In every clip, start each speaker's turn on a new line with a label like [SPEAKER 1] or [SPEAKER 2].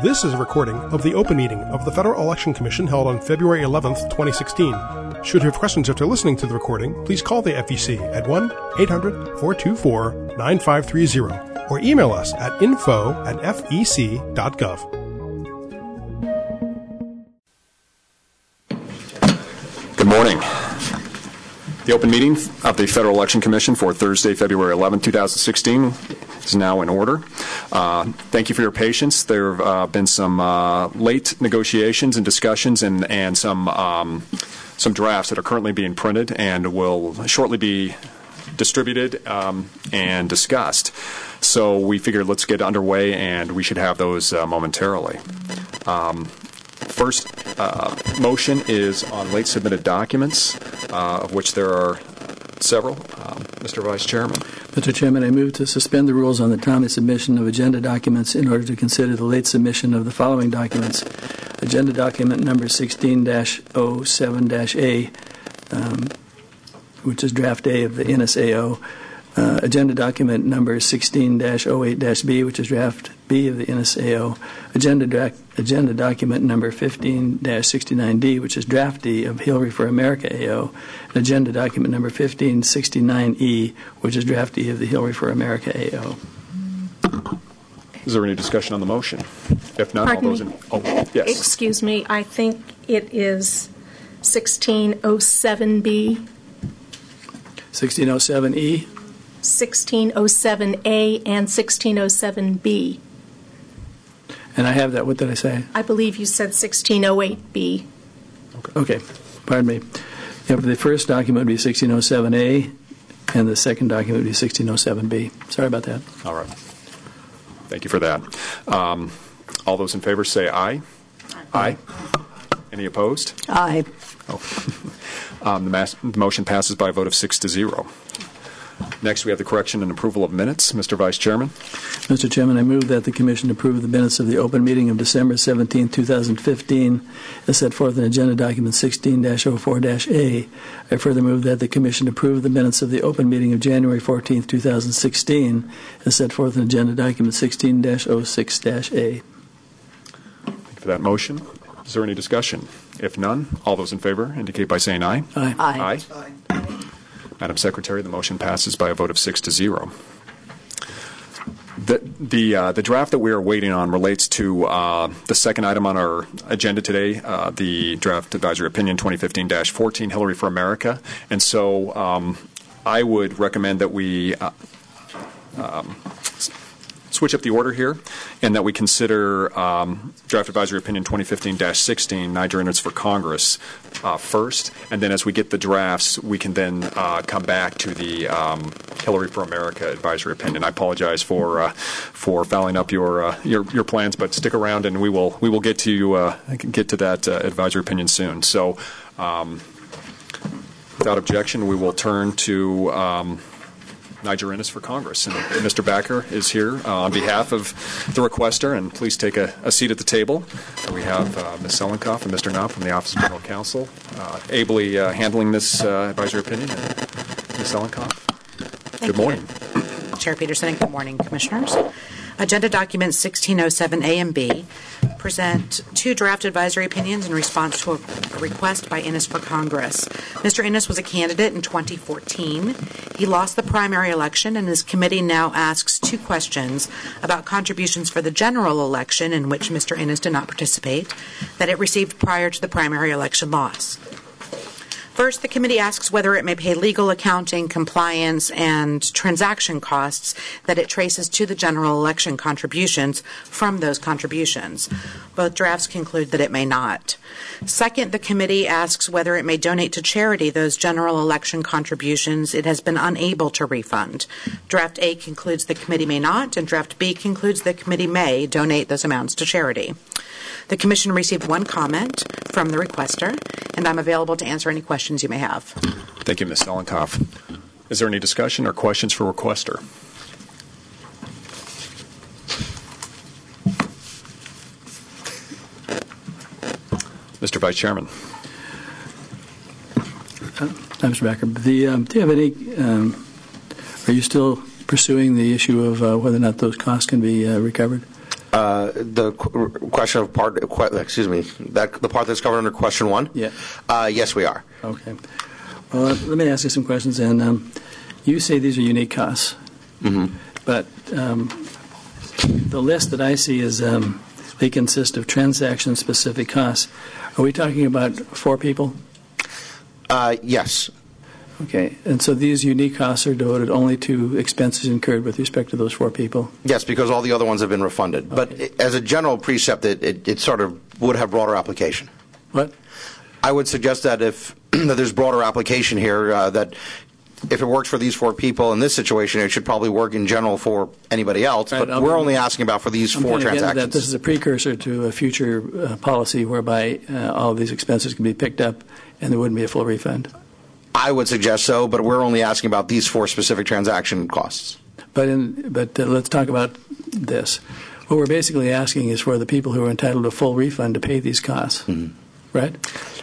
[SPEAKER 1] This is a recording of the open meeting of the Federal Election Commission held on February 11th, 2016. Should you have questions after listening to the recording, please call the FEC at 1-800-424-9530 or email us at info@fec.gov.
[SPEAKER 2] Good morning. The open meeting of the Federal Election Commission for Thursday, February 11, 2016 is now in order. Thank you for your patience. There have been some late negotiations and discussions and some drafts that are currently being printed and will shortly be distributed and discussed. So we figured let's get underway, and we should have those momentarily. First motion is on late submitted documents, of which there are several. Mr. Vice Chairman.
[SPEAKER 3] Mr. Chairman, I move to suspend the rules on the timely submission of agenda documents in order to consider the late submission of the following documents. Agenda document number 16-07-A, which is draft A of the NSAO. Agenda document number 16-08-B, which is draft B of the NSAO. Agenda document number 15-69D, which is draft D of Hillary for America AO. And agenda document number 1569E, which is draft D of the Hillary for America AO.
[SPEAKER 2] Is there any discussion on the motion? If not,
[SPEAKER 4] Pardon
[SPEAKER 2] all those in... Oh, yes.
[SPEAKER 4] Excuse me. I think it is 1607B.
[SPEAKER 3] 1607E.
[SPEAKER 4] 1607A and 1607B.
[SPEAKER 3] And I have that. What did I say?
[SPEAKER 4] I believe you said 1608B.
[SPEAKER 3] Okay. Pardon me. Yeah, the first document would be 1607A, and the second document would be 1607B. Sorry about that.
[SPEAKER 2] All right. Thank you for that. All those in favor say aye. Aye. Any opposed?
[SPEAKER 5] Aye.
[SPEAKER 2] Oh. The motion passes by a vote of 6-0. Next, we have the correction and approval of minutes. Mr. Vice Chairman.
[SPEAKER 3] Mr. Chairman, I move that the Commission approve the minutes of the open meeting of December 17, 2015, as set forth in Agenda Document 16-04-A. I further move that the Commission approve the minutes of the open meeting of January 14, 2016, as set forth in Agenda Document 16-06-A.
[SPEAKER 2] Thank you for that motion. Is there any discussion? If none, all those in favor indicate by saying aye.
[SPEAKER 3] Aye.
[SPEAKER 5] Aye.
[SPEAKER 2] Aye. Madam Secretary, the motion passes by a vote of 6-0. The draft that we are waiting on relates to the second item on our agenda today, the Draft Advisory Opinion 2015-14, Hillary for America. And so I would recommend that we switch up the order here, and that we consider Draft Advisory Opinion 2015-16, Niger Innes for Congress, first, and then as we get the drafts, we can then come back to the Hillary for America Advisory Opinion. I apologize for fouling up your plans, but stick around, and we will get to that advisory opinion soon. So, without objection, we will turn to Niger Innes for Congress. And Mr. Backer is here on behalf of the requester, and please take a seat at the table. We have Ms. Selenkoff and Mr. Knopf from the Office of General Counsel ably handling this advisory opinion. Ms. Selenkoff, good morning.
[SPEAKER 6] Chair Peterson, and good morning, Commissioners. Agenda Documents 1607A and B present two draft advisory opinions in response to a request by Innes for Congress. Mr. Innes was a candidate in 2014. He lost the primary election, and his committee now asks two questions about contributions for the general election, in which Mr. Innes did not participate, that it received prior to the primary election loss. First, the committee asks whether it may pay legal, accounting, compliance, and transaction costs that it traces to the general election contributions from those contributions. Both drafts conclude that it may not. Second, the committee asks whether it may donate to charity those general election contributions it has been unable to refund. Draft A concludes the committee may not, and Draft B concludes the committee may donate those amounts to charity. The Commission received one comment from the requester, and I'm available to answer any questions you may have.
[SPEAKER 2] Thank you, Ms. Selenkoff. Is there any discussion or questions for requester? Mr. Vice Chairman.
[SPEAKER 3] Mr. Backer, do you have any, are you still pursuing the issue of whether or not those costs can be recovered?
[SPEAKER 5] The question of the part that's covered under question 1?
[SPEAKER 3] Yeah.
[SPEAKER 5] Yes, we are.
[SPEAKER 3] Okay. Well, let me ask you some questions. And you say these are unique costs, but the list that I see is they consist of transaction-specific costs. Are we talking about 4 people?
[SPEAKER 5] Yes.
[SPEAKER 3] Okay. And so these unique costs are devoted only to expenses incurred with respect to those 4 people?
[SPEAKER 5] Yes, because all the other ones have been refunded. Okay. But as a general precept, it sort of would have broader application.
[SPEAKER 3] What?
[SPEAKER 5] I would suggest that that there's broader application here, that if it works for these 4 people in this situation, it should probably work in general for anybody else. Right, but we're only asking about for these 4 transactions.
[SPEAKER 3] That this is a precursor to a future policy whereby all of these expenses can be picked up and there wouldn't be a full refund.
[SPEAKER 5] I would suggest so, but we're only asking about these 4 specific transaction costs.
[SPEAKER 3] But let's talk about this. What we're basically asking is for the people who are entitled to full refund to pay these costs, right?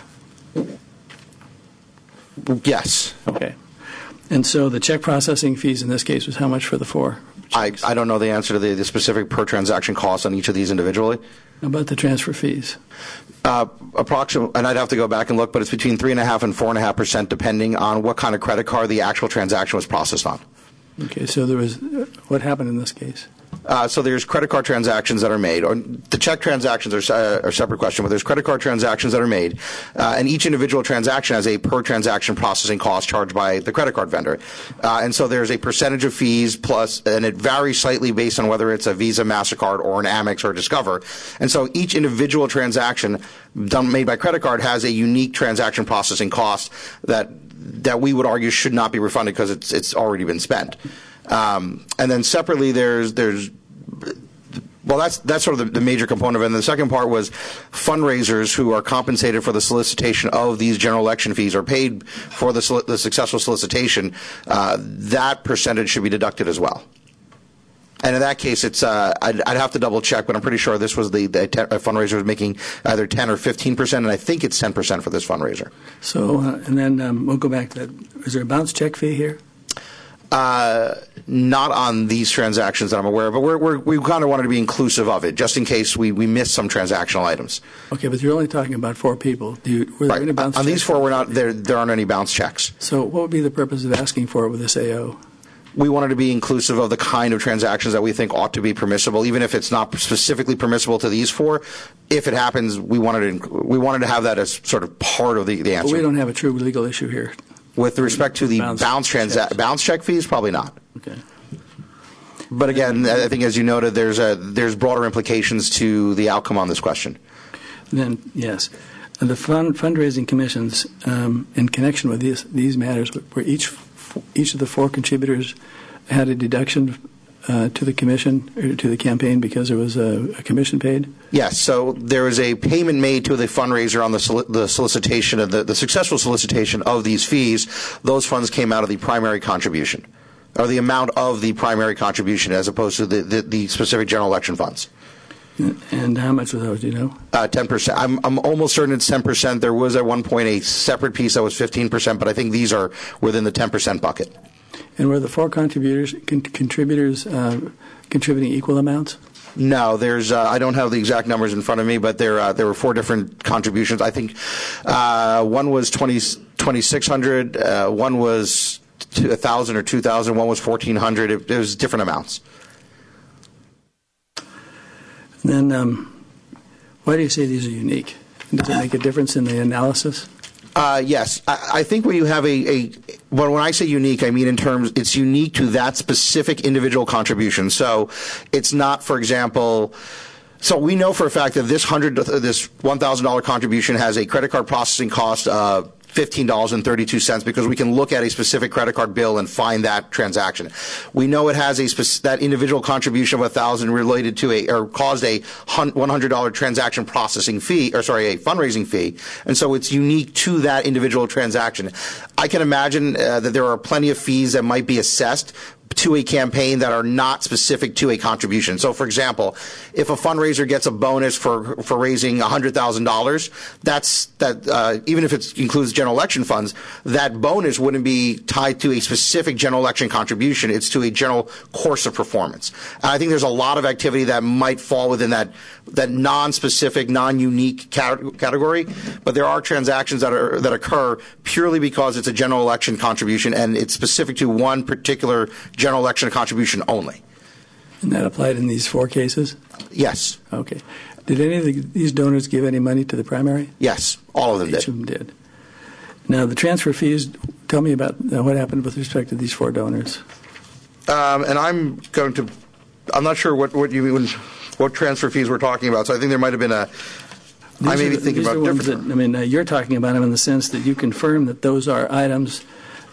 [SPEAKER 5] Yes.
[SPEAKER 3] Okay. And so the check processing fees in this case was how much for the 4 checks?
[SPEAKER 5] I don't know the answer to the specific per transaction costs on each of these individually.
[SPEAKER 3] How about the transfer fees?
[SPEAKER 5] Approximately, and I'd have to go back and look, but it's between 3.5% and 4.5% depending on what kind of credit card the actual transaction was processed on.
[SPEAKER 3] Okay, so what happened in this case?
[SPEAKER 5] So there's credit card transactions that are made, or the check transactions are a separate question, but there's credit card transactions that are made, and each individual transaction has a per transaction processing cost charged by the credit card vendor. And so there's a percentage of fees plus, and it varies slightly based on whether it's a Visa, MasterCard, or an Amex or a Discover. And so each individual transaction made by credit card has a unique transaction processing cost that we would argue should not be refunded because it's already been spent. And then separately, that's sort of the major component of it. And the second part was fundraisers who are compensated for the solicitation of these general election fees or paid for the successful solicitation. That percentage should be deducted as well. And in that case, it's I'd have to double check, but I'm pretty sure this was the fundraiser was making either 10 or 15%, and I think it's 10% for this fundraiser.
[SPEAKER 3] So, and then we'll go back to that. Is there a bounce check fee here?
[SPEAKER 5] Not on these transactions that I'm aware of, but we kind of wanted to be inclusive of it, just in case we miss some transactional items.
[SPEAKER 3] Okay, but you're only talking about 4 people. Were there any bounce checks?
[SPEAKER 5] On these 4, we're not there aren't any bounce checks.
[SPEAKER 3] So what would be the purpose of asking for it with this AO?
[SPEAKER 5] We wanted to be inclusive of the kind of transactions that we think ought to be permissible, even if it's not specifically permissible to these 4. If it happens, we wanted to have that as sort of part of the answer.
[SPEAKER 3] But we don't have a true legal issue here.
[SPEAKER 5] With respect to the bounce check fees, probably not.
[SPEAKER 3] Okay.
[SPEAKER 5] But again, I think as you noted, there's broader implications to the outcome on this question.
[SPEAKER 3] Then yes, the fundraising commissions in connection with these matters, where each of the 4 contributors had a deduction to the commission or to the campaign because there was a commission paid?
[SPEAKER 5] Yes. So there was a payment made to the fundraiser on the solicitation of the successful solicitation of these fees. Those funds came out of the primary contribution, or the amount of the primary contribution, as opposed to the specific general election funds.
[SPEAKER 3] And how much of those do you know?
[SPEAKER 5] 10%. I'm almost certain it's 10%. There was at one point a separate piece that was 15%, but I think these are within the 10% bucket.
[SPEAKER 3] And were the 4 contributors contributing equal amounts?
[SPEAKER 5] No, there's. I don't have the exact numbers in front of me, but there were 4 different contributions. I think one was 2,600, one was 1,000 or 2,000, one was 1,400. It was different amounts.
[SPEAKER 3] Then, why do you say these are unique? Does it make a difference in the analysis?
[SPEAKER 5] Yes. I think when you have when I say unique, I mean in terms, it's unique to that specific individual contribution. So it's not, for example, so we know for a fact that this $1,000 contribution has a credit card processing cost of $15.32 because we can look at a specific credit card bill and find that transaction. We know it has that individual contribution of $1,000 related to or caused a $100 transaction processing fee, a fundraising fee, and so it's unique to that individual transaction. I can imagine that there are plenty of fees that might be assessed to a campaign that are not specific to a contribution. So, for example, if a fundraiser gets a bonus for raising $100,000, even if it includes general election funds, that bonus wouldn't be tied to a specific general election contribution. It's to a general course of performance. And I think there's a lot of activity that might fall within that non-specific, non-unique category, but there are transactions that occur purely because it's a general election contribution and it's specific to one particular general election contribution only.
[SPEAKER 3] And that applied in these 4 cases?
[SPEAKER 5] Yes.
[SPEAKER 3] Okay. Did any of these donors give any money to the primary?
[SPEAKER 5] Yes, all of them did.
[SPEAKER 3] Each of them did. Now, the transfer fees, tell me about what happened with respect to these 4 donors.
[SPEAKER 5] And I'm not sure what you mean, what transfer fees we're talking about, so I think there might have been I may be thinking about different.
[SPEAKER 3] You're talking about them in the sense that you confirm that those are items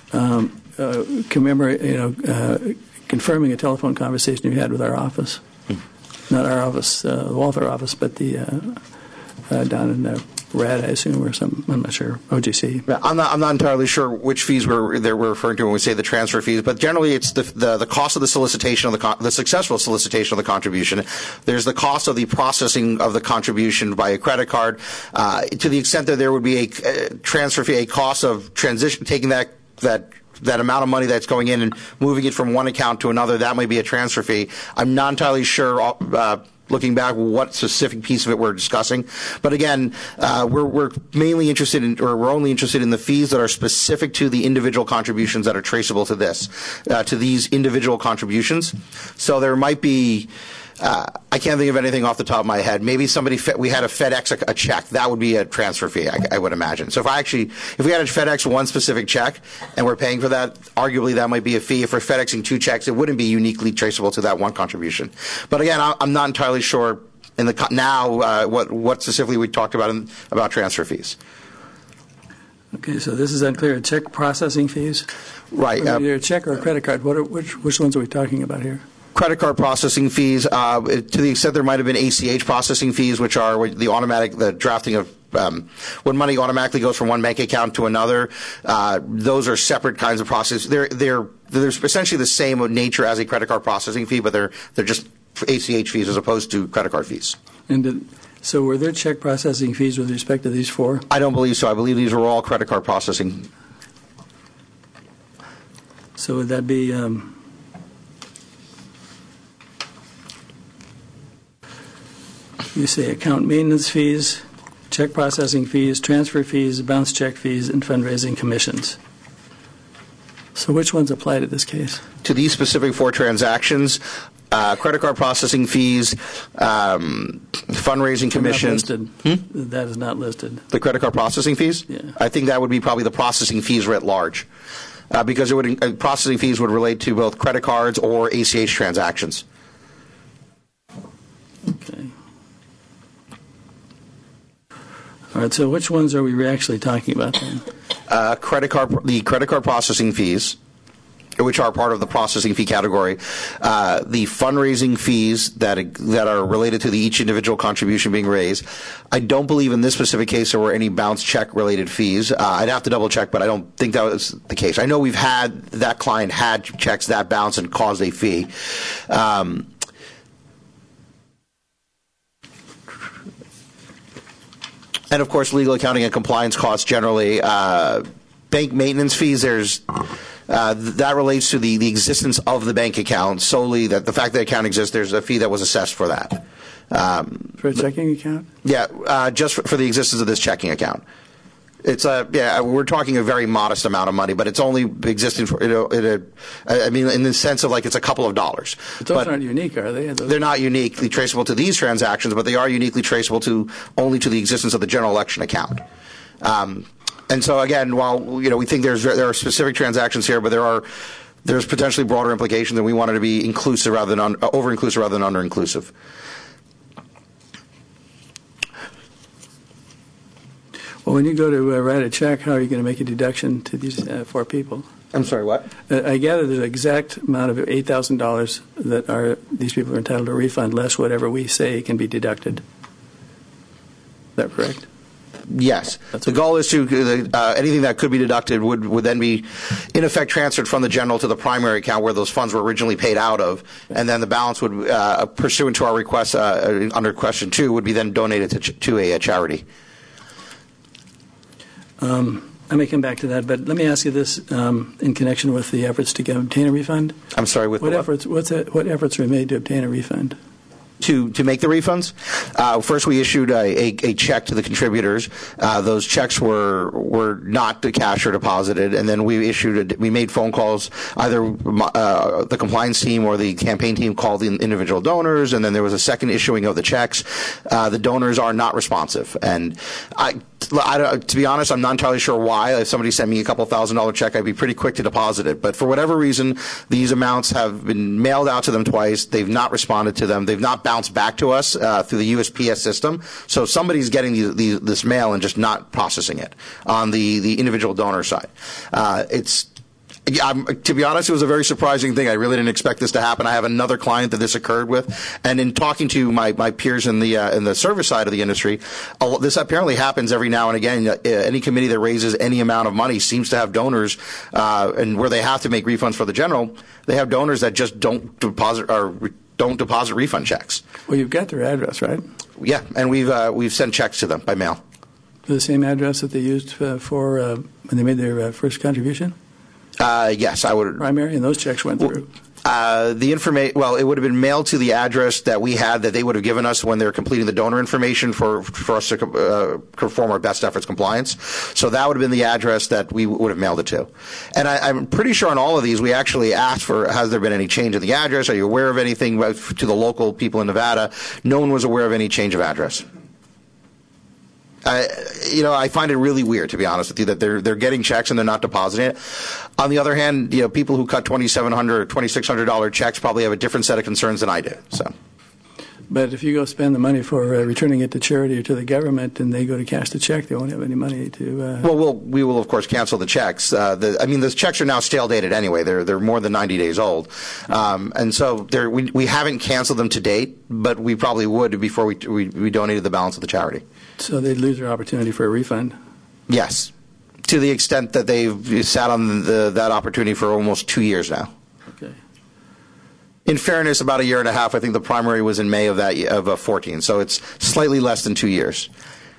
[SPEAKER 3] confirming a telephone conversation you had with our office. Not our office, the Walther office, but the down in RAD, I assume, or some, I'm not sure, OGC.
[SPEAKER 5] I'm not entirely sure which fees we're referring to when we say the transfer fees, but generally it's the cost of the solicitation of the successful solicitation of the contribution. There's the cost of the processing of the contribution by a credit card. To the extent that there would be a transfer fee, a cost of transition, taking that amount of money that's going in and moving it from one account to another, that might be a transfer fee. I'm not entirely sure, looking back, what specific piece of it we're discussing. But again, we're mainly interested in, or we're only interested in the fees that are specific to the individual contributions that are traceable to these individual contributions. So there might be, I can't think of anything off the top of my head. Maybe we had a FedEx a check. That would be a transfer fee, I would imagine. So if we had a FedEx one specific check and we're paying for that, arguably that might be a fee. If we're FedExing 2 checks, it wouldn't be uniquely traceable to that one contribution. But again, I'm not entirely sure what specifically we talked about transfer fees.
[SPEAKER 3] Okay, so this is unclear. Check processing fees?
[SPEAKER 5] Right.
[SPEAKER 3] Either a check or a credit card. Which ones are we talking about here?
[SPEAKER 5] Credit card processing fees, to the extent there might have been ACH processing fees, which are the drafting of when money automatically goes from one bank account to another. Those are separate kinds of processes. They're essentially the same nature as a credit card processing fee, but they're just ACH fees as opposed to credit card fees.
[SPEAKER 3] So were there check processing fees with respect to these 4?
[SPEAKER 5] I don't believe so. I believe these were all credit card processing.
[SPEAKER 3] So would that be you say account maintenance fees, check processing fees, transfer fees, bounce check fees, and fundraising commissions. So which ones apply to this case?
[SPEAKER 5] To these specific 4 transactions, credit card processing fees, fundraising commissions.
[SPEAKER 3] That is not listed.
[SPEAKER 5] The credit card processing fees?
[SPEAKER 3] Yeah.
[SPEAKER 5] I think that would be probably the processing fees writ large, because processing fees would relate to both credit cards or ACH transactions.
[SPEAKER 3] Okay. All right, so which ones are we actually talking about then?
[SPEAKER 5] The credit card processing fees, which are part of the processing fee category, the fundraising fees that are related to each individual contribution being raised. I don't believe in this specific case there were any bounce check related fees. I'd have to double check, but I don't think that was the case. I know that client had checks that bounce and caused a fee. And, of course, legal, accounting, and compliance costs generally. Bank maintenance fees, that relates to the existence of the bank account solely. That the fact that the account exists, there's a fee that was assessed for that.
[SPEAKER 3] For a checking account?
[SPEAKER 5] Yeah, just for the existence of this checking account. It's we're talking a very modest amount of money, but it's only existing for in the sense of like it's a couple of dollars.
[SPEAKER 3] But those aren't unique, are they?
[SPEAKER 5] They're not uniquely traceable to these transactions, but they are uniquely traceable only to the existence of the general election account. And so again, while we think there are specific transactions here, but there's potentially broader implications, and we wanted to be inclusive rather than over-inclusive rather than under-inclusive.
[SPEAKER 3] Well, when you go to write a check, how are you going to make a deduction to these 4 people?
[SPEAKER 5] I'm sorry, what?
[SPEAKER 3] I gather there's an exact amount of $8,000 that these people are entitled to a refund, less whatever we say can be deducted. Is that correct?
[SPEAKER 5] Yes. The goal is to anything that could be deducted would then be, in effect, transferred from the general to the primary account where those funds were originally paid out of, and then the balance would, pursuant to our request under question 2, would be then donated to a charity.
[SPEAKER 3] I may come back to that, but let me ask you this in connection with the efforts to obtain a refund.
[SPEAKER 5] I'm sorry, with
[SPEAKER 3] what efforts were made to obtain a refund?
[SPEAKER 5] To make the refunds, first we issued a check to the contributors. Those checks were not cash or deposited, and then we made phone calls. Either the compliance team or the campaign team called the individual donors, and then there was a second issuing of the checks. The donors are not responsive, and to be honest, I'm not entirely sure why. If somebody sent me a couple $1,000 check, I'd be pretty quick to deposit it. But for whatever reason, these amounts have been mailed out to them twice. They've not responded to them. They've not bounced back to us through the USPS system. So somebody's getting this mail and just not processing it on the individual donor side. To be honest, it was a very surprising thing. I really didn't expect this to happen. I have another client that this occurred with, and in talking to my peers in the service side of the industry, this apparently happens every now and again. Any committee that raises any amount of money seems to have donors, and where they have to make refunds for the general, they have donors that just don't deposit refund checks.
[SPEAKER 3] Well, you've got their address, right?
[SPEAKER 5] Yeah, and we've sent checks to them by mail.
[SPEAKER 3] The same address that they used for when they made their first contribution?
[SPEAKER 5] Yes, I would.
[SPEAKER 3] Primary, and those checks went through.
[SPEAKER 5] The information. Well, it would have been mailed to the address that we had that they would have given us when they were completing the donor information for us to perform our best efforts compliance. So that would have been the address that we would have mailed it to. And I'm pretty sure on all of these we actually asked for, has there been any change in the address? Are you aware of anything to the local people in Nevada? No one was aware of any change of address. I find it really weird, to be honest with you, that they're getting checks and they're not depositing it. On the other hand, people who cut $2,700 or $2,600 checks probably have a different set of concerns than I do. So,
[SPEAKER 3] but if you go spend the money for returning it to charity or to the government, and they go to cash the check, they won't have any money to.
[SPEAKER 5] Well, we will of course cancel the checks. The checks are now stale dated anyway. They're more than 90 days old, and so we haven't canceled them to date, but we probably would before we donated the balance of the charity.
[SPEAKER 3] So they'd lose their opportunity for a refund?
[SPEAKER 5] Yes, to the extent that they've sat on that opportunity for almost 2 years now.
[SPEAKER 3] Okay.
[SPEAKER 5] In fairness, about a year and a half. I think the primary was in May of 14, so it's slightly less than 2 years.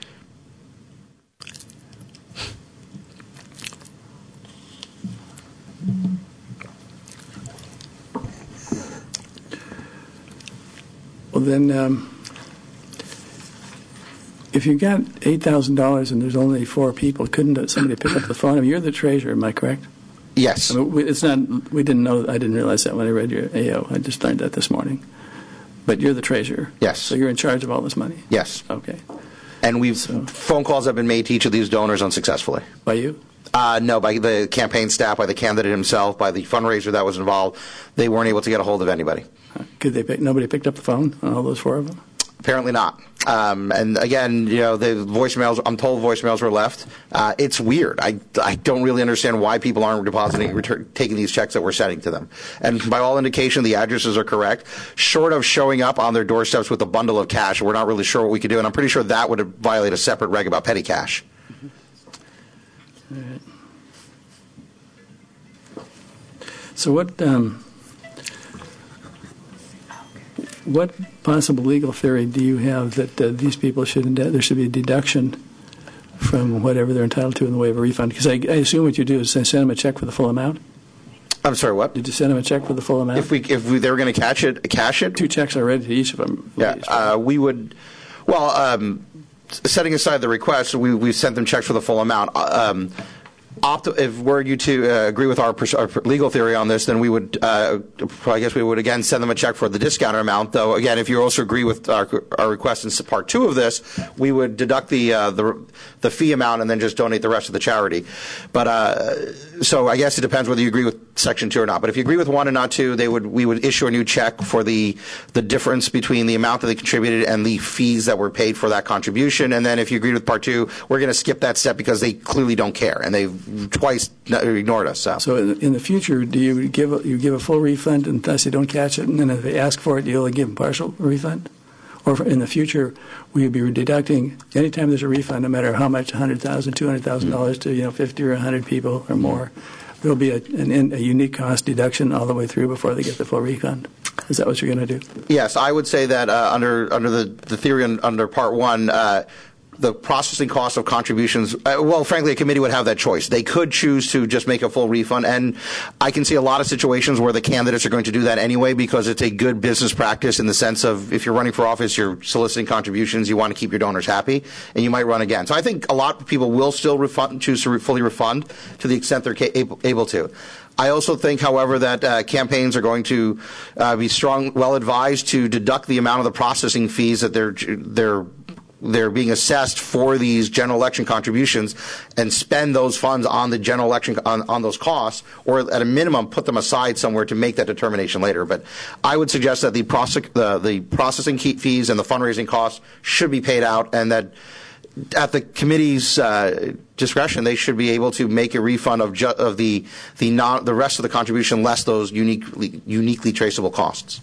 [SPEAKER 3] Well, then. If you got $8,000 and there's only 4 people, couldn't somebody pick up the phone? I mean, you're the treasurer, am I correct?
[SPEAKER 5] Yes.
[SPEAKER 3] It's not. We didn't know. I didn't realize that when I read your AO. I just learned that this morning. But you're the treasurer.
[SPEAKER 5] Yes.
[SPEAKER 3] So you're in charge of all this money.
[SPEAKER 5] Yes.
[SPEAKER 3] Okay.
[SPEAKER 5] And phone calls have been made to each of these donors unsuccessfully.
[SPEAKER 3] By you?
[SPEAKER 5] No, by the campaign staff, by the candidate himself, by the fundraiser that was involved. They weren't able to get a hold of anybody.
[SPEAKER 3] Nobody picked up the phone on all those 4 of them?
[SPEAKER 5] Apparently not. And again, the voicemails, I'm told voicemails were left. It's weird. I don't really understand why people aren't taking these checks that we're sending to them. And by all indication, the addresses are correct. Short of showing up on their doorsteps with a bundle of cash, we're not really sure what we could do. And I'm pretty sure that would violate a separate reg about petty cash.
[SPEAKER 3] Mm-hmm. All right. So what possible legal theory do you have that these people there should be a deduction from whatever they're entitled to in the way of a refund? Because I assume what you do is send them a check for the full amount.
[SPEAKER 5] I'm sorry, what?
[SPEAKER 3] Did you send them a check for the full amount?
[SPEAKER 5] If they were going to cash it?
[SPEAKER 3] 2 checks already to each of them.
[SPEAKER 5] Yeah, we would. Well, setting aside the request, we sent them checks for the full amount. If were you to agree with our legal theory on this, then we would, I guess we would again send them a check for the discounted amount. Though again, if you also agree with our request in Part 2 of this, we would deduct the fee amount and then just donate the rest to the charity. But so I guess it depends whether you agree with Section 2 or not. But if you agree with 1 and not 2, we would issue a new check for the difference between the amount that they contributed and the fees that were paid for that contribution. And then if you agreed with Part 2, we're going to skip that step because they clearly don't care and they've twice ignored us. So
[SPEAKER 3] in the future, do you give a full refund unless they don't catch it, and then if they ask for it, you only give them partial refund, or in the future, we would be deducting anytime there's a refund, no matter how much, $100,000, $200,000 to 50 or 100 people or more. There'll be a unique cost deduction all the way through before they get the full refund. Is that what you're going to do?
[SPEAKER 5] Yes, I would say that under the theory under Part 1, the processing cost of contributions, well, frankly, a committee would have that choice. They could choose to just make a full refund, and I can see a lot of situations where the candidates are going to do that anyway because it's a good business practice in the sense of if you're running for office, you're soliciting contributions, you want to keep your donors happy, and you might run again. So I think a lot of people will still choose to fully refund to the extent they're able to. I also think, however, that campaigns are going to be well advised to deduct the amount of the processing fees that they're being assessed for these general election contributions and spend those funds on the general election on those costs, or at a minimum put them aside somewhere to make that determination later. But I would suggest that the processing fees and the fundraising costs should be paid out, and that at the committee's discretion, they should be able to make a refund of the rest of the contribution less those uniquely traceable costs.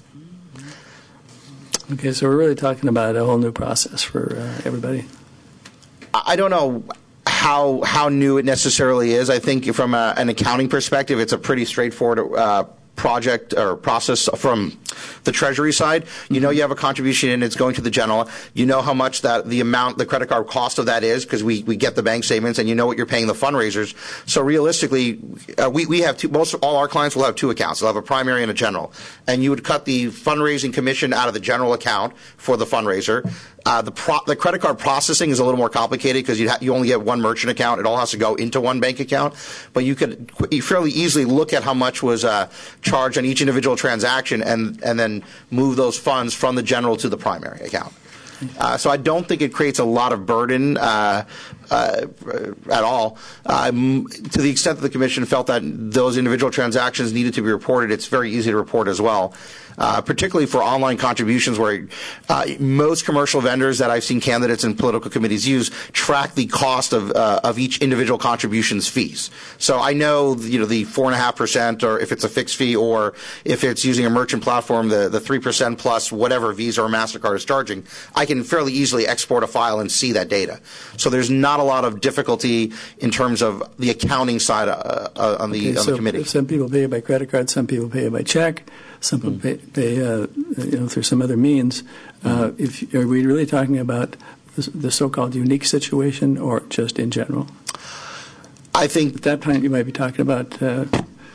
[SPEAKER 3] Okay, so we're really talking about a whole new process for everybody.
[SPEAKER 5] I don't know how new it necessarily is. I think from an accounting perspective, it's a pretty straightforward project or process from the Treasury side. You know you have a contribution in, it's going to the general. You know how much the credit card cost of that is because we get the bank statements, and you know what you're paying the fundraisers. So realistically, we have all our clients will have two accounts. They'll have a primary and a general. And you would cut the fundraising commission out of the general account for the fundraiser. The credit card processing is a little more complicated because you only get one merchant account. It all has to go into one bank account. But you could fairly easily look at how much was charged on each individual transaction and then move those funds from the general to the primary account. So I don't think it creates a lot of burden at all. To the extent that the Commission felt that those individual transactions needed to be reported, it's very easy to report as well. Particularly for online contributions where most commercial vendors that I've seen candidates and political committees use track the cost of each individual contribution's fees. So I know, the 4.5%, or if it's a fixed fee, or if it's using a merchant platform, the 3% plus whatever Visa or MasterCard is charging, I can fairly easily export a file and see that data. So there's not a lot of difficulty in terms of the accounting side on the committee.
[SPEAKER 3] Some people pay it by credit card, some people pay it by check. Some people pay through some other means. Are we really talking about the so-called unique situation, or just in general?
[SPEAKER 5] I think
[SPEAKER 3] at that point you might be talking about
[SPEAKER 5] to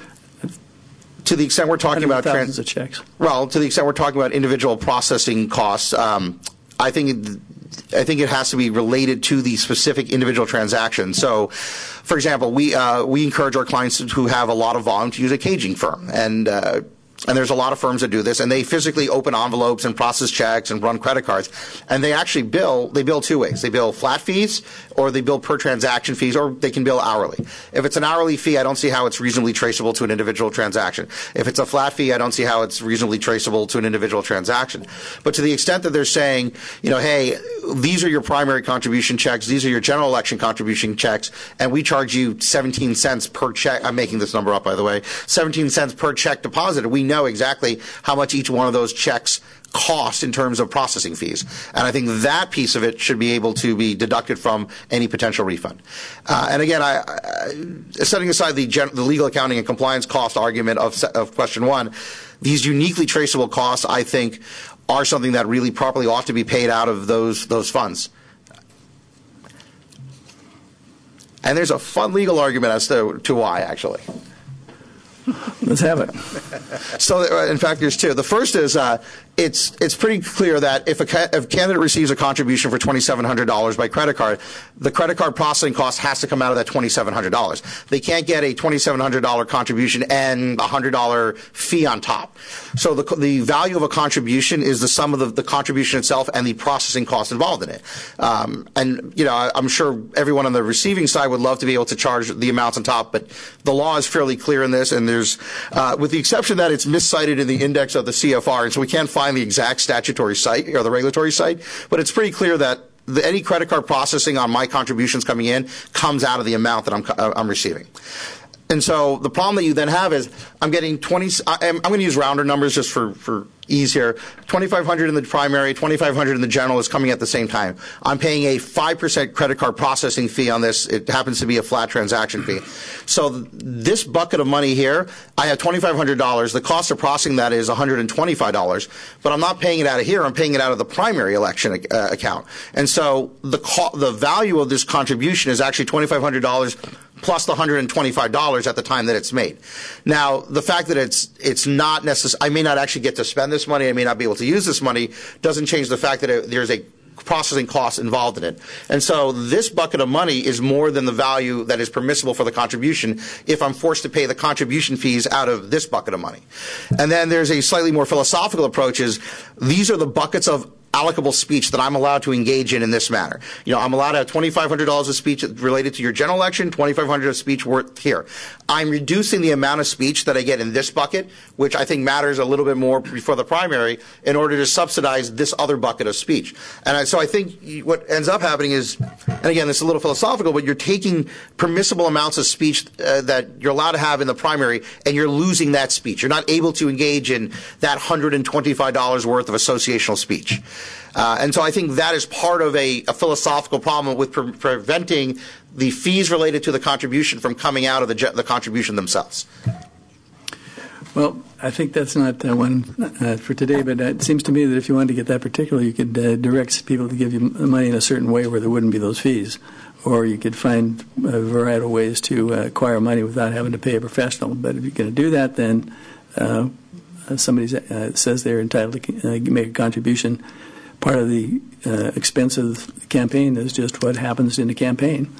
[SPEAKER 5] the extent we're talking about
[SPEAKER 3] thousands of checks.
[SPEAKER 5] Well, to the extent we're talking about individual processing costs, I think it has to be related to the specific individual transaction. So, for example, we encourage our clients who have a lot of volume to use a caging firm, and there's a lot of firms that do this, and they physically open envelopes and process checks and run credit cards, and they actually bill two ways. They bill flat fees, or they bill per transaction fees, or they can bill hourly. If it's an hourly fee, I don't see how it's reasonably traceable to an individual transaction. If it's a flat fee, I don't see how it's reasonably traceable to an individual transaction. But to the extent that they're saying, hey, these are your primary contribution checks, these are your general election contribution checks, and we charge you 17 cents per check. I'm making this number up, by the way. 17 cents per check deposited. We know exactly how much each one of those checks cost in terms of processing fees. And I think that piece of it should be able to be deducted from any potential refund. And again, setting aside the legal accounting and compliance cost argument of question 1, these uniquely traceable costs, I think, are something that really properly ought to be paid out of those funds. And there's a fun legal argument as to why, actually.
[SPEAKER 3] Let's have it.
[SPEAKER 5] So, in fact, there's two. The first is it's pretty clear that if a candidate receives a contribution for $2,700 by credit card, the credit card processing cost has to come out of that $2,700. They can't get a $2,700 contribution and a $100 fee on top. So the value of a contribution is the sum of the contribution itself and the processing cost involved in it. And I'm sure everyone on the receiving side would love to be able to charge the amounts on top, but the law is fairly clear in this, and there's, with the exception that it's miscited in the index of the CFR, and so we can't find the exact statutory site or the regulatory site, but it's pretty clear that any credit card processing on my contributions coming in comes out of the amount that I'm receiving. And so the problem that you then have is I'm getting 20. I'm going to use rounder numbers just for ease here. 2,500 in the primary, 2,500 in the general is coming at the same time. I'm paying a 5% credit card processing fee on this. It happens to be a flat transaction fee. So this bucket of money here, I have $2,500. The cost of processing that is $125, but I'm not paying it out of here. I'm paying it out of the primary election account. And so the value of this contribution is actually $2,500 plus the $125 at the time that it's made. Now, the fact that it's not necessary, I may not actually get to spend this money, I may not be able to use this money, doesn't change the fact that there's a processing cost involved in it. And so this bucket of money is more than the value that is permissible for the contribution if I'm forced to pay the contribution fees out of this bucket of money. And then there's a slightly more philosophical approach is these are the buckets of allocable speech that I'm allowed to engage in this manner. I'm allowed to have $2,500 of speech related to your general election, $2,500 of speech worth here. I'm reducing the amount of speech that I get in this bucket, which I think matters a little bit more before the primary, in order to subsidize this other bucket of speech. And so I think what ends up happening is, and again, this is a little philosophical, but you're taking permissible amounts of speech that you're allowed to have in the primary, and you're losing that speech. You're not able to engage in that $125 worth of associational speech. And so I think that is part of a philosophical problem with preventing the fees related to the contribution from coming out of the contribution themselves.
[SPEAKER 3] Well, I think that's not one for today, but it seems to me that if you wanted to get that particular, you could direct people to give you money in a certain way where there wouldn't be those fees. Or you could find a variety of ways to acquire money without having to pay a professional. But if you're going to do that, then somebody says they're entitled to make a contribution. Part of the expense of the campaign is just what happens in the campaign,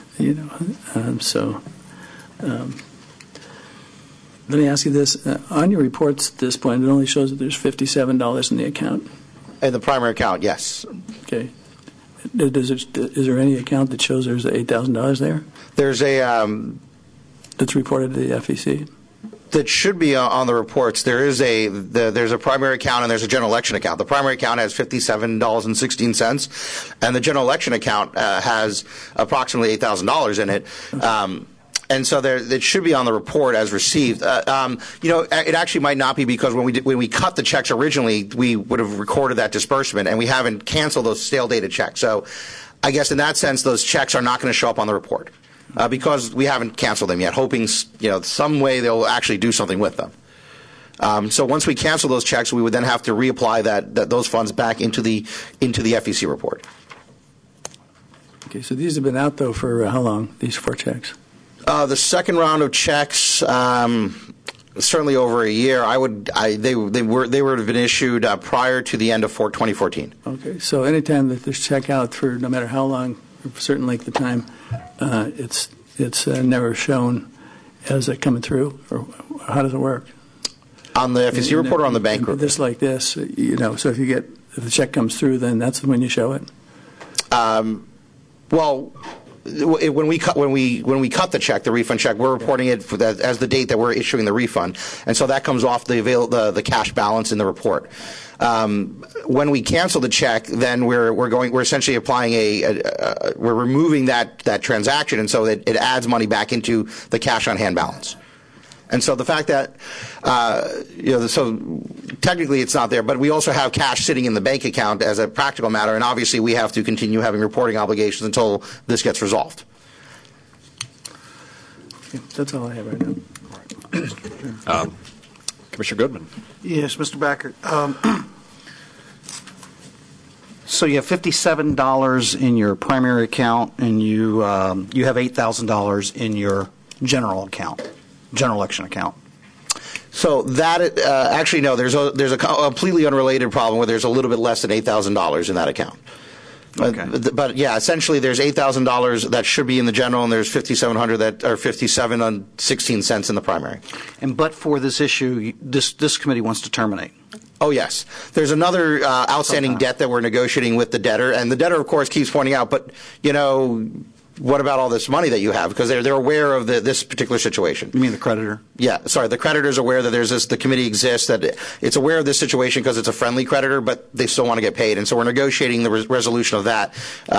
[SPEAKER 3] Let me ask you this: on your reports at this point, it only shows that there's $57 in the account.
[SPEAKER 5] In the primary account, yes.
[SPEAKER 3] Okay. Is there any account that shows there's $8,000 there?
[SPEAKER 5] There's a
[SPEAKER 3] that's reported to the FEC.
[SPEAKER 5] That should be on the reports. There's a primary account and there's a general election account. The primary account has $57.16, and the general election account has approximately $8,000 in it. And so it should be on the report as received. It actually might not be, because when we cut the checks originally, we would have recorded that disbursement, and we haven't canceled those stale dated checks. So I guess in that sense, those checks are not going to show up on the report. Because we haven't canceled them yet, hoping some way they'll actually do something with them. So once we cancel those checks, we would then have to reapply those funds back into the FEC report.
[SPEAKER 3] Okay, so these have been out though for how long? These 4 checks?
[SPEAKER 5] The second round of checks, certainly over a year. They would have been issued prior to the end of 2014.
[SPEAKER 3] Okay, so anytime that there's check out for no matter how long, for a certain length of time, it's never shown as it coming through, or how does it work?
[SPEAKER 5] On the FEC report or on the bank report?
[SPEAKER 3] This like this, so if the check comes through, then that's when you show it.
[SPEAKER 5] Well, when we cut the check, the refund check, we're reporting it as the date that we're issuing the refund, and so that comes off the cash balance in the report. When we cancel the check, then we're essentially applying we're removing that transaction, and so it adds money back into the cash on hand balance. And so the fact that so technically it's not there, but we also have cash sitting in the bank account as a practical matter, and obviously we have to continue having reporting obligations until this gets resolved.
[SPEAKER 3] Okay, that's all I have right now.
[SPEAKER 2] Commissioner Goodman.
[SPEAKER 7] Yes, Mr. Backer. So you have $57 in your primary account, and you have $8,000 in your general election account.
[SPEAKER 5] So that actually no, there's a completely unrelated problem where there's a little bit less than $8,000 in that account.
[SPEAKER 7] Okay.
[SPEAKER 5] But yeah, essentially there's $8,000 that should be in the general, and there's $5,700 that are 57.16 cents in the primary.
[SPEAKER 7] And but for this issue, this committee wants to terminate.
[SPEAKER 5] Oh yes, there's another outstanding debt that we're negotiating with the debtor, and the debtor, of course, keeps pointing out, but what about all this money that you have? Because they're aware of this particular situation.
[SPEAKER 7] You mean the creditor?
[SPEAKER 5] Yeah, sorry. The creditor's aware that the committee exists, that it's aware of this situation because it's a friendly creditor, but they still want to get paid. And so we're negotiating the resolution of that.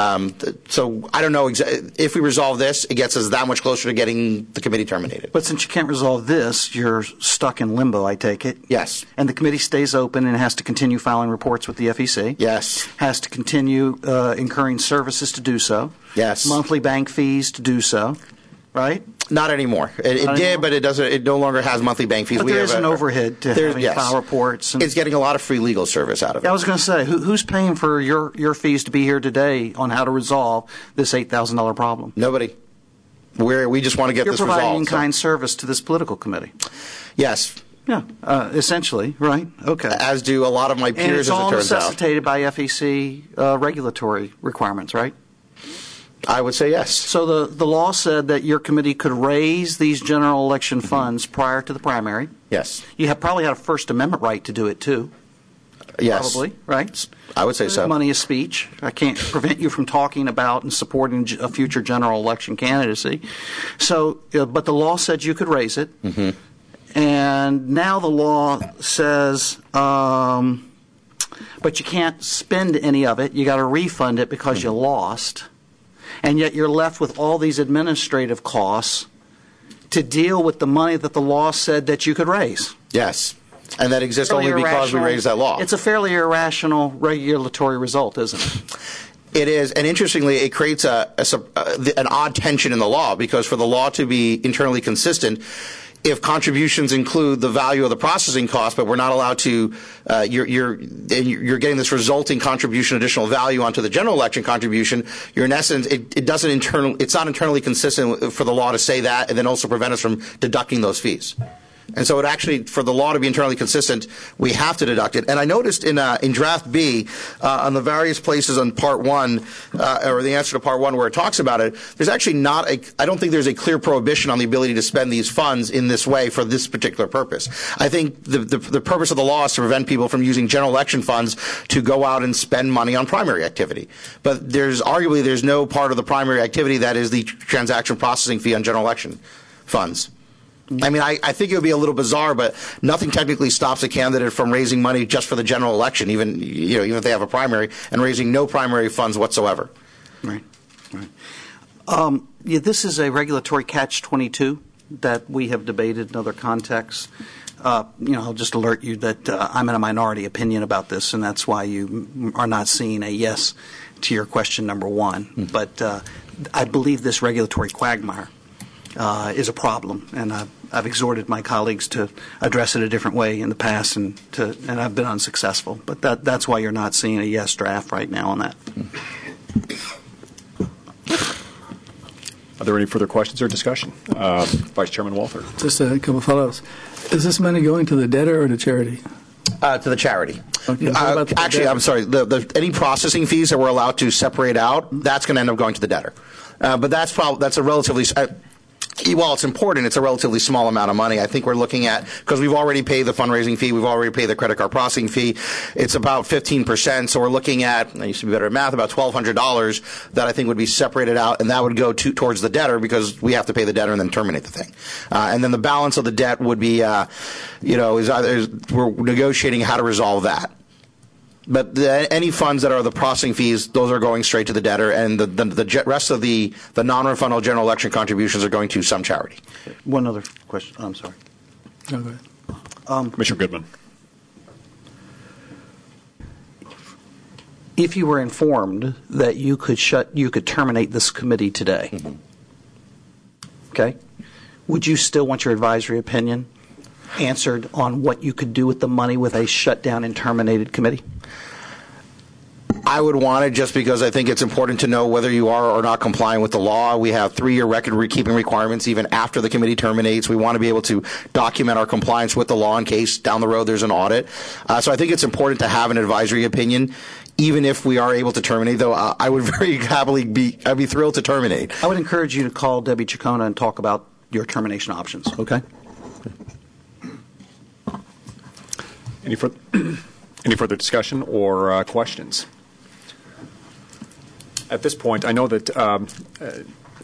[SPEAKER 5] So I don't know if we resolve this, it gets us that much closer to getting the committee terminated.
[SPEAKER 7] But since you can't resolve this, you're stuck in limbo, I take it.
[SPEAKER 5] Yes.
[SPEAKER 7] And the committee stays open and has to continue filing reports with the FEC.
[SPEAKER 5] Yes.
[SPEAKER 7] Has to continue incurring services to do so.
[SPEAKER 5] Yes.
[SPEAKER 7] Monthly bank fees to do so, right?
[SPEAKER 5] Not anymore. It did, but it doesn't. It no longer has monthly bank fees.
[SPEAKER 7] But there is an overhead to having file reports.
[SPEAKER 5] It's getting a lot of free legal service out of it.
[SPEAKER 7] I was going to say, who's paying for your fees to be here today on how to resolve this $8,000 problem?
[SPEAKER 5] Nobody. We just want to get this resolved.
[SPEAKER 7] You're providing in-kind service to this political committee.
[SPEAKER 5] Yes.
[SPEAKER 7] Yeah, essentially, right? Okay.
[SPEAKER 5] As do a lot of my peers,
[SPEAKER 7] and it's all
[SPEAKER 5] as it turns out.
[SPEAKER 7] necessitated by FEC regulatory requirements, right?
[SPEAKER 5] I would say yes.
[SPEAKER 7] So the law said that your committee could raise these general election funds prior to the primary.
[SPEAKER 5] Yes.
[SPEAKER 7] You probably had a First Amendment right to do it, too.
[SPEAKER 5] Yes.
[SPEAKER 7] Probably, right?
[SPEAKER 5] I would say so.
[SPEAKER 7] Money is speech. I can't prevent you from talking about and supporting a future general election candidacy. So, but the law said you could raise it. Mm-hmm. And now the law says, but you can't spend any of it. You got to refund it because you lost. And yet you're left with all these administrative costs to deal with the money that the law said that you could raise.
[SPEAKER 5] Yes. And that exists only because we raised that law.
[SPEAKER 7] It's a fairly irrational regulatory result, isn't it?
[SPEAKER 5] It is, and interestingly, it creates an odd tension in the law, because for the law to be internally consistent, if contributions include the value of the processing cost, but we're not allowed to, you're getting this resulting contribution, additional value onto the general election contribution. You're in essence, it's not internally consistent for the law to say that, and then also prevent us from deducting those fees. And so it actually, for the law to be internally consistent, we have to deduct it. And I noticed in Draft B, on the various places on Part 1, or the answer to Part 1 where it talks about it, there's actually I don't think there's a clear prohibition on the ability to spend these funds in this way for this particular purpose. I think the purpose of the law is to prevent people from using general election funds to go out and spend money on primary activity. But there's no part of the primary activity that is the transaction processing fee on general election funds. I mean, I think it would be a little bizarre, but nothing technically stops a candidate from raising money just for the general election, even if they have a primary, and raising no primary funds whatsoever.
[SPEAKER 7] Right. This is a regulatory catch-22 that we have debated in other contexts. I'll just alert you that I'm in a minority opinion about this, and that's why you are not seeing a yes to your question number one. Mm-hmm. But I believe this regulatory quagmire is a problem, and I've exhorted my colleagues to address it a different way in the past, and I've been unsuccessful. But that's why you're not seeing a yes draft right now on that.
[SPEAKER 2] Are there any further questions or discussion? Vice Chairman Walther.
[SPEAKER 3] Just a couple of follow-ups. Is this money going to the debtor or to charity?
[SPEAKER 5] To the charity.
[SPEAKER 3] Okay,
[SPEAKER 5] actually, I'm sorry. Any processing fees that we're allowed to separate out, that's going to end up going to the debtor. But that's a relatively. While it's important, it's a relatively small amount of money. I think we're looking at, because we've already paid the fundraising fee, we've already paid the credit card processing fee. It's about 15%. So we're looking at, I used to be better at math, about $1,200 that I think would be separated out, and that would go towards the debtor, because we have to pay the debtor and then terminate the thing. And then the balance of the debt would be, we're negotiating how to resolve that. But any funds that are the processing fees, those are going straight to the debtor, and the rest of the non-refundable general election contributions are going to some charity.
[SPEAKER 7] One other question. I'm sorry.
[SPEAKER 3] No, go ahead.
[SPEAKER 2] Commissioner Goodman.
[SPEAKER 7] If you were informed that you could terminate this committee today, mm-hmm. Okay, would you still want your advisory opinion answered on what you could do with the money with a shut down and terminated committee?
[SPEAKER 5] I would want it, just because I think it's important to know whether you are or not complying with the law. We have 3-year record-keeping requirements even after the committee terminates. We want to be able to document our compliance with the law in case down the road there's an audit. So I think it's important to have an advisory opinion, even if we are able to terminate, though I would very happily I'd be thrilled to terminate.
[SPEAKER 7] I would encourage you to call Debbie Chacona and talk about your termination options, okay?
[SPEAKER 2] Any further discussion or questions? At this point, I know that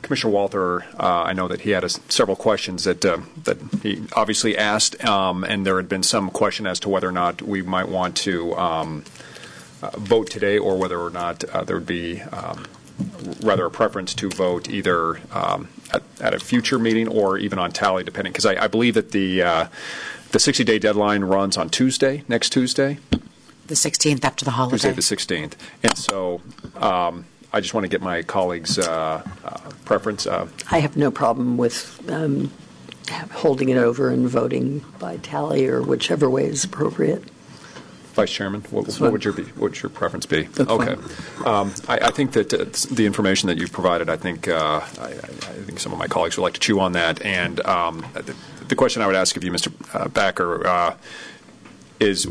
[SPEAKER 2] Commissioner Walther, I know that he had several questions that he obviously asked, and there had been some question as to whether or not we might want to vote today, or whether or not there would be rather a preference to vote either at a future meeting or even on tally, depending. Because I believe that the 60-day deadline runs on Tuesday, next Tuesday.
[SPEAKER 6] The 16th after the holiday.
[SPEAKER 2] Tuesday the 16th. And so I just want to get my colleagues' preference.
[SPEAKER 8] I have no problem with holding it over and voting by tally or whichever way is appropriate.
[SPEAKER 2] Vice Chairman, what would your preference be?
[SPEAKER 3] That's
[SPEAKER 2] okay. I think that the information that you've provided, I think some of my colleagues would like to chew on that. And the question I would ask of you, Mr. Backer, is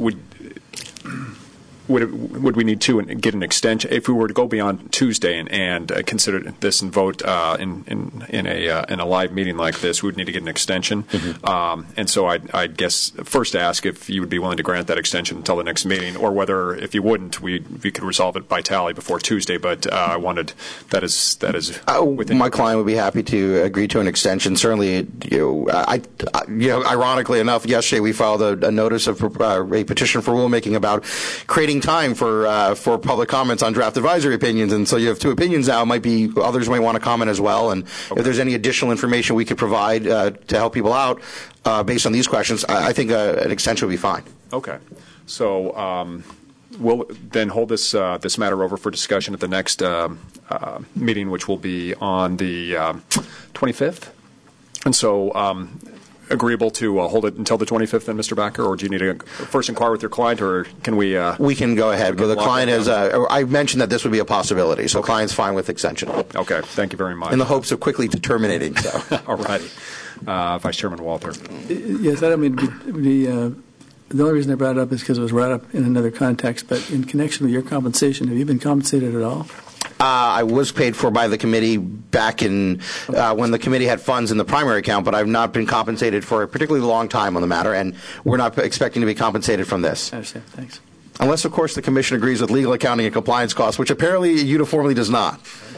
[SPEAKER 2] would we need to get an extension if we were to go beyond Tuesday and consider this and vote in a live meeting like this? We would need to get an extension, and so I'd guess first ask if you would be willing to grant that extension until the next meeting, or whether if you wouldn't, we could resolve it by tally before Tuesday. But I wanted that is within
[SPEAKER 5] my client would be happy to agree to an extension. Certainly, ironically enough, yesterday we filed a notice of a petition for rulemaking about creating time for public comments on draft advisory opinions, and so you have two opinions now. Might be others might want to comment as well, and if there's any additional information we could provide to help people out based on these questions, I think an extension would be fine.
[SPEAKER 2] Okay, so we'll then hold this matter over for discussion at the next meeting, which will be on the 25th, and so. Agreeable to hold it until the 25th, then, Mr. Backer, or do you need to first inquire with your client, or can we?
[SPEAKER 5] We can go ahead, but the client is. I mentioned that this would be a possibility, so client's fine with extension.
[SPEAKER 2] Okay, thank you very much.
[SPEAKER 5] In the hopes of quickly terminating. So,
[SPEAKER 2] all righty, Vice Chairman Walther.
[SPEAKER 3] Yes, I don't mean to be. The only reason I brought it up is because it was brought up in another context. But in connection with your compensation, have you been compensated at all?
[SPEAKER 5] I was paid for by the committee back in when the committee had funds in the primary account, but I've not been compensated for a particularly long time on the matter, and we're not expecting to be compensated from this.
[SPEAKER 3] I understand. Thanks.
[SPEAKER 5] Unless, of course, the Commission agrees with legal, accounting, and compliance costs, which apparently it uniformly does not.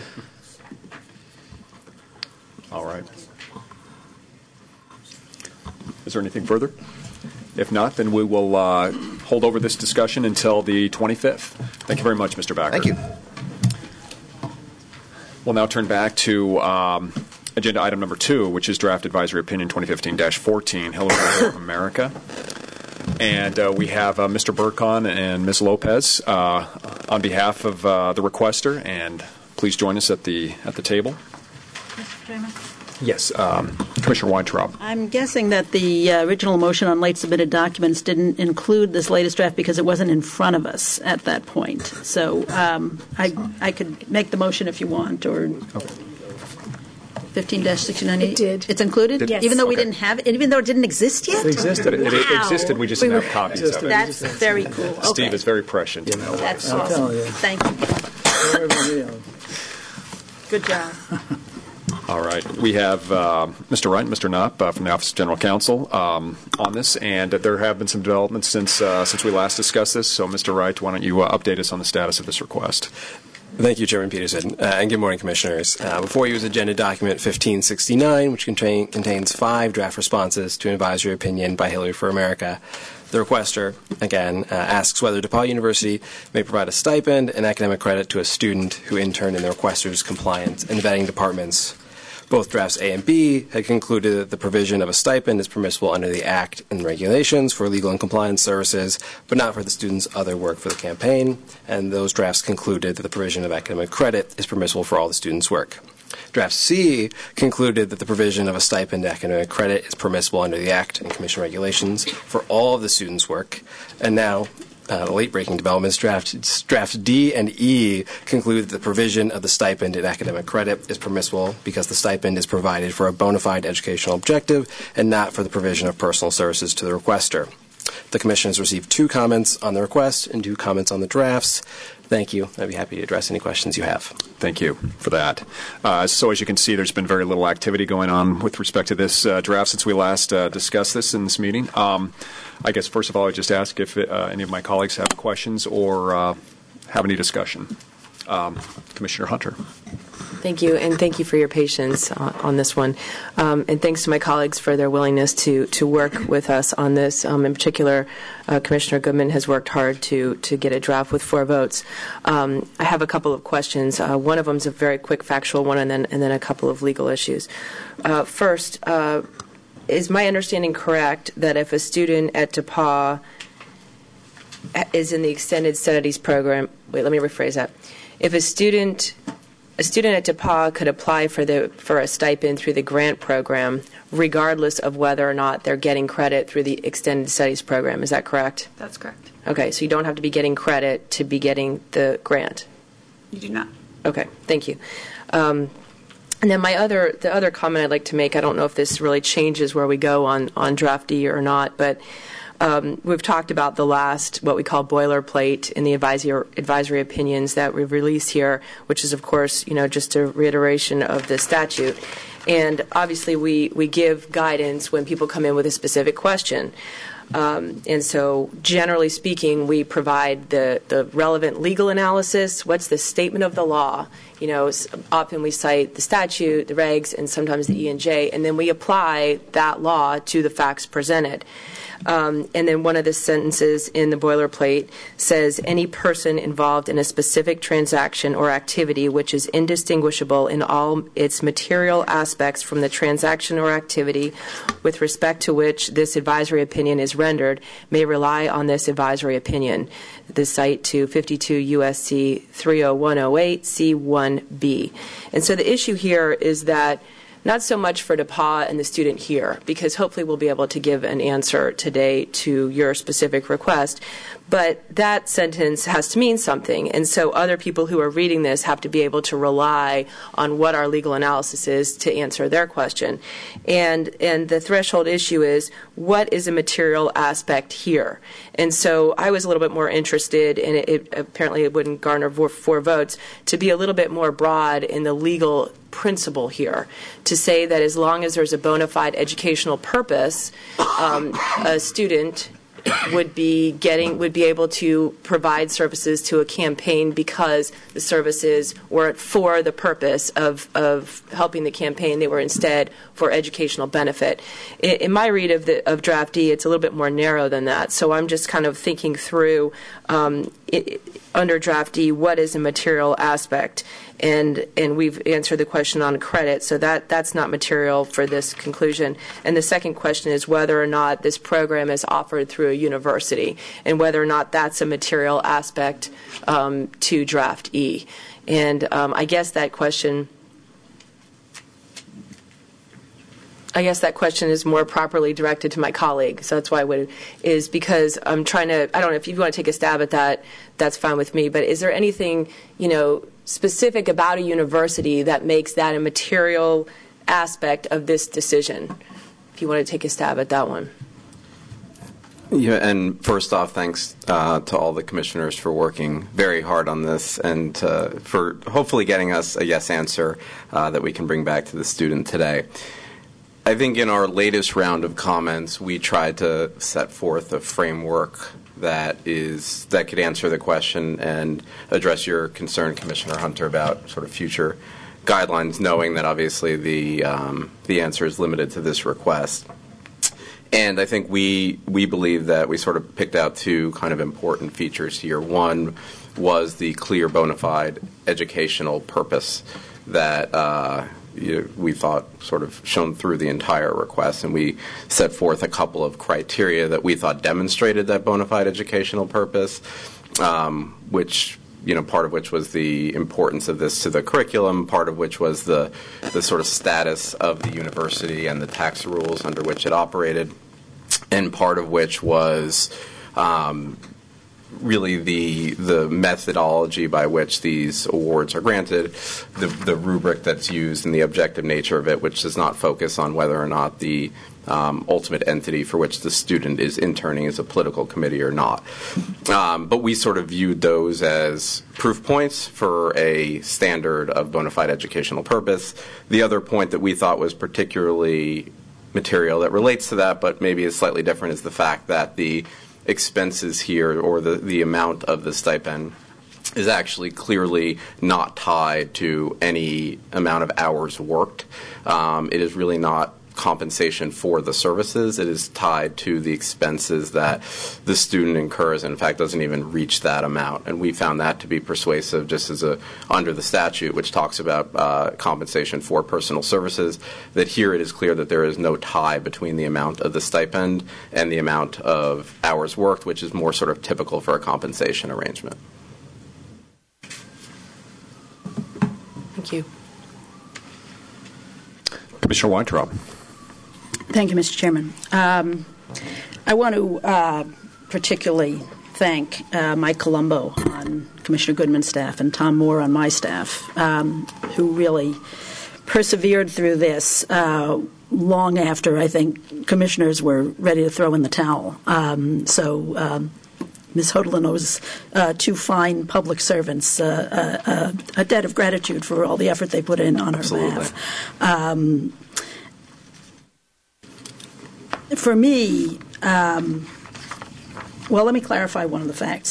[SPEAKER 2] All right. Is there anything further? If not, then we will hold over this discussion until the 25th. Thank you very much, Mr. Backer.
[SPEAKER 5] Thank you.
[SPEAKER 2] We'll now turn back to agenda item number 2, which is Draft Advisory Opinion 2015-14, Hillary of America. And we have Mr. Burkon and Ms. Lopez on behalf of the requester, and please join us at the table.
[SPEAKER 9] Mr. Chairman?
[SPEAKER 2] Yes, Commissioner Weintraub.
[SPEAKER 9] I'm guessing that the original motion on late submitted documents didn't include this latest draft because it wasn't in front of us at that point. So I could make the motion if you want, or 15-69.
[SPEAKER 4] It did.
[SPEAKER 9] It's included?
[SPEAKER 4] Yes.
[SPEAKER 9] Even though we didn't have it? Even though it didn't exist yet?
[SPEAKER 3] It existed.
[SPEAKER 2] It existed, we just didn't have copies of it.
[SPEAKER 9] That's very cool. Okay.
[SPEAKER 2] Steve is very prescient.
[SPEAKER 9] That's
[SPEAKER 3] I'll
[SPEAKER 9] awesome.
[SPEAKER 3] tell you.
[SPEAKER 9] Thank you. Good job.
[SPEAKER 2] All right. We have Mr. Wright and Mr. Knopp from the Office of General Counsel on this, and there have been some developments since we last discussed this. So, Mr. Wright, why don't you update us on the status of this request?
[SPEAKER 10] Thank you, Chairman Peterson, and good morning, Commissioners. Before you is Agenda Document 1569, which contains 5 draft responses to an advisory opinion by Hillary for America. The requester, again, asks whether DePaul University may provide a stipend and academic credit to a student who interned in the requester's compliance and vetting departments. Both drafts A and B had concluded that the provision of a stipend is permissible under the Act and regulations for legal and compliance services, but not for the student's other work for the campaign, and those drafts concluded that the provision of academic credit is permissible for all the student's work. Draft C concluded that the provision of a stipend academic credit is permissible under the Act and Commission regulations for all of the student's work, and now the late-breaking developments, drafts D and E conclude that the provision of the stipend and academic credit is permissible because the stipend is provided for a bona fide educational objective and not for the provision of personal services to the requester. The Commission has received 2 comments on the request and 2 comments on the drafts. Thank you. I'd be happy to address any questions you have.
[SPEAKER 2] Thank you for that. So as you can see, there's been very little activity going on with respect to this draft since we last discussed this in this meeting. I guess, first of all, I'd just ask if any of my colleagues have questions or have any discussion. Commissioner Hunter.
[SPEAKER 11] Thank you, and thank you for your patience on this one. And thanks to my colleagues for their willingness to work with us on this. In particular, Commissioner Goodman has worked hard to get a draft with 4 votes. I have a couple of questions. One of them is a very quick factual one, and then a couple of legal issues. First, is my understanding correct that if a student at DePauw is in the extended studies program, let me rephrase that. If a student at DePauw could apply for a stipend through the grant program, regardless of whether or not they're getting credit through the extended studies program. Is that correct?
[SPEAKER 12] That's correct.
[SPEAKER 11] Okay, so you don't have to be getting credit to be getting the grant.
[SPEAKER 12] You do not.
[SPEAKER 11] Okay, thank you. And then the other comment I'd like to make, I don't know if this really changes where we go on Draft D or not, but we've talked about the last, what we call boilerplate in the advisory opinions that we've released here, which is, of course, just a reiteration of the statute. And obviously, we give guidance when people come in with a specific question. And so, generally speaking, we provide the relevant legal analysis. What's the statement of the law? Often we cite the statute, the regs, and sometimes the E&J, and then we apply that law to the facts presented. And then one of the sentences in the boilerplate says, any person involved in a specific transaction or activity which is indistinguishable in all its material aspects from the transaction or activity with respect to which this advisory opinion is rendered may rely on this advisory opinion. The cite to 52 U.S.C. 30108 C1b. And so the issue here is that not so much for DePauw and the student here, because hopefully we'll be able to give an answer today to your specific request, but that sentence has to mean something, and so other people who are reading this have to be able to rely on what our legal analysis is to answer their question. And the threshold issue is, what is a material aspect here? And so I was a little bit more interested, and apparently it wouldn't garner 4 votes, to be a little bit more broad in the legal principle here, to say that as long as there's a bona fide educational purpose, a student would be able to provide services to a campaign because the services weren't for the purpose of helping the campaign. They were instead for educational benefit. In my read of Draft D, it's a little bit more narrow than that. So I'm just kind of thinking through under Draft D, what is a material aspect? And we've answered the question on credit, so that's not material for this conclusion. And the second question is whether or not this program is offered through a university, and whether or not that's a material aspect to Draft E. And I guess that question is more properly directed to my colleague. So that's why is because I'm trying to, I don't know if you want to take a stab at that, that's fine with me. But is there anything, specific about a university that makes that a material aspect of this decision? If you want to take a stab at that one.
[SPEAKER 13] Yeah, and first off, thanks to all the commissioners for working very hard on this and for hopefully getting us a yes answer that we can bring back to the student today. I think in our latest round of comments, we tried to set forth a framework that could answer the question and address your concern, Commissioner Hunter, about sort of future guidelines, knowing that obviously the answer is limited to this request. And I think we believe that we sort of picked out 2 kind of important features here. One was the clear bona fide educational purpose that we thought sort of shone through the entire request, and we set forth a couple of criteria that we thought demonstrated that bona fide educational purpose, which, part of which was the importance of this to the curriculum, part of which was the sort of status of the university and the tax rules under which it operated, and part of which was really the methodology by which these awards are granted, the rubric that's used, and the objective nature of it, which does not focus on whether or not the ultimate entity for which the student is interning is a political committee or not. But we sort of viewed those as proof points for a standard of bona fide educational purpose. The other point that we thought was particularly material that relates to that, but maybe is slightly different, is the fact that the expenses here, or the amount of the stipend, is actually clearly not tied to any amount of hours worked. It is really not compensation for the services. It is tied to the expenses that the student incurs, and in fact doesn't even reach that amount. And we found that to be persuasive just as under the statute, which talks about compensation for personal services, that here it is clear that there is no tie between the amount of the stipend and the amount of hours worked, which is more sort of typical for a compensation arrangement.
[SPEAKER 11] Thank you.
[SPEAKER 2] Commissioner Weintraub.
[SPEAKER 9] Thank you, Mr. Chairman. I want to particularly thank Mike Colombo on Commissioner Goodman's staff and Tom Moore on my staff, who really persevered through this long after, I think, commissioners were ready to throw in the towel. Ms. Hodelin owes two fine public servants a debt of gratitude for all the effort they put in on her behalf. For me, well, let me clarify one of the facts.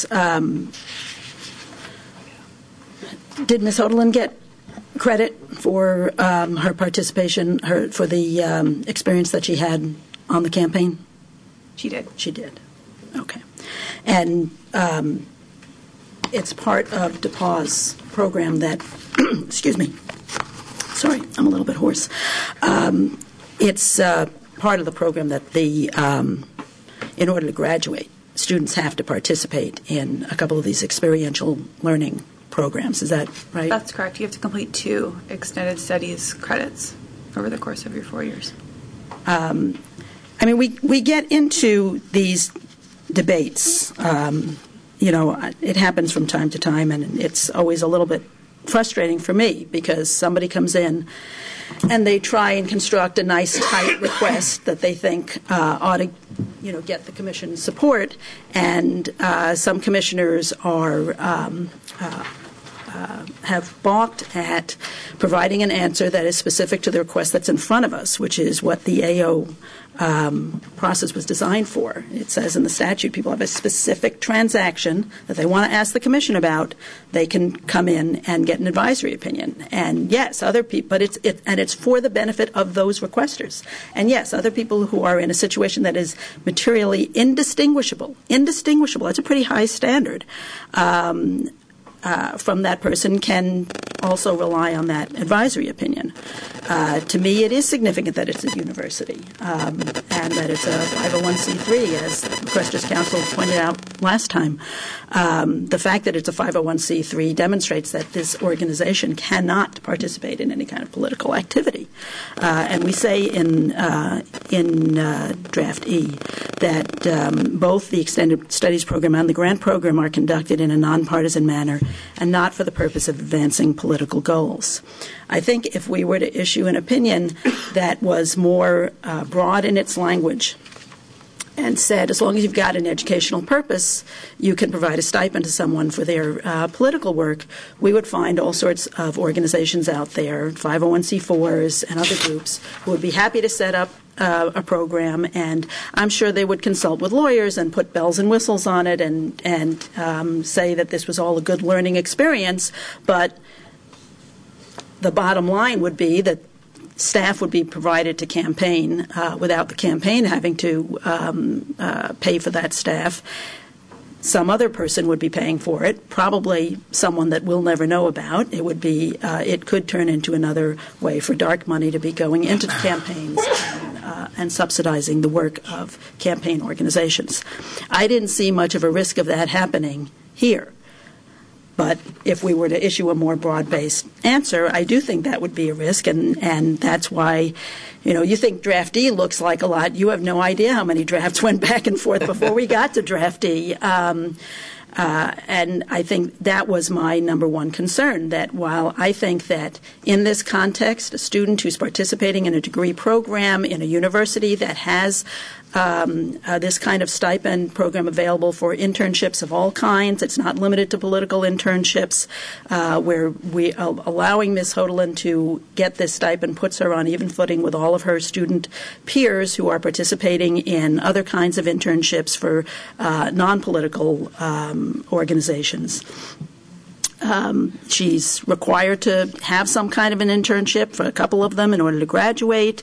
[SPEAKER 9] Did Ms. Hodelin get credit for her participation, for the experience that she had on the campaign?
[SPEAKER 12] She did.
[SPEAKER 9] She did. Okay. And it's part of DePauw's program that, excuse me, sorry, I'm a little bit hoarse. It's part of the program that in order to graduate, students have to participate in a couple of these experiential learning programs. Is that right?
[SPEAKER 12] That's correct. You have to complete 2 extended studies credits over the course of your 4 years.
[SPEAKER 9] I mean, we get into these debates. It happens from time to time, and it's always a little bit frustrating for me because somebody comes in and they try and construct a nice, tight request that they think ought to, get the commission's support, and some commissioners have balked at providing an answer that is specific to the request that's in front of us, which is what the AO process was designed for. It says in the statute people have a specific transaction that they want to ask the commission about. They can come in and get an advisory opinion. And yes, other people, but it's for the benefit of those requesters. And yes, other people who are in a situation that is materially indistinguishable. That's a pretty high standard. From that person can also rely on that advisory opinion. To me, it is significant that it's a university and that it's a 501c3, as the Requesters Council pointed out last time. The fact that it's a 501c3 demonstrates that this organization cannot participate in any kind of political activity. And we say in Draft E that both the Extended Studies Program and the Grant Program are conducted in a nonpartisan manner and not for the purpose of advancing political goals. I think if we were to issue an opinion that was more broad in its language and said, as long as you've got an educational purpose, you can provide a stipend to someone for their political work, we would find all sorts of organizations out there, 501c4s and other groups, who would be happy to set up a program, and I'm sure they would consult with lawyers and put bells and whistles on it and say that this was all a good learning experience, but the bottom line would be that staff would be provided to campaign without the campaign having to pay for that staff. Some other person would be paying for it, probably someone that we'll never know about. It would be, it could turn into another way for dark money to be going into campaigns and subsidizing the work of campaign organizations. I didn't see much of a risk of that happening here. But if we were to issue a more broad-based answer, I do think that would be a risk, and that's why, you think Draft D looks like a lot. You have no idea how many drafts went back and forth before we got to Draft D. And I think that was my number one concern, that while I think that in this context, a student who's participating in a degree program in a university that has this kind of stipend program available for internships of all kinds. It's not limited to political internships, where we allowing Ms. Hodelin to get this stipend puts her on even footing with all of her student peers who are participating in other kinds of internships for non-political organizations. She's required to have some kind of an internship for a couple of them in order to graduate.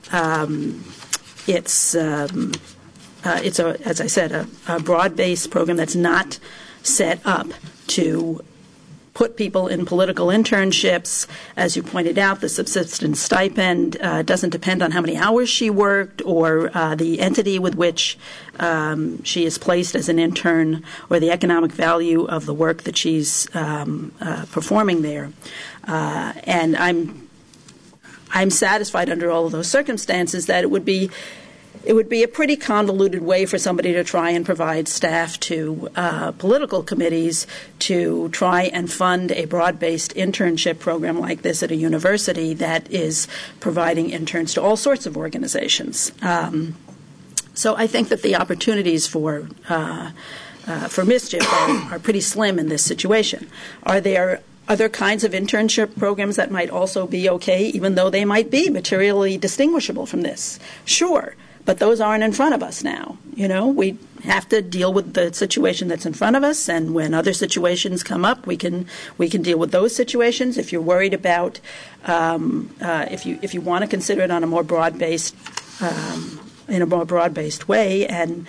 [SPEAKER 9] It's as I said, a broad-based program that's not set up to put people in political internships. As you pointed out, the subsistence stipend doesn't depend on how many hours she worked or the entity with which she is placed as an intern or the economic value of the work that she's performing there. And I'm satisfied under all of those circumstances that it would be a pretty convoluted way for somebody to try and provide staff to political committees to try and fund a broad-based internship program like this at a university that is providing interns to all sorts of organizations. So I think that the opportunities for mischief are pretty slim in this situation. Are there other kinds of internship programs that might also be okay, even though they might be materially distinguishable from this? Sure. But those aren't in front of us now. We have to deal with the situation that's in front of us, and when other situations come up, we can deal with those situations. If you're worried about, if you want to consider it on a more broad-based, in a more broad-based way, and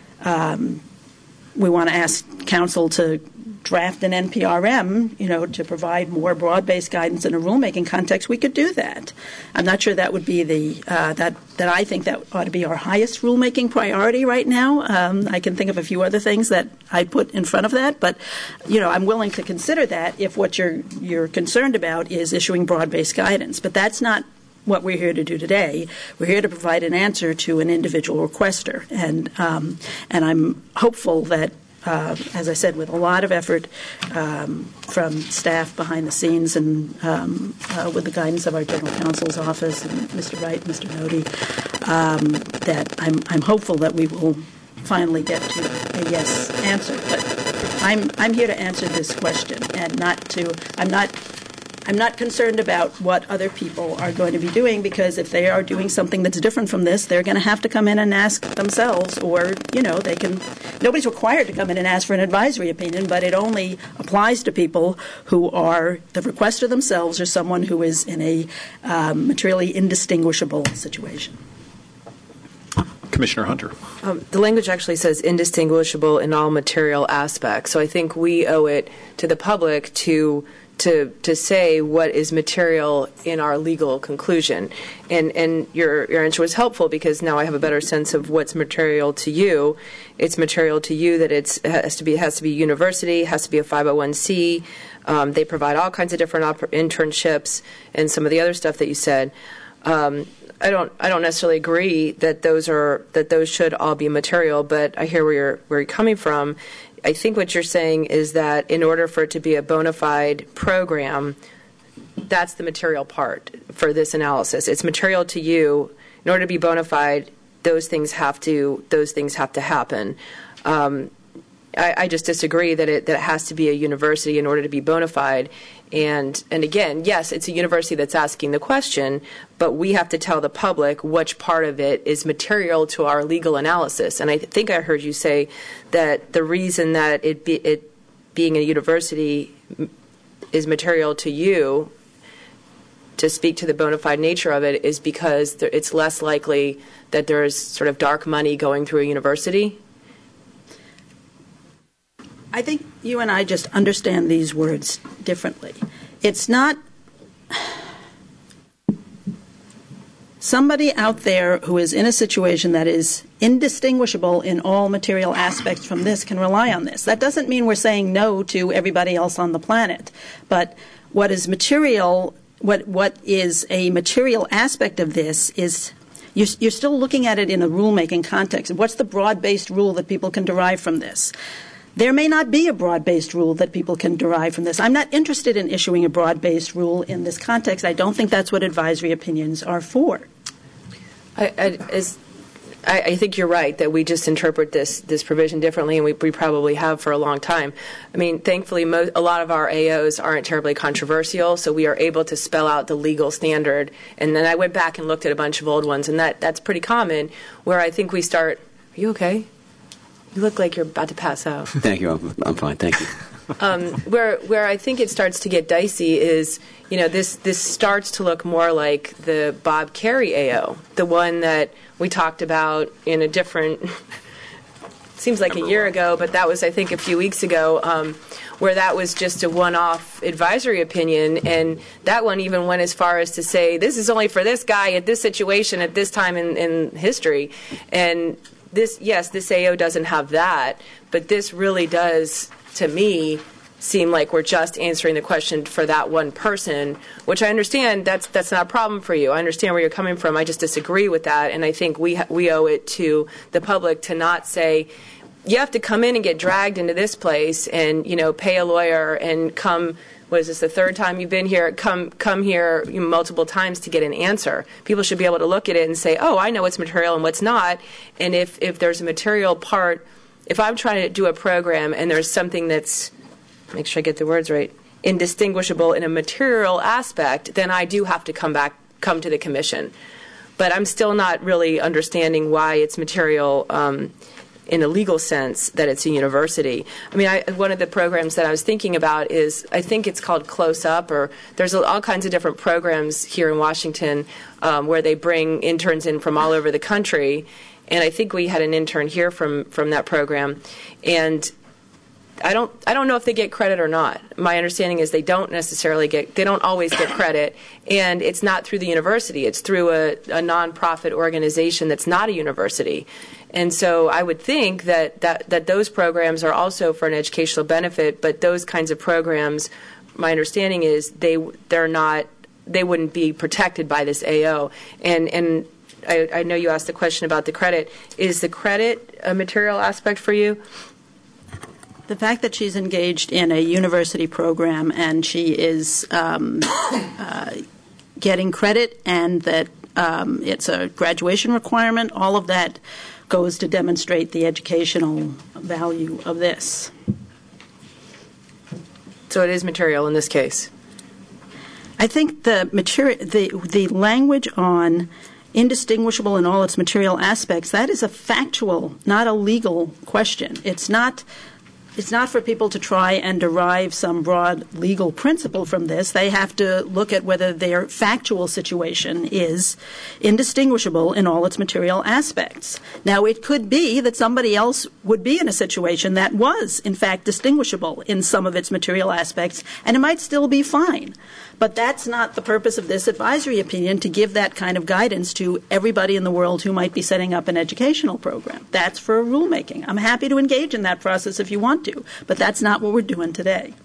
[SPEAKER 9] we want to ask council to draft an NPRM, to provide more broad-based guidance in a rulemaking context, we could do that. I'm not sure that would be that I think that ought to be our highest rulemaking priority right now. I can think of a few other things that I put in front of that, but I'm willing to consider that if what you're concerned about is issuing broad-based guidance. But that's not what we're here to do today. We're here to provide an answer to an individual requester, and I'm hopeful that. As I said, with a lot of effort from staff behind the scenes and with the guidance of our General Counsel's office and Mr. Wright, Mr. Nody, that I'm hopeful that we will finally get to a yes answer. But I'm here to answer this question and I'm not concerned about what other people are going to be doing, because if they are doing something that's different from this, they're going to have to come in and ask themselves, or, they can. Nobody's required to come in and ask for an advisory opinion, but it only applies to people who are the requester themselves or someone who is in a materially indistinguishable situation.
[SPEAKER 2] Commissioner Hunter.
[SPEAKER 11] The language actually says indistinguishable in all material aspects. So I think we owe it to the public to say what is material in our legal conclusion. And your answer was helpful, because now I have a better sense of what's material to you. It's material to you that it has to be a university, has to be a 501c. They provide all kinds of different internships and some of the other stuff that you said. I don't necessarily agree that those should all be material, but I hear where you're coming from. I think what you're saying is that in order for it to be a bona fide program, that's the material part for this analysis. It's material to you. In order to be bona fide, those things have to happen. I just disagree that it has to be a university in order to be bona fide. And again, yes, it's a university that's asking the question, but we have to tell the public which part of it is material to our legal analysis. And I think I heard you say that the reason that it being a university is material to you, to speak to the bona fide nature of it, is because it's less likely that there is sort of dark money going through a university.
[SPEAKER 9] I think you and I just understand these words differently. It's not somebody out there who is in a situation that is indistinguishable in all material aspects from this can rely on this. That doesn't mean we're saying no to everybody else on the planet. But what is material, what is a material aspect of this is you're still looking at it in a rulemaking context. What's the broad-based rule that people can derive from this? There may not be a broad-based rule that people can derive from this. I'm not interested in issuing a broad-based rule in this context. I don't think that's what advisory opinions are for.
[SPEAKER 11] I think you're right that we just interpret this provision differently, and we probably have for a long time. I mean, thankfully, a lot of our AOs aren't terribly controversial, so we are able to spell out the legal standard. And then I went back and looked at a bunch of old ones, and that's pretty common, where I think we start, are you okay? You look like you're about to pass out.
[SPEAKER 14] Thank you. I'm fine. Thank you.
[SPEAKER 11] Where I think it starts to get dicey is, this starts to look more like the Bob Kerrey AO, the one that we talked about in a different, seems like a year ago, but that was, I think, a few weeks ago, where that was just a one-off advisory opinion, and that one even went as far as to say, this is only for this guy at this situation at this time in history. And this AO doesn't have that, but this really does, to me, seem like we're just answering the question for that one person, which I understand that's not a problem for you. I understand where you're coming from. I just disagree with that, and I think we owe it to the public to not say, you have to come in and get dragged into this place and, pay a lawyer and come, what is this, the third time you've been here, come here multiple times to get an answer. People should be able to look at it and say, oh, I know what's material and what's not, and if there's a material part, if I'm trying to do a program and there's something that's, make sure I get the words right, indistinguishable in a material aspect, then I do have to come to the commission. But I'm still not really understanding why it's material in a legal sense that it's a university. I mean, one of the programs that I was thinking about is, I think it's called Close Up, or there's all kinds of different programs here in Washington where they bring interns in from all over the country. And I think we had an intern here from that program. And I don't know if they get credit or not. My understanding is they don't always get credit, and it's not through the university. It's through a nonprofit organization that's not a university. And so I would think that those programs are also for an educational benefit, but those kinds of programs, my understanding is they wouldn't be protected by this AO. And I know you asked the question about the credit. Is the credit a material aspect for you?
[SPEAKER 9] The fact that she's engaged in a university program and she is getting credit, and that it's a graduation requirement, all of that goes to demonstrate the educational value of this.
[SPEAKER 11] So it is material in this case?
[SPEAKER 9] I think the language on indistinguishable in all its material aspects, that is a factual, not a legal question. It's not for people to try and derive some broad legal principle from this. They have to look at whether their factual situation is indistinguishable in all its material aspects. Now, it could be that somebody else would be in a situation that was, in fact, distinguishable in some of its material aspects, and it might still be fine. But that's not the purpose of this advisory opinion, to give that kind of guidance to everybody in the world who might be setting up an educational program. That's for rulemaking. I'm happy to engage in that process if you want to, but that's not what we're doing today.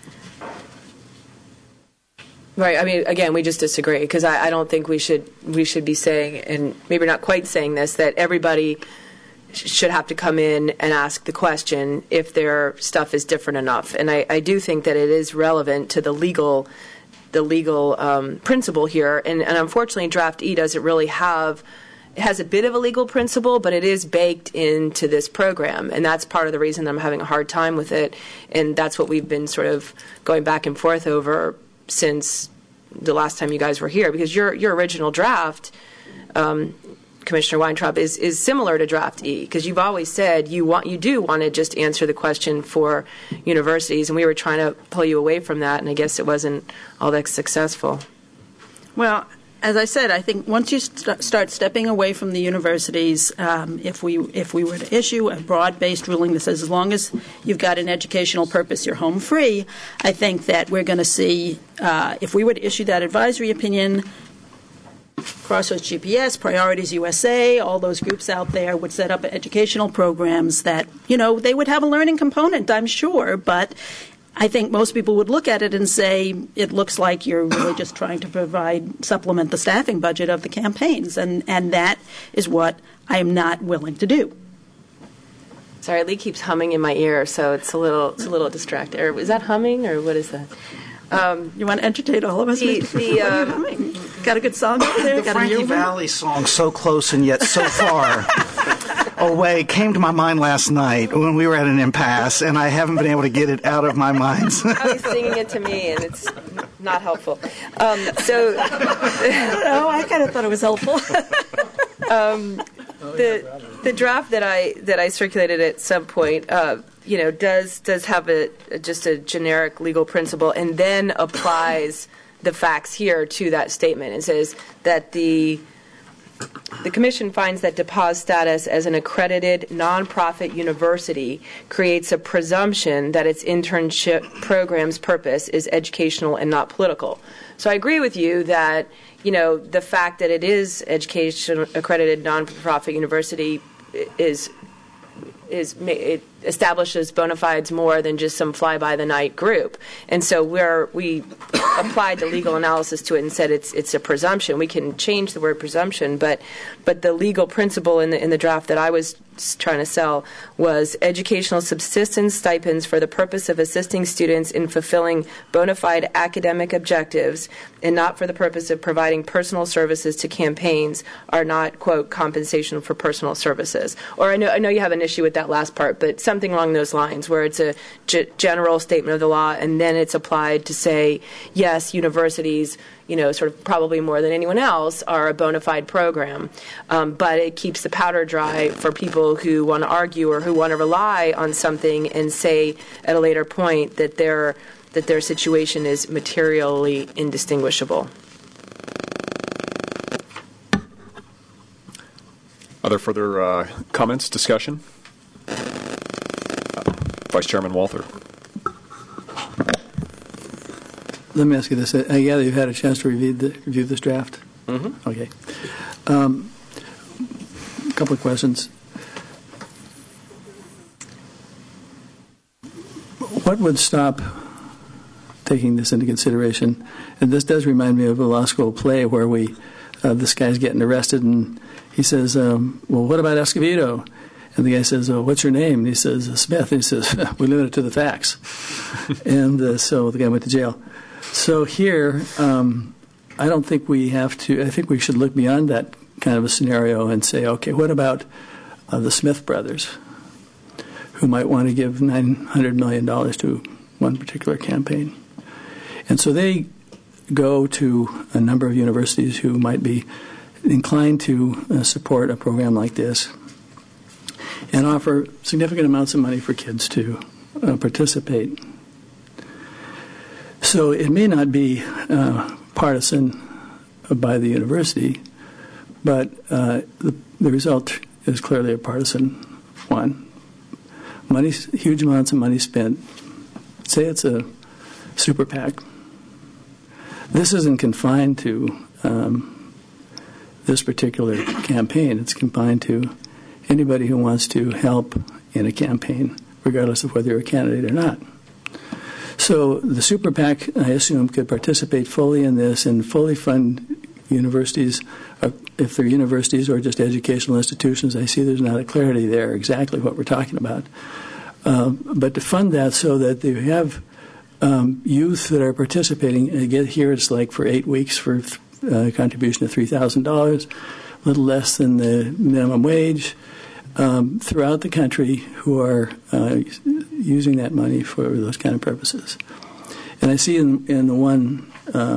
[SPEAKER 11] Right. I mean, again, we just disagree, because I don't think we should be saying, and maybe not quite saying this, that everybody should have to come in and ask the question if their stuff is different enough. And I do think that it is relevant to the legal principle here, and unfortunately Draft E doesn't really have, it has a bit of a legal principle, but it is baked into this program, and that's part of the reason I'm having a hard time with it, and that's what we've been sort of going back and forth over since the last time you guys were here, because your original draft, Commissioner Weintraub, is similar to Draft E, because you've always said you do want to just answer the question for universities, and we were trying to pull you away from that, and I guess it wasn't all that successful.
[SPEAKER 9] Well, as I said, I think once you start stepping away from the universities, if we were to issue a broad-based ruling that says as long as you've got an educational purpose, you're home free, I think that we're going to see, if we were to issue that advisory opinion, Crossroads GPS, Priorities USA, all those groups out there would set up educational programs that, they would have a learning component, I'm sure, but I think most people would look at it and say, it looks like you're really just trying to supplement the staffing budget of the campaigns, and that is what I am not willing to do.
[SPEAKER 11] Sorry, Lee keeps humming in my ear, so it's a little distracting. Is that humming, or what is that?
[SPEAKER 9] You want to entertain all of us? What are you humming? Got a good song out there?
[SPEAKER 7] The Frankie Valli song, So Close and Yet So Far Away, came to my mind last night when we were at an impasse, and I haven't been able to get it out of my mind.
[SPEAKER 11] I was singing it to me, and it's not helpful.
[SPEAKER 9] I don't know. I kind of thought it was helpful.
[SPEAKER 11] The draft that I circulated at some point does have just a generic legal principle, and then applies the facts here to that statement. It says that the Commission finds that DePauw's status as an accredited nonprofit university creates a presumption that its internship program's purpose is educational and not political. So I agree with you that, the fact that it is education accredited nonprofit university it establishes bona fides more than just some fly-by-the-night group. And so we applied the legal analysis to it and said it's a presumption. We can change the word presumption, but the legal principle in the draft that I was trying to sell was educational subsistence stipends for the purpose of assisting students in fulfilling bona fide academic objectives and not for the purpose of providing personal services to campaigns are not, quote, compensation for personal services. Or I know you have an issue with that last part, but something along those lines where it's a general statement of the law and then it's applied to say, yes, universities, sort of probably more than anyone else, are a bona fide program. But it keeps the powder dry for people who want to argue or who want to rely on something and say at a later point that their situation is materially indistinguishable.
[SPEAKER 2] Are there further comments, discussion? Vice Chairman Walther.
[SPEAKER 3] Let me ask you this. I gather you've had a chance to review this draft?
[SPEAKER 10] Mm-hmm.
[SPEAKER 3] Okay. A couple of questions. What would stop taking this into consideration? And this does remind me of a law school play where this guy's getting arrested and he says, well, what about Escovedo? And the guy says, oh, what's your name? And he says, Smith. And he says, we limit it to the facts. And so the guy went to jail. So here, I don't think we have to, I think we should look beyond that kind of a scenario and say, okay, what about the Smith brothers who might want to give $900 million to one particular campaign? And so they go to a number of universities who might be inclined to support a program like this and offer significant amounts of money for kids to participate. So it may not be partisan by the university, but the result is clearly a partisan one. Huge amounts of money spent. Say it's a super PAC. This isn't confined to this particular campaign. It's confined to anybody who wants to help in a campaign, regardless of whether you're a candidate or not. So the super PAC, I assume, could participate fully in this and fully fund universities, if they're universities or just educational institutions. I see there's not a clarity there exactly what we're talking about. But to fund that so that they have youth that are participating, and again, here it's like for 8 weeks for a contribution of $3,000, a little less than the minimum wage, throughout the country who are using that money for those kind of purposes. And I see in the one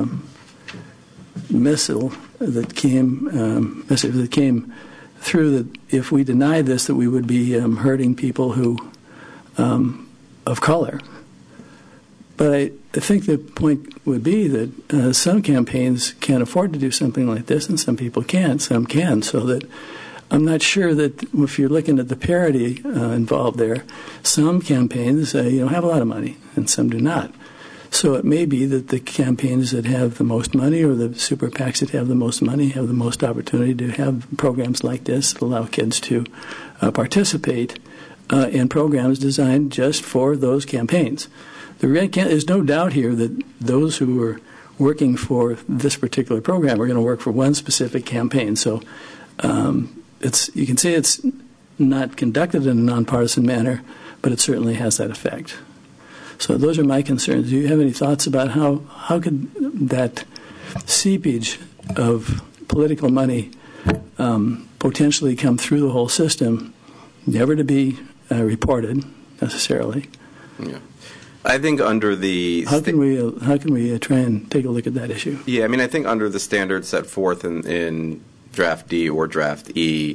[SPEAKER 3] message that came through that if we deny this, that we would be hurting people who of color. But I think the point would be that some campaigns can't afford to do something like this, and some people can't. Some can. So that I'm not sure that if you're looking at the parity involved there, some campaigns have a lot of money, and some do not. So it may be that the campaigns that have the most money or the super PACs that have the most money have the most opportunity to have programs like this that allow kids to participate in programs designed just for those campaigns. There's no doubt here that those who are working for this particular program are going to work for one specific campaign. So you can say it's not conducted in a nonpartisan manner, but it certainly has that effect. So those are my concerns. Do you have any thoughts about how could that seepage of political money potentially come through the whole system, never to be reported necessarily?
[SPEAKER 13] Yeah. I think under the
[SPEAKER 3] how can we try and take a look at that issue?
[SPEAKER 13] Yeah, I mean, I think under the standards set forth in Draft D or Draft E,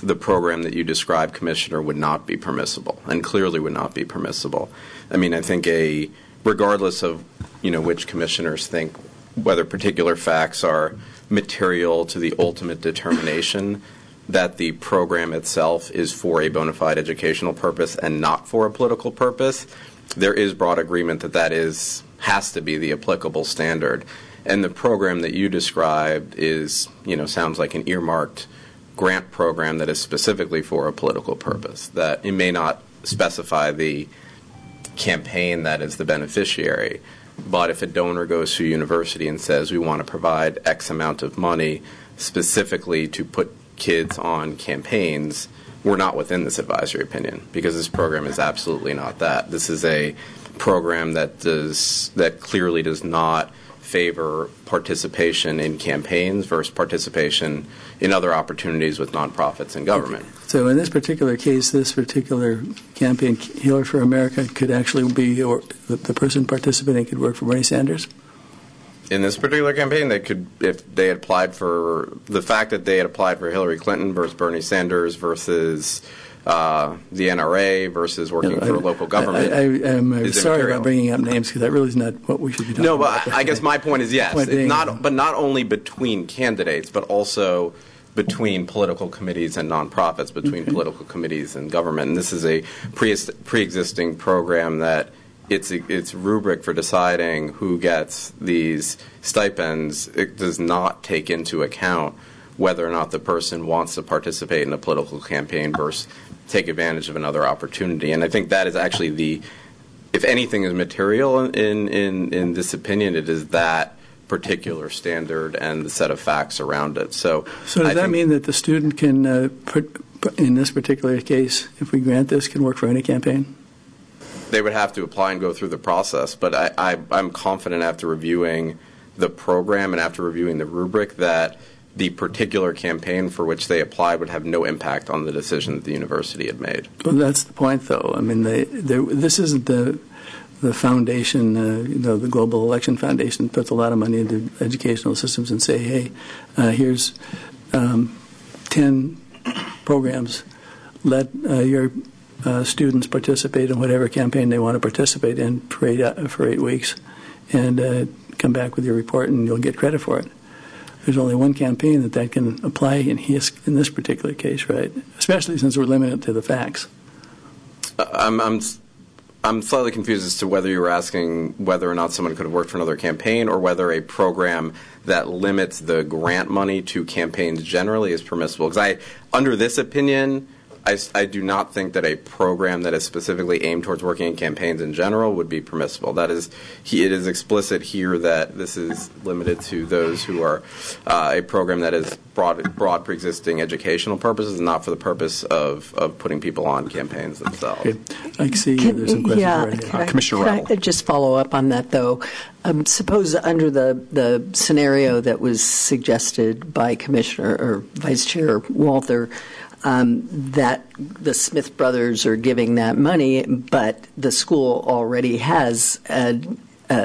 [SPEAKER 13] the program that you described, Commissioner, would not be permissible, and clearly would not be permissible. I mean, I think regardless of which commissioners think whether particular facts are material to the ultimate determination that the program itself is for a bona fide educational purpose and not for a political purpose, there is broad agreement that has to be the applicable standard. And the program that you described sounds like an earmarked grant program that is specifically for a political purpose, that it may not specify the campaign that is the beneficiary, but if a donor goes to a university and says we want to provide X amount of money specifically to put kids on campaigns, we're not within this advisory opinion, because this program is absolutely not that. This is a program that clearly does not favor participation in campaigns versus participation in other opportunities with nonprofits and government.
[SPEAKER 3] So in this particular case, this particular campaign, Healer for America, could actually be, or the person participating could work for Bernie Sanders?
[SPEAKER 13] In this particular campaign, they could, if they had applied for, the fact that they had applied for Hillary Clinton versus Bernie Sanders versus the NRA versus working for a local government.
[SPEAKER 3] I'm sorry about bringing up names, because that really is not what we should be talking about.
[SPEAKER 13] No, but I guess my point is yes. But not only between candidates, but also between political committees and nonprofits, between political committees and government. And this is a pre-existing program that its rubric for deciding who gets these stipends, it does not take into account whether or not the person wants to participate in a political campaign versus take advantage of another opportunity. And I think that is actually if anything is material in this opinion, it is that particular standard and the set of facts around it. So
[SPEAKER 3] does that mean that the student can, in this particular case, if we grant this, can work for any campaign?
[SPEAKER 13] They would have to apply and go through the process. But I'm confident after reviewing the program and after reviewing the rubric that the particular campaign for which they applied would have no impact on the decision that the university had made.
[SPEAKER 3] Well, that's the point, though. I mean, this isn't the foundation, the Global Election Foundation puts a lot of money into educational systems and say, hey, here's 10 programs. Let your students participate in whatever campaign they want to participate in for 8 weeks, and come back with your report, and you'll get credit for it. There's only one campaign that can apply in this particular case, right? Especially since we're limited to the facts.
[SPEAKER 13] I'm slightly confused as to whether you were asking whether or not someone could have worked for another campaign, or whether a program that limits the grant money to campaigns generally is permissible. Because under this opinion, I do not think that a program that is specifically aimed towards working in campaigns in general would be permissible. It is explicit here that this is limited to those who are a program that is broad pre-existing educational purposes, and not for the purpose of putting people on campaigns themselves.
[SPEAKER 3] I see there's some questions already.
[SPEAKER 2] Commissioner Rattle.
[SPEAKER 8] Can I just follow up on that, though? Suppose under the scenario that was suggested by Commissioner or Vice Chair Walther, that the Smith brothers are giving that money, but the school already has an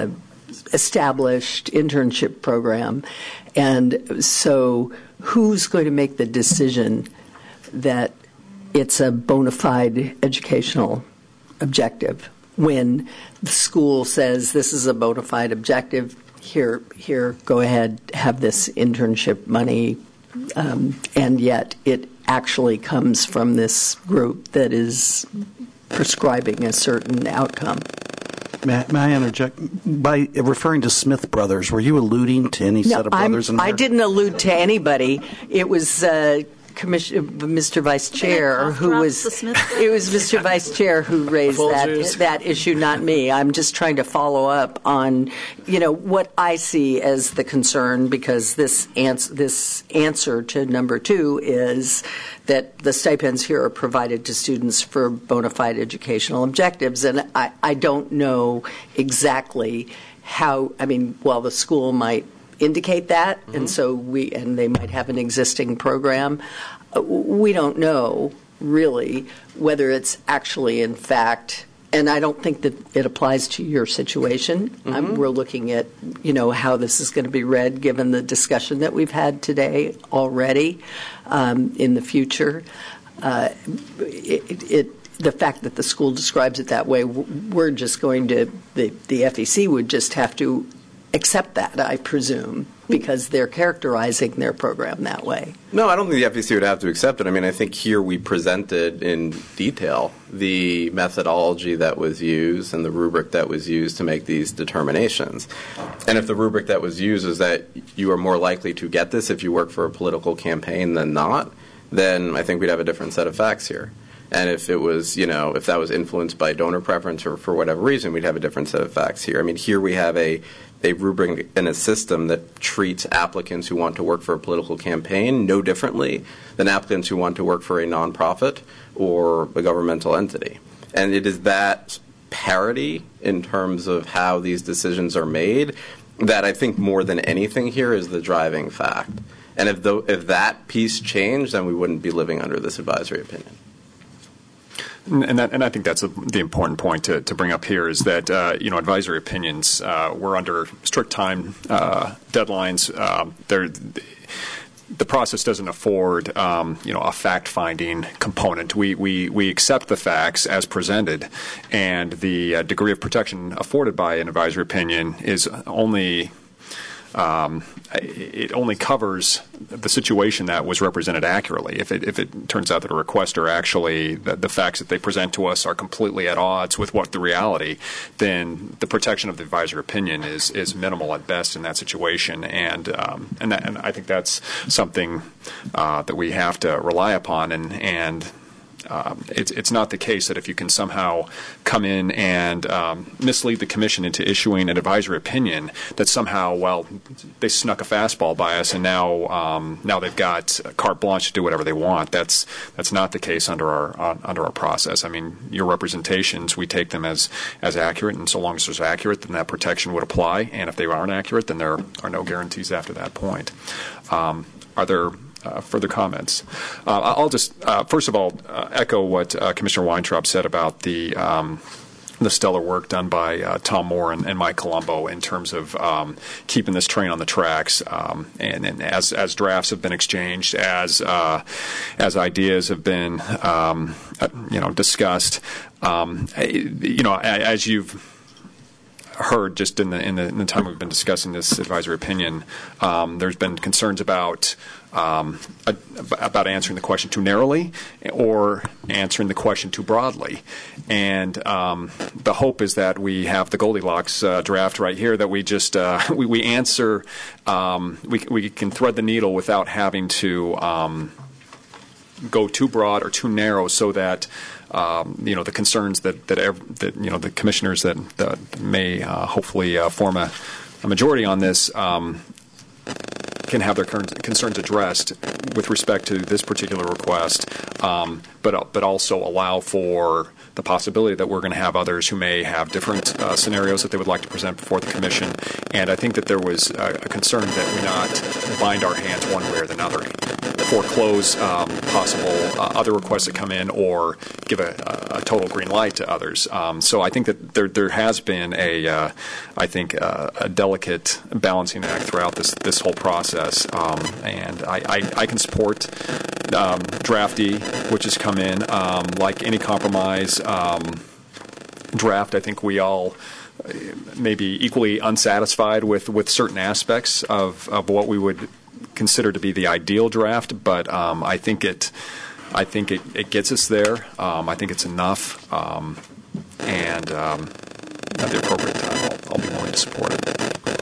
[SPEAKER 8] established internship program. And so who's going to make the decision that it's a bona fide educational objective when the school says this is a bona fide objective, here, go ahead, have this internship money, and yet it actually comes from this group that is prescribing a certain outcome?
[SPEAKER 7] May I interject? By referring to Smith Brothers, were you alluding to any set of brothers?
[SPEAKER 8] I didn't allude to anybody. It was Mr. Vice Chair who was. It was Mr. Vice Chair who raised that issue, not me. I'm just trying to follow up on, what I see as the concern, because this answer to number 2 is that the stipends here are provided to students for bona fide educational objectives, and I don't know exactly how. I mean, while the school might indicate that, and so they might have an existing program. We don't know really whether it's actually in fact And I don't think that it applies to your situation. We're looking at, how this is going to be read given the discussion that we've had today already in the future. The fact that the school describes it that way, we're just going to, the FEC would just have to accept that, I presume, because they're characterizing their program that way.
[SPEAKER 13] No, I don't think the FEC would have to accept it. I mean, I think here we presented in detail the methodology that was used and the rubric that was used to make these determinations. And if the rubric that was used is that you are more likely to get this if you work for a political campaign than not, then I think we'd have a different set of facts here. And if it was, if that was influenced by donor preference or for whatever reason, we'd have a different set of facts here. I mean, here we have a rubric and a system that treats applicants who want to work for a political campaign no differently than applicants who want to work for a nonprofit or a governmental entity. And it is that parity in terms of how these decisions are made that I think more than anything here is the driving fact. And if that piece changed, then we wouldn't be living under this advisory opinion.
[SPEAKER 2] And I think that's the important point to bring up here is that advisory opinions we're under strict time deadlines. The process doesn't afford a fact-finding component. We accept the facts as presented, and the degree of protection afforded by an advisory opinion is only. It only covers the situation that was represented accurately. If it turns out that a requester actually, the facts that they present to us are completely at odds with what the reality, then the protection of the advisory opinion is minimal at best in that situation. And I think that's something that we have to rely upon. And it's not the case that if you can somehow come in and mislead the commission into issuing an advisory opinion, that somehow, they snuck a fastball by us and now they've got carte blanche to do whatever they want. That's not the case under our process. I mean, your representations, we take them as accurate, and so long as they're accurate, then that protection would apply. And if they aren't accurate, then there are no guarantees after that point. Are there further comments? I'll just, first of all, echo what Commissioner Weintraub said about the stellar work done by Tom Moore and Mike Colombo in terms of keeping this train on the tracks. And as drafts have been exchanged, as ideas have been, discussed, as you've heard just in the time we've been discussing this advisory opinion, there's been concerns about answering the question too narrowly or answering the question too broadly. And the hope is that we have the Goldilocks draft right here, that we just we answer, we can thread the needle without having to go too broad or too narrow, so that the concerns that the commissioners that may hopefully form a majority on this can have their concerns addressed with respect to this particular request, but also allow for the possibility that we're going to have others who may have different scenarios that they would like to present before the commission. And I think that there was a concern that we not bind our hands one way or the other, foreclose possible other requests that come in, or give a total green light to others. So I think that there has been a delicate balancing act throughout this whole process. And I can support draft E, which has come in. Like any compromise draft, I think we all may be equally unsatisfied with certain aspects of what we would consider to be the ideal draft, but I think it gets us there. I think it's enough, and at the appropriate time, I'll be willing to support it.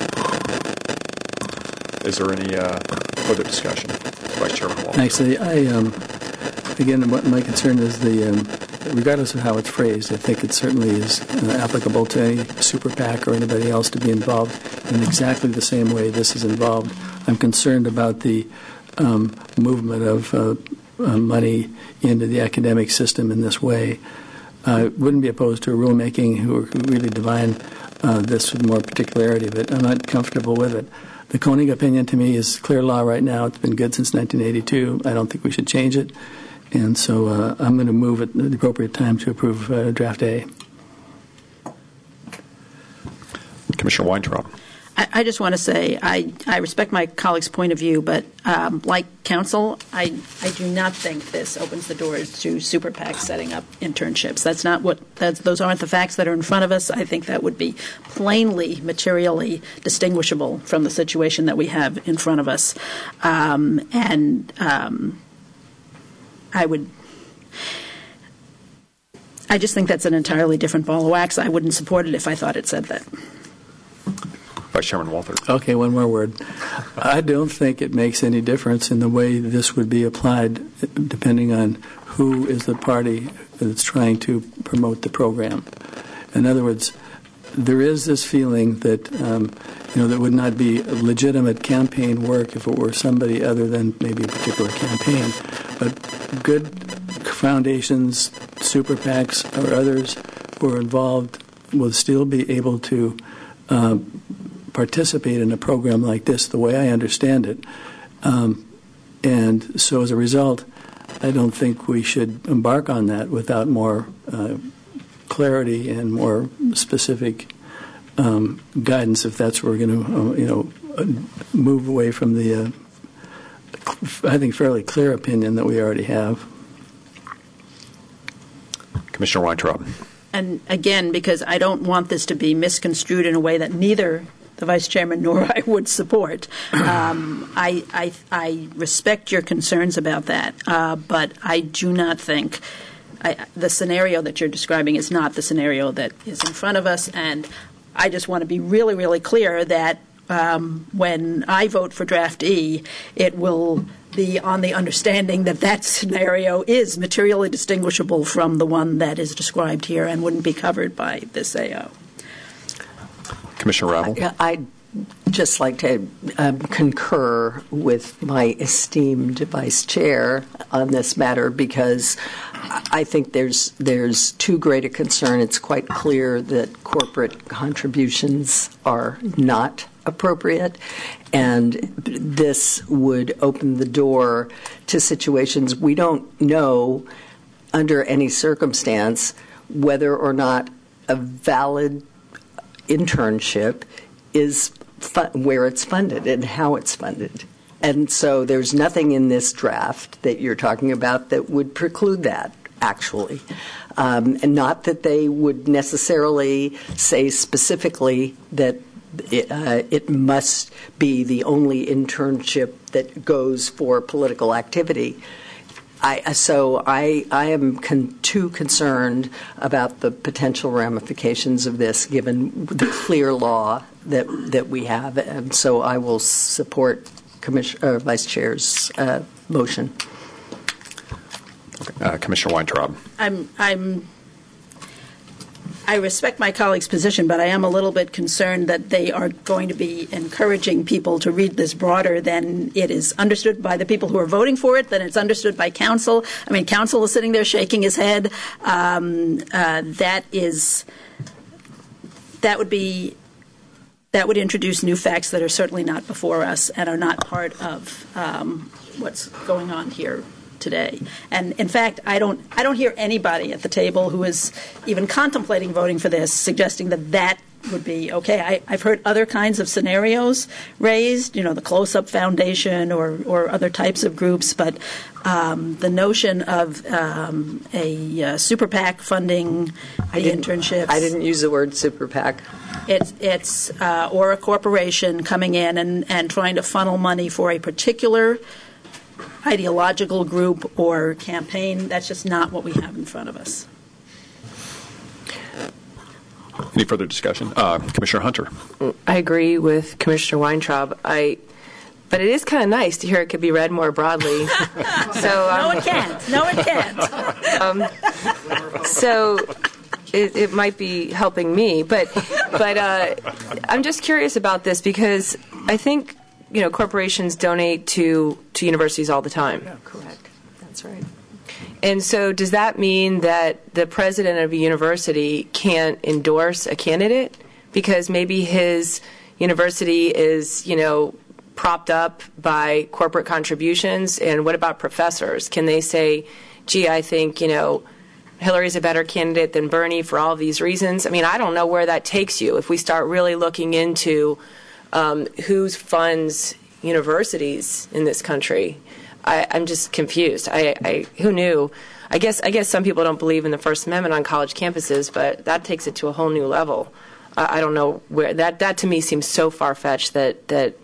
[SPEAKER 2] Is there any further discussion, Vice Chairman Walter?
[SPEAKER 3] Actually, again, what my concern is regardless of how it's phrased, I think it certainly is applicable to any super PAC or anybody else to be involved in exactly the same way this is involved. I'm concerned about the movement of money into the academic system in this way. I wouldn't be opposed to a rulemaking who really define this with more particularity, but I'm not comfortable with it. The Koenig opinion to me is clear law right now. It's been good since 1982. I don't think we should change it. And so I'm going to move at the appropriate time to approve draft A.
[SPEAKER 2] Commissioner Weintraub.
[SPEAKER 9] I just want to say I respect my colleague's point of view, but like counsel, I do not think this opens the doors to super PACs setting up internships. Those aren't the facts that are in front of us. I think that would be plainly, materially distinguishable from the situation that we have in front of us. I just think that's an entirely different ball of wax. I wouldn't support it if I thought it said that.
[SPEAKER 2] Vice Chairman Walther.
[SPEAKER 3] Okay, one more word. I don't think it makes any difference in the way this would be applied, depending on who is the party that's trying to promote the program. In other words, there is this feeling that that would not be legitimate campaign work if it were somebody other than maybe a particular campaign. But good foundations, super PACs, or others who are involved will still be able to participate in a program like this, the way I understand it. And so as a result, I don't think we should embark on that without more clarity and more specific guidance, if that's where we're going to, move away from the, I think, fairly clear opinion that we already have.
[SPEAKER 2] Commissioner Weintraub.
[SPEAKER 9] And again, because I don't want this to be misconstrued in a way that neither the Vice Chairman nor I would support. I respect your concerns about that, but I do not think the scenario that you're describing is not the scenario that is in front of us, and I just want to be really, really clear that when I vote for Draft E, it will be on the understanding that that scenario is materially distinguishable from the one that is described here and wouldn't be covered by this AO.
[SPEAKER 2] Commissioner Ravel.
[SPEAKER 8] I'd just like to concur with my esteemed Vice Chair on this matter, because I think there's too great a concern. It's quite clear that corporate contributions are not appropriate, and this would open the door to situations we don't know under any circumstance whether or not a valid internship is where it's funded and how it's funded. And so there's nothing in this draft that you're talking about that would preclude that, actually. And not that they would necessarily say specifically that it must be the only internship that goes for political activity. So I am too concerned about the potential ramifications of this, given the clear law that we have, and so I will support Vice Chair's motion.
[SPEAKER 2] Okay. Commissioner Weintraub.
[SPEAKER 9] I respect my colleague's position, but I am a little bit concerned that they are going to be encouraging people to read this broader than it is understood by the people who are voting for it, than it's understood by counsel. I mean, counsel is sitting there shaking his head. That would introduce new facts that are certainly not before us and are not part of what's going on here today. And in fact, I don't hear anybody at the table who is even contemplating voting for this suggesting that would be okay. I've heard other kinds of scenarios raised, the Close-Up Foundation or other types of groups, but the notion of a super PAC funding the internships.
[SPEAKER 8] I didn't use the word super PAC.
[SPEAKER 9] It's or a corporation coming in and trying to funnel money for a particular ideological group or campaign. That's just not what we have in front of us.
[SPEAKER 2] Any further discussion? Commissioner Hunter.
[SPEAKER 11] I agree with Commissioner Weintraub. But it is kind of nice to hear it could be read more broadly.
[SPEAKER 9] No, it can't. No, it can't.
[SPEAKER 11] So it might be helping me, but I'm just curious about this because I think corporations donate to universities all the time.
[SPEAKER 8] Yeah, correct. That's right.
[SPEAKER 11] And so does that mean that the president of a university can't endorse a candidate because maybe his university is, propped up by corporate contributions? And what about professors? Can they say, gee, I think, Hillary's a better candidate than Bernie for all of these reasons. I mean, I don't know where that takes you if we start really looking into who funds universities in this country. I'm just confused. Who knew? I guess some people don't believe in the First Amendment on college campuses, but that takes it to a whole new level. I don't know where that to me seems so far-fetched that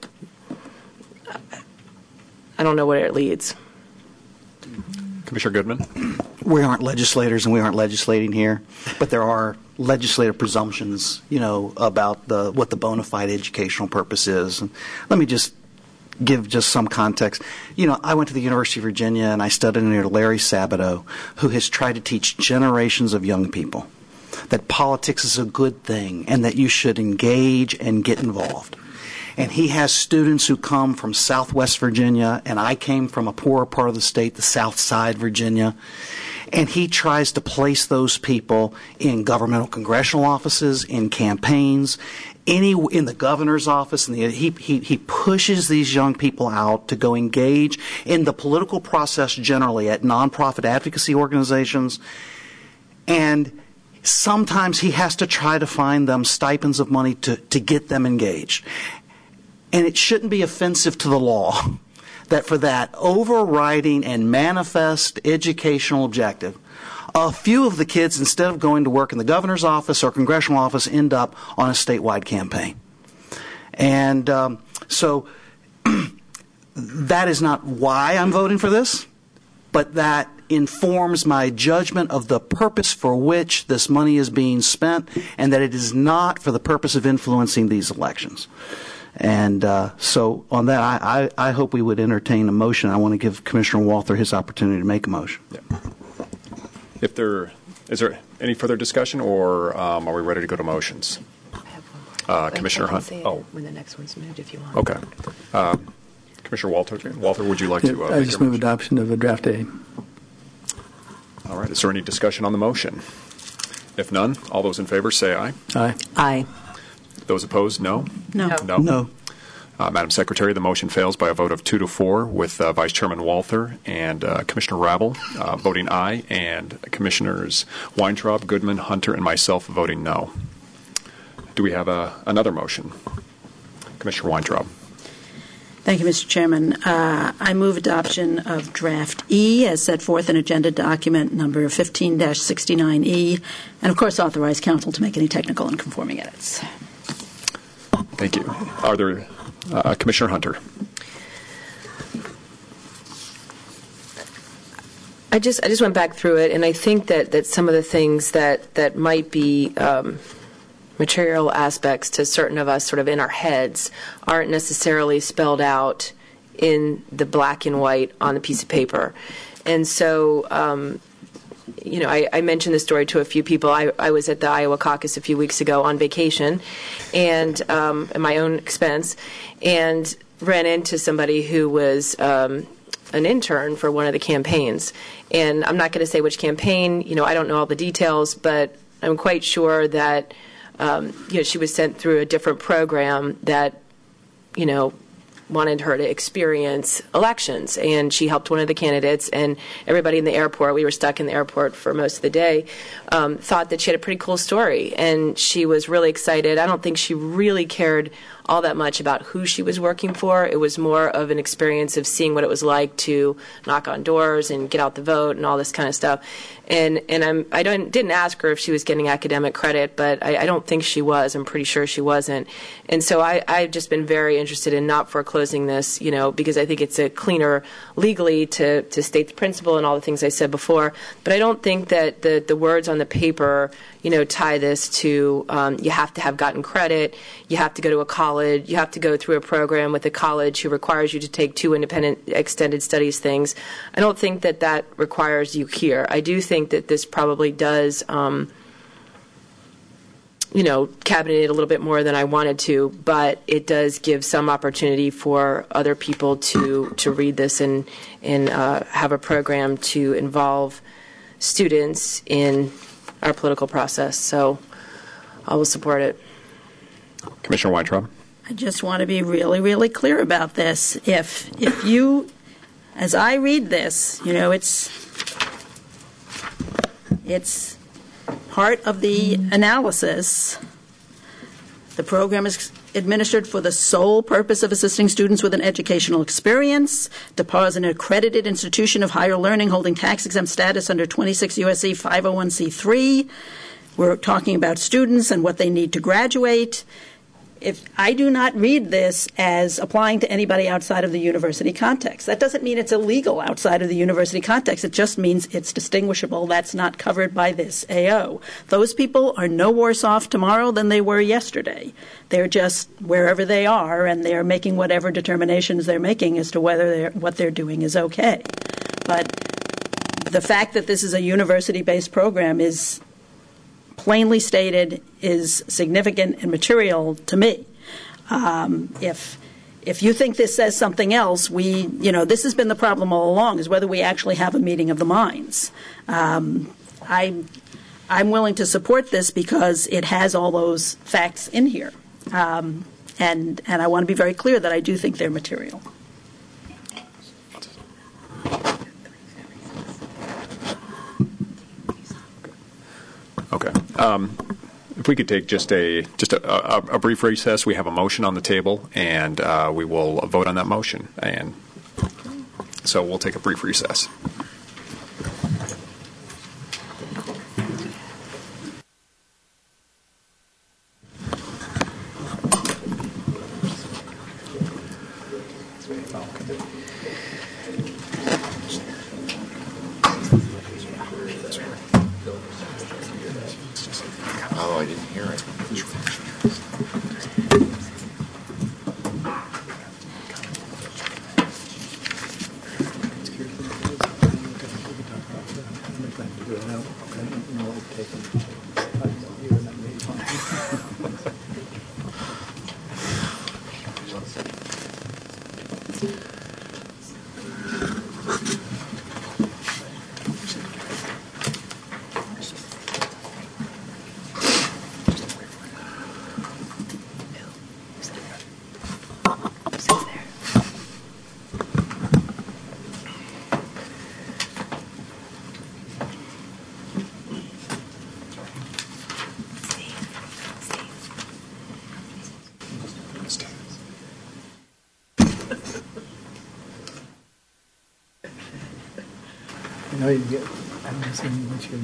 [SPEAKER 11] I don't know where it leads.
[SPEAKER 2] Commissioner Goodman?
[SPEAKER 7] We aren't legislators and we aren't legislating here, but there are legislative presumptions, about what the bona fide educational purpose is. And let me just give just some context. I went to the University of Virginia and I studied under Larry Sabato, who has tried to teach generations of young people that politics is a good thing and that you should engage and get involved. And he has students who come from Southwest Virginia, and I came from a poorer part of the state, the South Side Virginia. And he tries to place those people in governmental congressional offices, in campaigns, in the governor's office. And he pushes these young people out to go engage in the political process generally at nonprofit advocacy organizations. And sometimes he has to try to find them stipends of money to get them engaged. And it shouldn't be offensive to the law that for that overriding and manifest educational objective, a few of the kids, instead of going to work in the governor's office or congressional office, end up on a statewide campaign. And so that is not why I'm voting for this, but that informs my judgment of the purpose for which this money is being spent, and that it is not for the purpose of influencing these elections. And so on that, I hope we would entertain a motion. I want to give Commissioner Walther his opportunity to make a motion.
[SPEAKER 2] Yeah. Is there any further discussion, or are we ready to go to motions?
[SPEAKER 11] I have one more.
[SPEAKER 2] Commissioner Hunt.
[SPEAKER 11] When the next one's moved, if you want.
[SPEAKER 2] Okay. Commissioner Walther, would you like to?
[SPEAKER 3] I just move adoption of a draft A.
[SPEAKER 2] All right. Is there any discussion on the motion? If none, all those in favor say aye.
[SPEAKER 3] Aye.
[SPEAKER 8] Aye.
[SPEAKER 2] Those opposed, no?
[SPEAKER 9] No.
[SPEAKER 7] No.
[SPEAKER 2] Madam Secretary, the motion fails by a vote of 2-4 with Vice Chairman Walther and Commissioner Rabel voting aye, and Commissioners Weintraub, Goodman, Hunter, and myself voting no. Do we have another motion? Commissioner Weintraub.
[SPEAKER 9] Thank you, Mr. Chairman. I move adoption of Draft E as set forth in Agenda Document Number 15-69E, and, of course, authorize Council to make any technical and conforming edits.
[SPEAKER 2] Thank you. Are there Commissioner Hunter?
[SPEAKER 11] I just went back through it, and I think that some of the things that might be material aspects to certain of us sort of in our heads aren't necessarily spelled out in the black and white on the piece of paper. And so, I mentioned this story to a few people. I was at the Iowa caucus a few weeks ago on vacation and at my own expense, and ran into somebody who was an intern for one of the campaigns. And I'm not going to say which campaign. I don't know all the details, but I'm quite sure that she was sent through a different program that, wanted her to experience elections. And she helped one of the candidates, and everybody in the airport, we were stuck in the airport for most of the day, thought that she had a pretty cool story. And she was really excited. I don't think she really cared all that much about who she was working for. It was more of an experience of seeing what it was like to knock on doors and get out the vote and all this kind of stuff. And I didn't ask her if she was getting academic credit, but I don't think she was. I'm pretty sure she wasn't. And so I've just been very interested in not foreclosing this, because I think it's a cleaner legally to state the principle and all the things I said before. But I don't think that the words on the paper, tie this to you have to have gotten credit, you have to go to a college, you have to go through a program with a college who requires you to take 2 independent extended studies things. I don't think that requires you here. I do think that this probably does, cabinet it a little bit more than I wanted to, but it does give some opportunity for other people to read this and have a program to involve students in our political process. So I will support it.
[SPEAKER 2] Commissioner Weintraub.
[SPEAKER 9] I just want to be really, really clear about this. If it's part of the analysis. The program is administered for the sole purpose of assisting students with an educational experience. DePauw is an accredited institution of higher learning holding tax-exempt status under 26 U.S.C. 501c3. We're talking about students and what they need to graduate. If I do not read this as applying to anybody outside of the university context. That doesn't mean it's illegal outside of the university context. It just means it's distinguishable. That's not covered by this AO. Those people are no worse off tomorrow than they were yesterday. They're just wherever they are, and they're making whatever determinations they're making as to whether what they're doing is okay. But the fact that this is a university-based program is plainly stated, is significant and material to me. If you think this says something else, this has been the problem all along, is whether we actually have a meeting of the minds. I'm willing to support this because it has all those facts in here. And I want to be very clear that I do think they're material.
[SPEAKER 2] Okay. If we could take just a brief recess, we have a motion on the table, and we will vote on that motion. And so we'll take a brief recess.
[SPEAKER 14] Oh, I didn't hear it.
[SPEAKER 3] I know you get, I'm missing what you.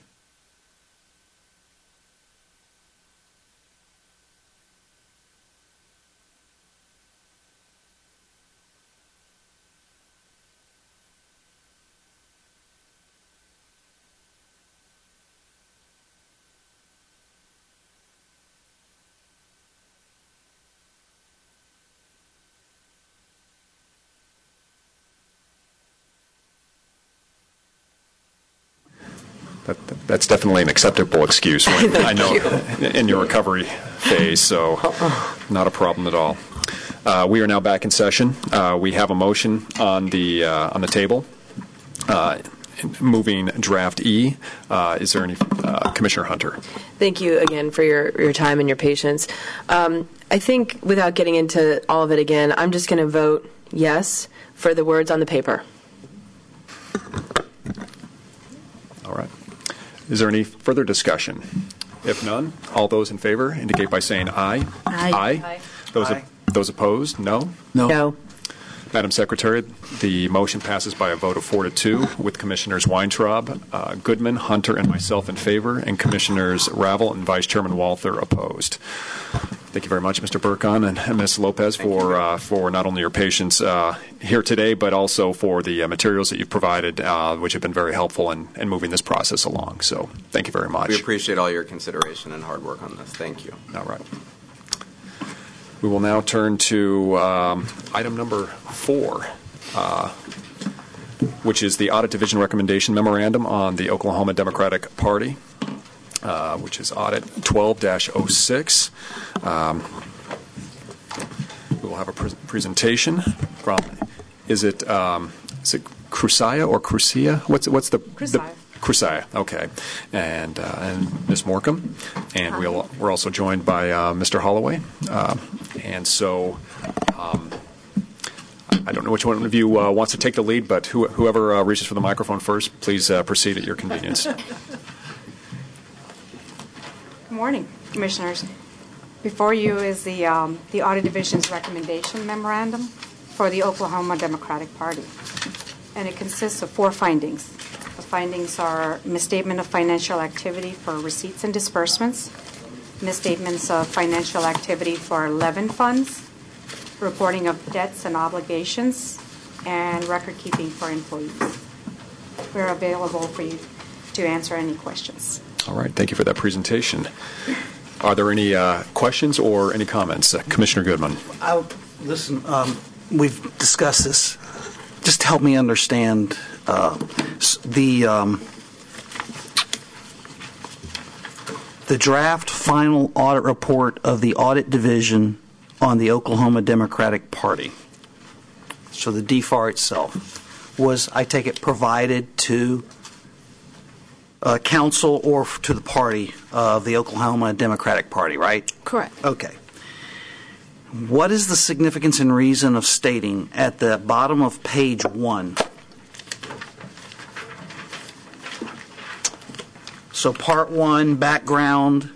[SPEAKER 2] That's definitely an acceptable excuse. I know in your recovery phase, so not a problem at all. We are now back in session. We have a motion on the table, moving draft E. Is there any Commissioner Hunter?
[SPEAKER 11] Thank you again for your time and your patience. I think without getting into all of it again, I'm just going to vote yes for the words on the paper.
[SPEAKER 2] All right. Is there any further discussion? If none, all those in favor indicate by saying aye.
[SPEAKER 9] Aye.
[SPEAKER 2] Aye. Those opposed, no?
[SPEAKER 11] No.
[SPEAKER 2] Madam Secretary, the motion passes by a vote of 4-2 with Commissioners Weintraub, Goodman, Hunter, and myself in favor, and Commissioners Ravel and Vice Chairman Walther opposed. Thank you very much, Mr. Burkon and Ms. Lopez, for not only your patience here today, but also for the materials that you've provided, which have been very helpful in moving this process along. So thank you very much.
[SPEAKER 13] We appreciate all your consideration and hard work on this. Thank you.
[SPEAKER 2] All right. We will now turn to item number 4, which is the Audit Division Recommendation Memorandum on the Oklahoma Democratic Party, which is Audit 12-06. We will have a presentation from, is it Crucia or Crucia? What's the
[SPEAKER 11] Crucia.
[SPEAKER 2] Crucia, okay, and Ms. Morcom, and we're also joined by Mr. Holloway, and so I don't know which one of you wants to take the lead, but whoever reaches for the microphone first, please proceed at your convenience.
[SPEAKER 15] morning, Commissioners. Before you is the Audit Division's recommendation memorandum for the Oklahoma Democratic Party. And it consists of 4 findings. The findings are misstatement of financial activity for receipts and disbursements, misstatements of financial activity for 11 funds, reporting of debts and obligations, and record keeping for employees. We're available for you to answer any questions.
[SPEAKER 2] All right. Thank you for that presentation. Are there any questions or any comments? Commissioner Goodman.
[SPEAKER 7] Listen, we've discussed this. Just help me understand the draft final audit report of the Audit Division on the Oklahoma Democratic Party. So the DFAR itself was, I take it, provided to council or to the party of the Oklahoma Democratic Party, right?
[SPEAKER 11] Correct.
[SPEAKER 7] Okay. What is the significance and reason of stating at the bottom of page 1? So part 1, background,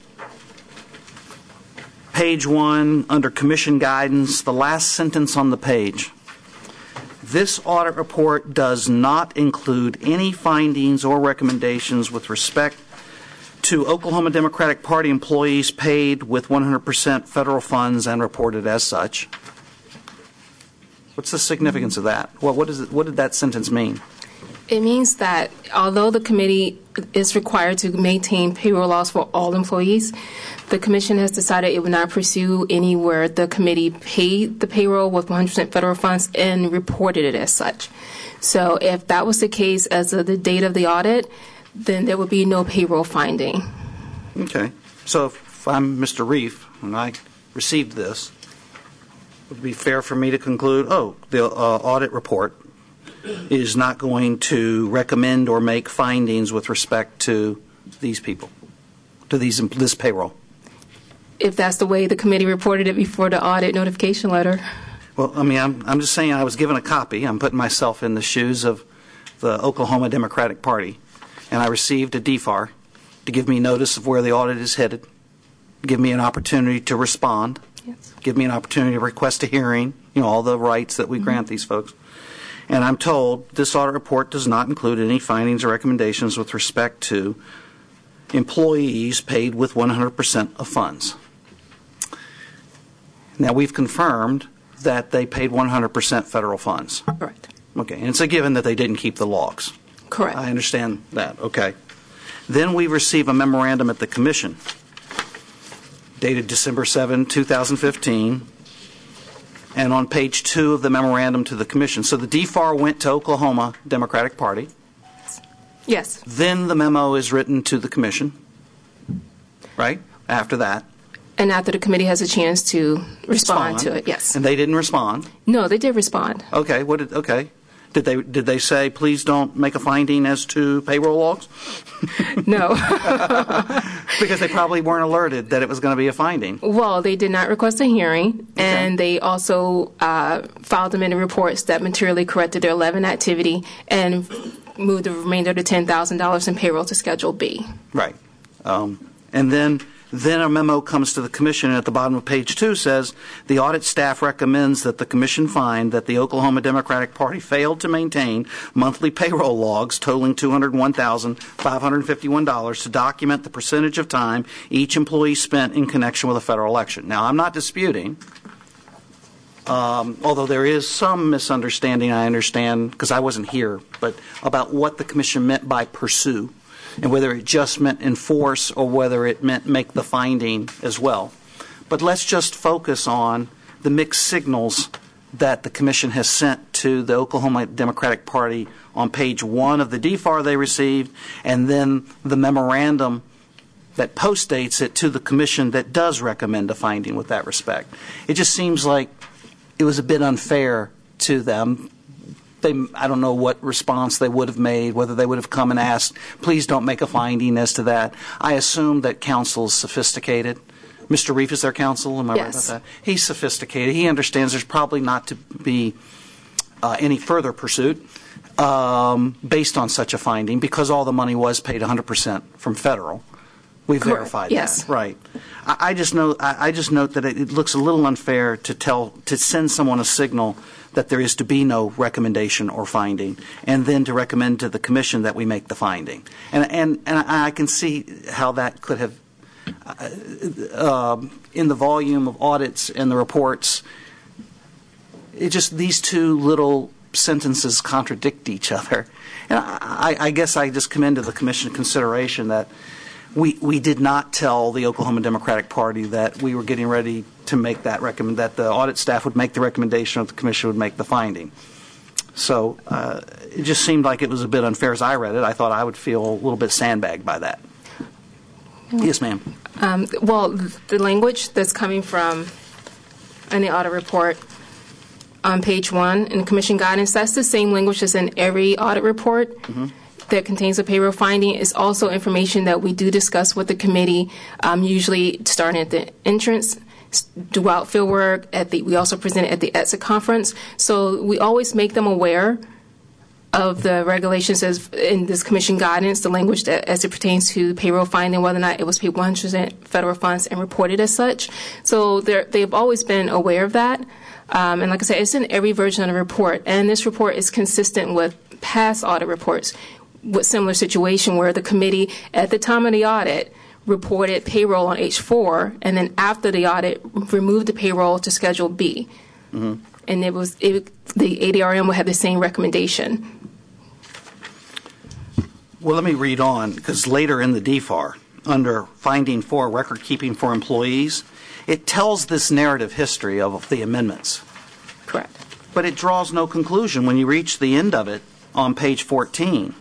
[SPEAKER 7] page 1, under commission guidance, the last sentence on the page. This audit report does not include any findings or recommendations with respect to Oklahoma Democratic Party employees paid with 100% federal funds and reported as such. What's the significance of that? What did that sentence mean?
[SPEAKER 11] It means that although the committee is required to maintain payroll laws for all employees, the commission has decided it would not pursue anywhere the committee paid the payroll with 100% federal funds and reported it as such. So if that was the case as of the date of the audit, then there would be no payroll finding.
[SPEAKER 7] Okay. So if I'm Mr. Reif and I received this, would it be fair for me to conclude, the audit report is not going to recommend or make findings with respect to these people, to this payroll?
[SPEAKER 11] If that's the way the committee reported it before the audit notification letter.
[SPEAKER 7] Well, I mean, I'm just saying I was given a copy. I'm putting myself in the shoes of the Oklahoma Democratic Party, and I received a DFAR to give me notice of where the audit is headed, give me an opportunity to respond, give me an opportunity to request a hearing, all the rights that we grant these folks. And I'm told this audit report does not include any findings or recommendations with respect to employees paid with 100% of funds. Now, we've confirmed that they paid 100% federal funds.
[SPEAKER 11] Correct.
[SPEAKER 7] Okay, and it's a given that they didn't keep the logs.
[SPEAKER 11] Correct.
[SPEAKER 7] I understand that. Okay. Then we receive a memorandum at the commission dated December 7, 2015, and on page 2 of the memorandum to the commission. So the DFAR went to Oklahoma Democratic Party.
[SPEAKER 11] Yes.
[SPEAKER 7] Then the memo is written to the commission, right, after that.
[SPEAKER 11] And after the committee has a chance to respond to it, yes.
[SPEAKER 7] And they didn't respond?
[SPEAKER 11] No, they did respond.
[SPEAKER 7] Okay. Did they say, please don't make a finding as to payroll logs?
[SPEAKER 11] No.
[SPEAKER 7] Because they probably weren't alerted that it was going to be a finding.
[SPEAKER 11] Well, they did not request a hearing, and they also filed amended reports that materially corrected their 11 activity and moved the remainder of the $10,000 in payroll to Schedule B.
[SPEAKER 7] Right. And then a memo comes to the commission, and at the bottom of page 2 says, the audit staff recommends that the commission find that the Oklahoma Democratic Party failed to maintain monthly payroll logs totaling $201,551 to document the percentage of time each employee spent in connection with a federal election. Now, I'm not disputing, although there is some misunderstanding, I understand, because I wasn't here, but about what the commission meant by pursue, and whether it just meant enforce or whether it meant make the finding as well. But let's just focus on the mixed signals that the commission has sent to the Oklahoma Democratic Party on page 1 of the DFAR they received, and then the memorandum that postdates it to the commission that does recommend a finding with that respect. It just seems like it was a bit unfair to them. I don't know what response they would have made, whether they would have come and asked, please don't make a finding as to that. I assume that counsel is sophisticated. Mr. Reif is their counsel, am I right about that? He's sophisticated. He understands there's probably not to be any further pursuit based on such a finding, because all the money was paid 100% from federal, We verified
[SPEAKER 11] yes.
[SPEAKER 7] that, right? I just note that it looks a little unfair to send someone a signal that there is to be no recommendation or finding, and then to recommend to the commission that we make the finding. And I can see how that could have, in the volume of audits and the reports, these two little sentences contradict each other. And I guess I just commend to the commission consideration that we did not tell the Oklahoma Democratic Party that we were getting ready to make that that the audit staff would make the recommendation or the commission would make the finding. So it just seemed like it was a bit unfair as I read it. I thought I would feel a little bit sandbagged by that. Yes, ma'am.
[SPEAKER 11] Well, the language that's coming from in the audit report on page 1 in the commission guidance, that's the same language as in every audit report. Mm-hmm. That contains a payroll finding is also information that we do discuss with the committee, usually starting at the entrance, do out field work. We also present it at the exit conference. So we always make them aware of the regulations as in this commission guidance, the language that as it pertains to payroll finding, whether or not it was paid 100% federal funds and reported as such. So they've always been aware of that. And like I said, it's in every version of the report. And this report is consistent with past audit reports with similar situation where the committee at the time of the audit reported payroll on H4, and then after the audit removed the payroll to Schedule B. Mm-hmm. And the ADRM will have the same recommendation.
[SPEAKER 7] Well, let me read on, because later in the DFAR, under Finding 4, Record Keeping for Employees, it tells this narrative history of the amendments.
[SPEAKER 11] Correct.
[SPEAKER 7] But it draws no conclusion when you reach the end of it on page 14.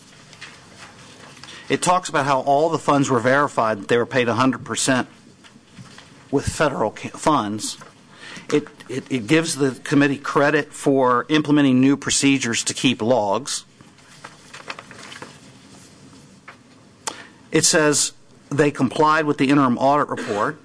[SPEAKER 7] It talks about how all the funds were verified, that they were paid 100% with federal funds. It gives the committee credit for implementing new procedures to keep logs. It says they complied with the interim audit report,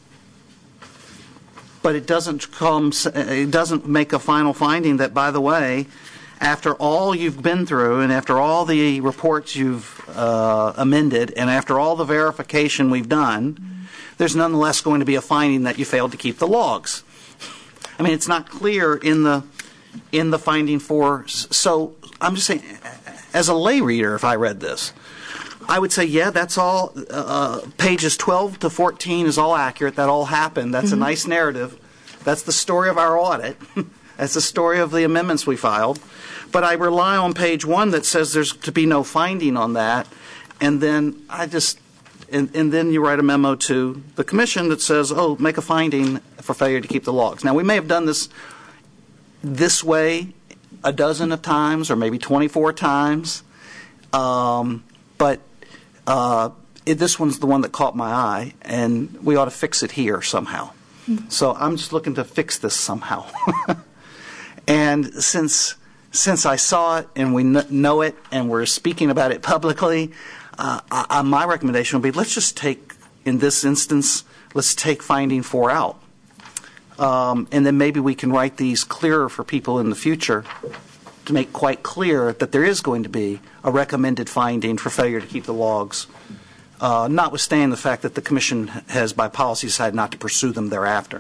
[SPEAKER 7] but it doesn't make a final finding that, by the way, after all you've been through and after all the reports you've amended and after all the verification we've done, there's nonetheless going to be a finding that you failed to keep the logs. I mean, it's not clear in the Finding 4. So I'm just saying, as a lay reader, if I read this, I would say, yeah, that's all. Pages 12 to 14 is all accurate. That all happened. That's a nice narrative. That's the story of our audit. That's the story of the amendments we filed. But I rely on page 1 that says there's to be no finding on that. And then and then you write a memo to the commission that says, oh, make a finding for failure to keep the logs. Now, we may have done this way a dozen of times or maybe 24 times. But this one's the one that caught my eye, and we ought to fix it here somehow. Mm-hmm. So I'm just looking to fix this somehow. And since I saw it and we know it and we're speaking about it publicly, my recommendation would be let's just take, in this instance, let's take Finding 4 out. And then maybe we can write these clearer for people in the future to make quite clear that there is going to be a recommended finding for failure to keep the logs, notwithstanding the fact that the commission has, by policy, decided not to pursue them thereafter.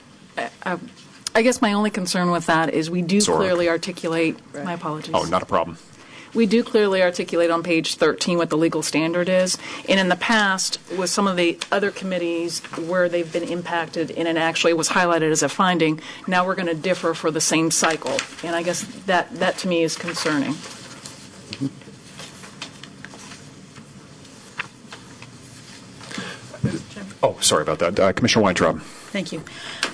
[SPEAKER 16] I guess my only concern with that is we do clearly articulate, my apologies.
[SPEAKER 2] Oh, not a problem.
[SPEAKER 16] We do clearly articulate on page 13 what the legal standard is. And in the past, with some of the other committees where they've been impacted and it actually was highlighted as a finding, now we're going to differ for the same cycle. And I guess that to me is concerning.
[SPEAKER 2] Oh, sorry about that. Commissioner Weintraub.
[SPEAKER 9] Thank you.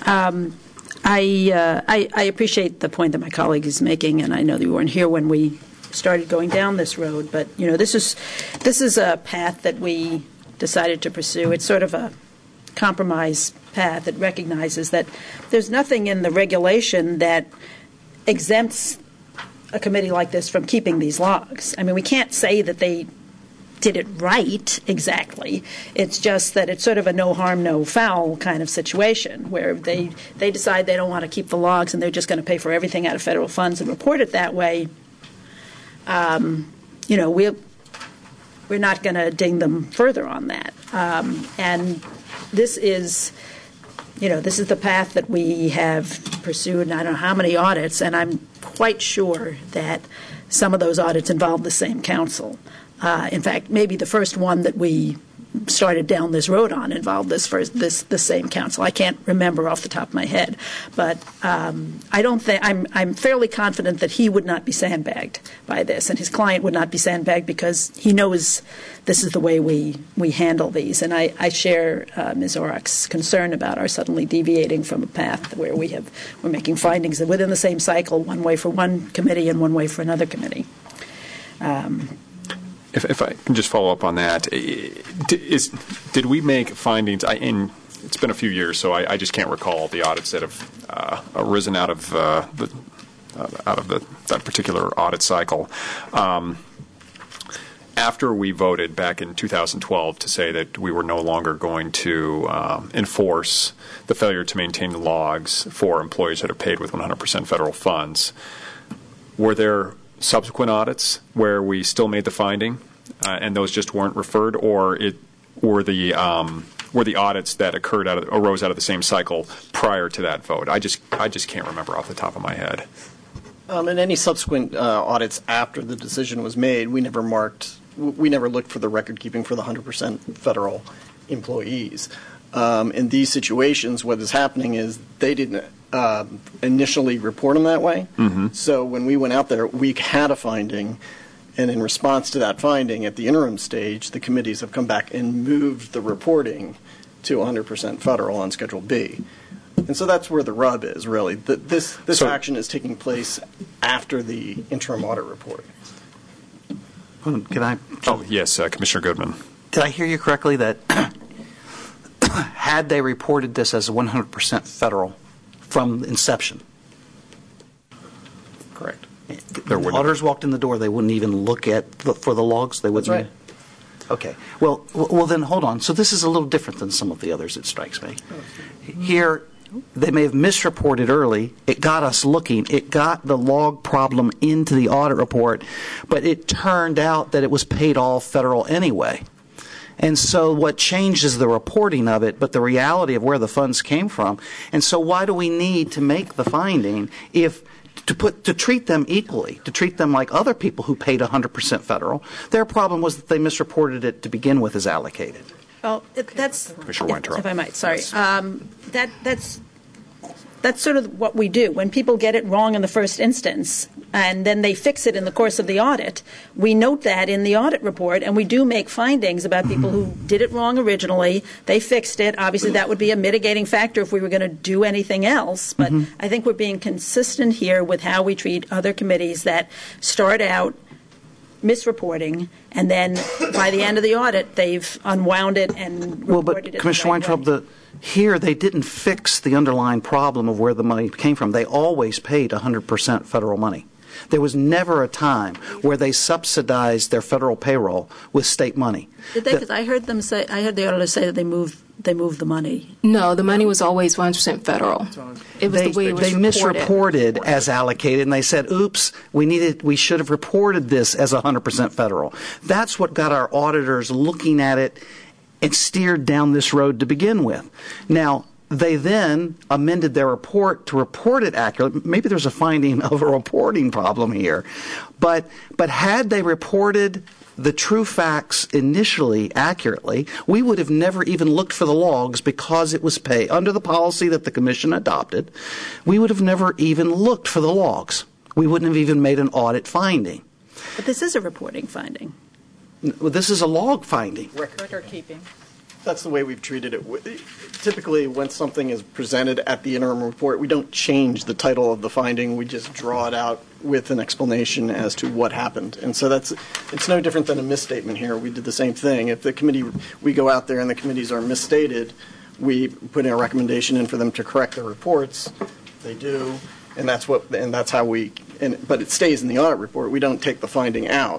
[SPEAKER 9] I appreciate the point that my colleague is making, and I know that you weren't here when we started going down this road, but this is a path that we decided to pursue. It's sort of a compromise path that recognizes that there's nothing in the regulation that exempts a committee like this from keeping these logs. I mean, we can't say that they did it right exactly. It's just that it's sort of a no harm, no foul kind of situation where they decide they don't want to keep the logs and they're just going to pay for everything out of federal funds and report it that way. We're not going to ding them further on that. And this is, this is the path that we have pursued. I don't know how many audits, and I'm quite sure that some of those audits involve the same counsel. In fact, maybe the first one that we started down this road on involved the same counsel. I can't remember off the top of my head, but I don't think I'm fairly confident that he would not be sandbagged by this, and his client would not be sandbagged because he knows this is the way we handle these. And I share Ms. Orrock's concern about our suddenly deviating from a path where we're making findings within the same cycle, one way for one committee and one way for another committee.
[SPEAKER 2] If I can just follow up on that, did we make findings? It's been a few years, so I just can't recall the audits that have arisen out of that particular audit cycle. After we voted back in 2012 to say that we were no longer going to enforce the failure to maintain the logs for employees that are paid with 100% federal funds, were there subsequent audits where we still made the finding and those just weren't referred, or were the audits that arose out of the same cycle prior to that vote? I just can't remember off the top of my head.
[SPEAKER 17] In any subsequent audits after the decision was made, we never looked for the record keeping for the 100% federal employees. In these situations, what is happening is they didn't initially report them that way. Mm-hmm. So when we went out there, we had a finding, and in response to that finding, at the interim stage, the committees have come back and moved the reporting to 100% federal on Schedule B. And so that's where the rub is, really. This action is taking place after the interim audit report.
[SPEAKER 7] Can I?
[SPEAKER 2] Oh, yes, Commissioner Goodman.
[SPEAKER 7] Did I hear you correctly that had they reported this as 100% federal from inception?
[SPEAKER 17] Correct.
[SPEAKER 7] The auditors walked in the door, they wouldn't even look for the logs? They wouldn't.
[SPEAKER 17] That's right.
[SPEAKER 7] Okay. Well, then hold on. So this is a little different than some of the others, it strikes me. Here, they may have misreported early. It got us looking. It got the log problem into the audit report, but it turned out that it was paid all federal anyway. And so what changed is the reporting of it, but the reality of where the funds came from. And so why do we need to make the finding to treat them equally, to treat them like other people who paid 100% federal? Their problem was that they misreported it to begin with as allocated.
[SPEAKER 9] Well, that's,
[SPEAKER 2] if
[SPEAKER 9] I might, sorry. That's sort of what we do. When people get it wrong in the first instance and then they fix it in the course of the audit, we note that in the audit report, and we do make findings about people who did it wrong originally. They fixed it. Obviously, that would be a mitigating factor if we were going to do anything else. But I think we're being consistent here with how we treat other committees that start out misreporting, and then by the end of the audit, they've unwound it and reported it.
[SPEAKER 7] Commissioner Weintraub, here they didn't fix the underlying problem of where the money came from. They always paid 100% federal money. There was never a time where they subsidized their federal payroll with state money.
[SPEAKER 9] Did they? Because I heard the auditors say that they moved the money.
[SPEAKER 18] No, the money was always 100% federal. It was the way it was reported.
[SPEAKER 7] They misreported as allocated, and they said, "Oops, we should have reported this as 100% federal." That's what got our auditors looking at it and steered down this road to begin with. Now, they then amended their report to report it accurately. Maybe there's a finding of a reporting problem here. But had they reported the true facts initially accurately, we would have never even looked for the logs because it was paid under the policy that the Commission adopted. We would have never even looked for the logs. We wouldn't have even made an audit finding.
[SPEAKER 9] But this is a reporting finding.
[SPEAKER 7] Well, this is a log finding.
[SPEAKER 16] Record keeping.
[SPEAKER 17] That's the way we've treated it. Typically, when something is presented at the interim report, we don't change the title of the finding. We just draw it out with an explanation as to what happened. And so it's no different than a misstatement here. We did the same thing. If we go out there and the committees are misstated, we put in a recommendation in for them to correct their reports. They do, and that's how we. But it stays in the audit report. We don't take the finding out.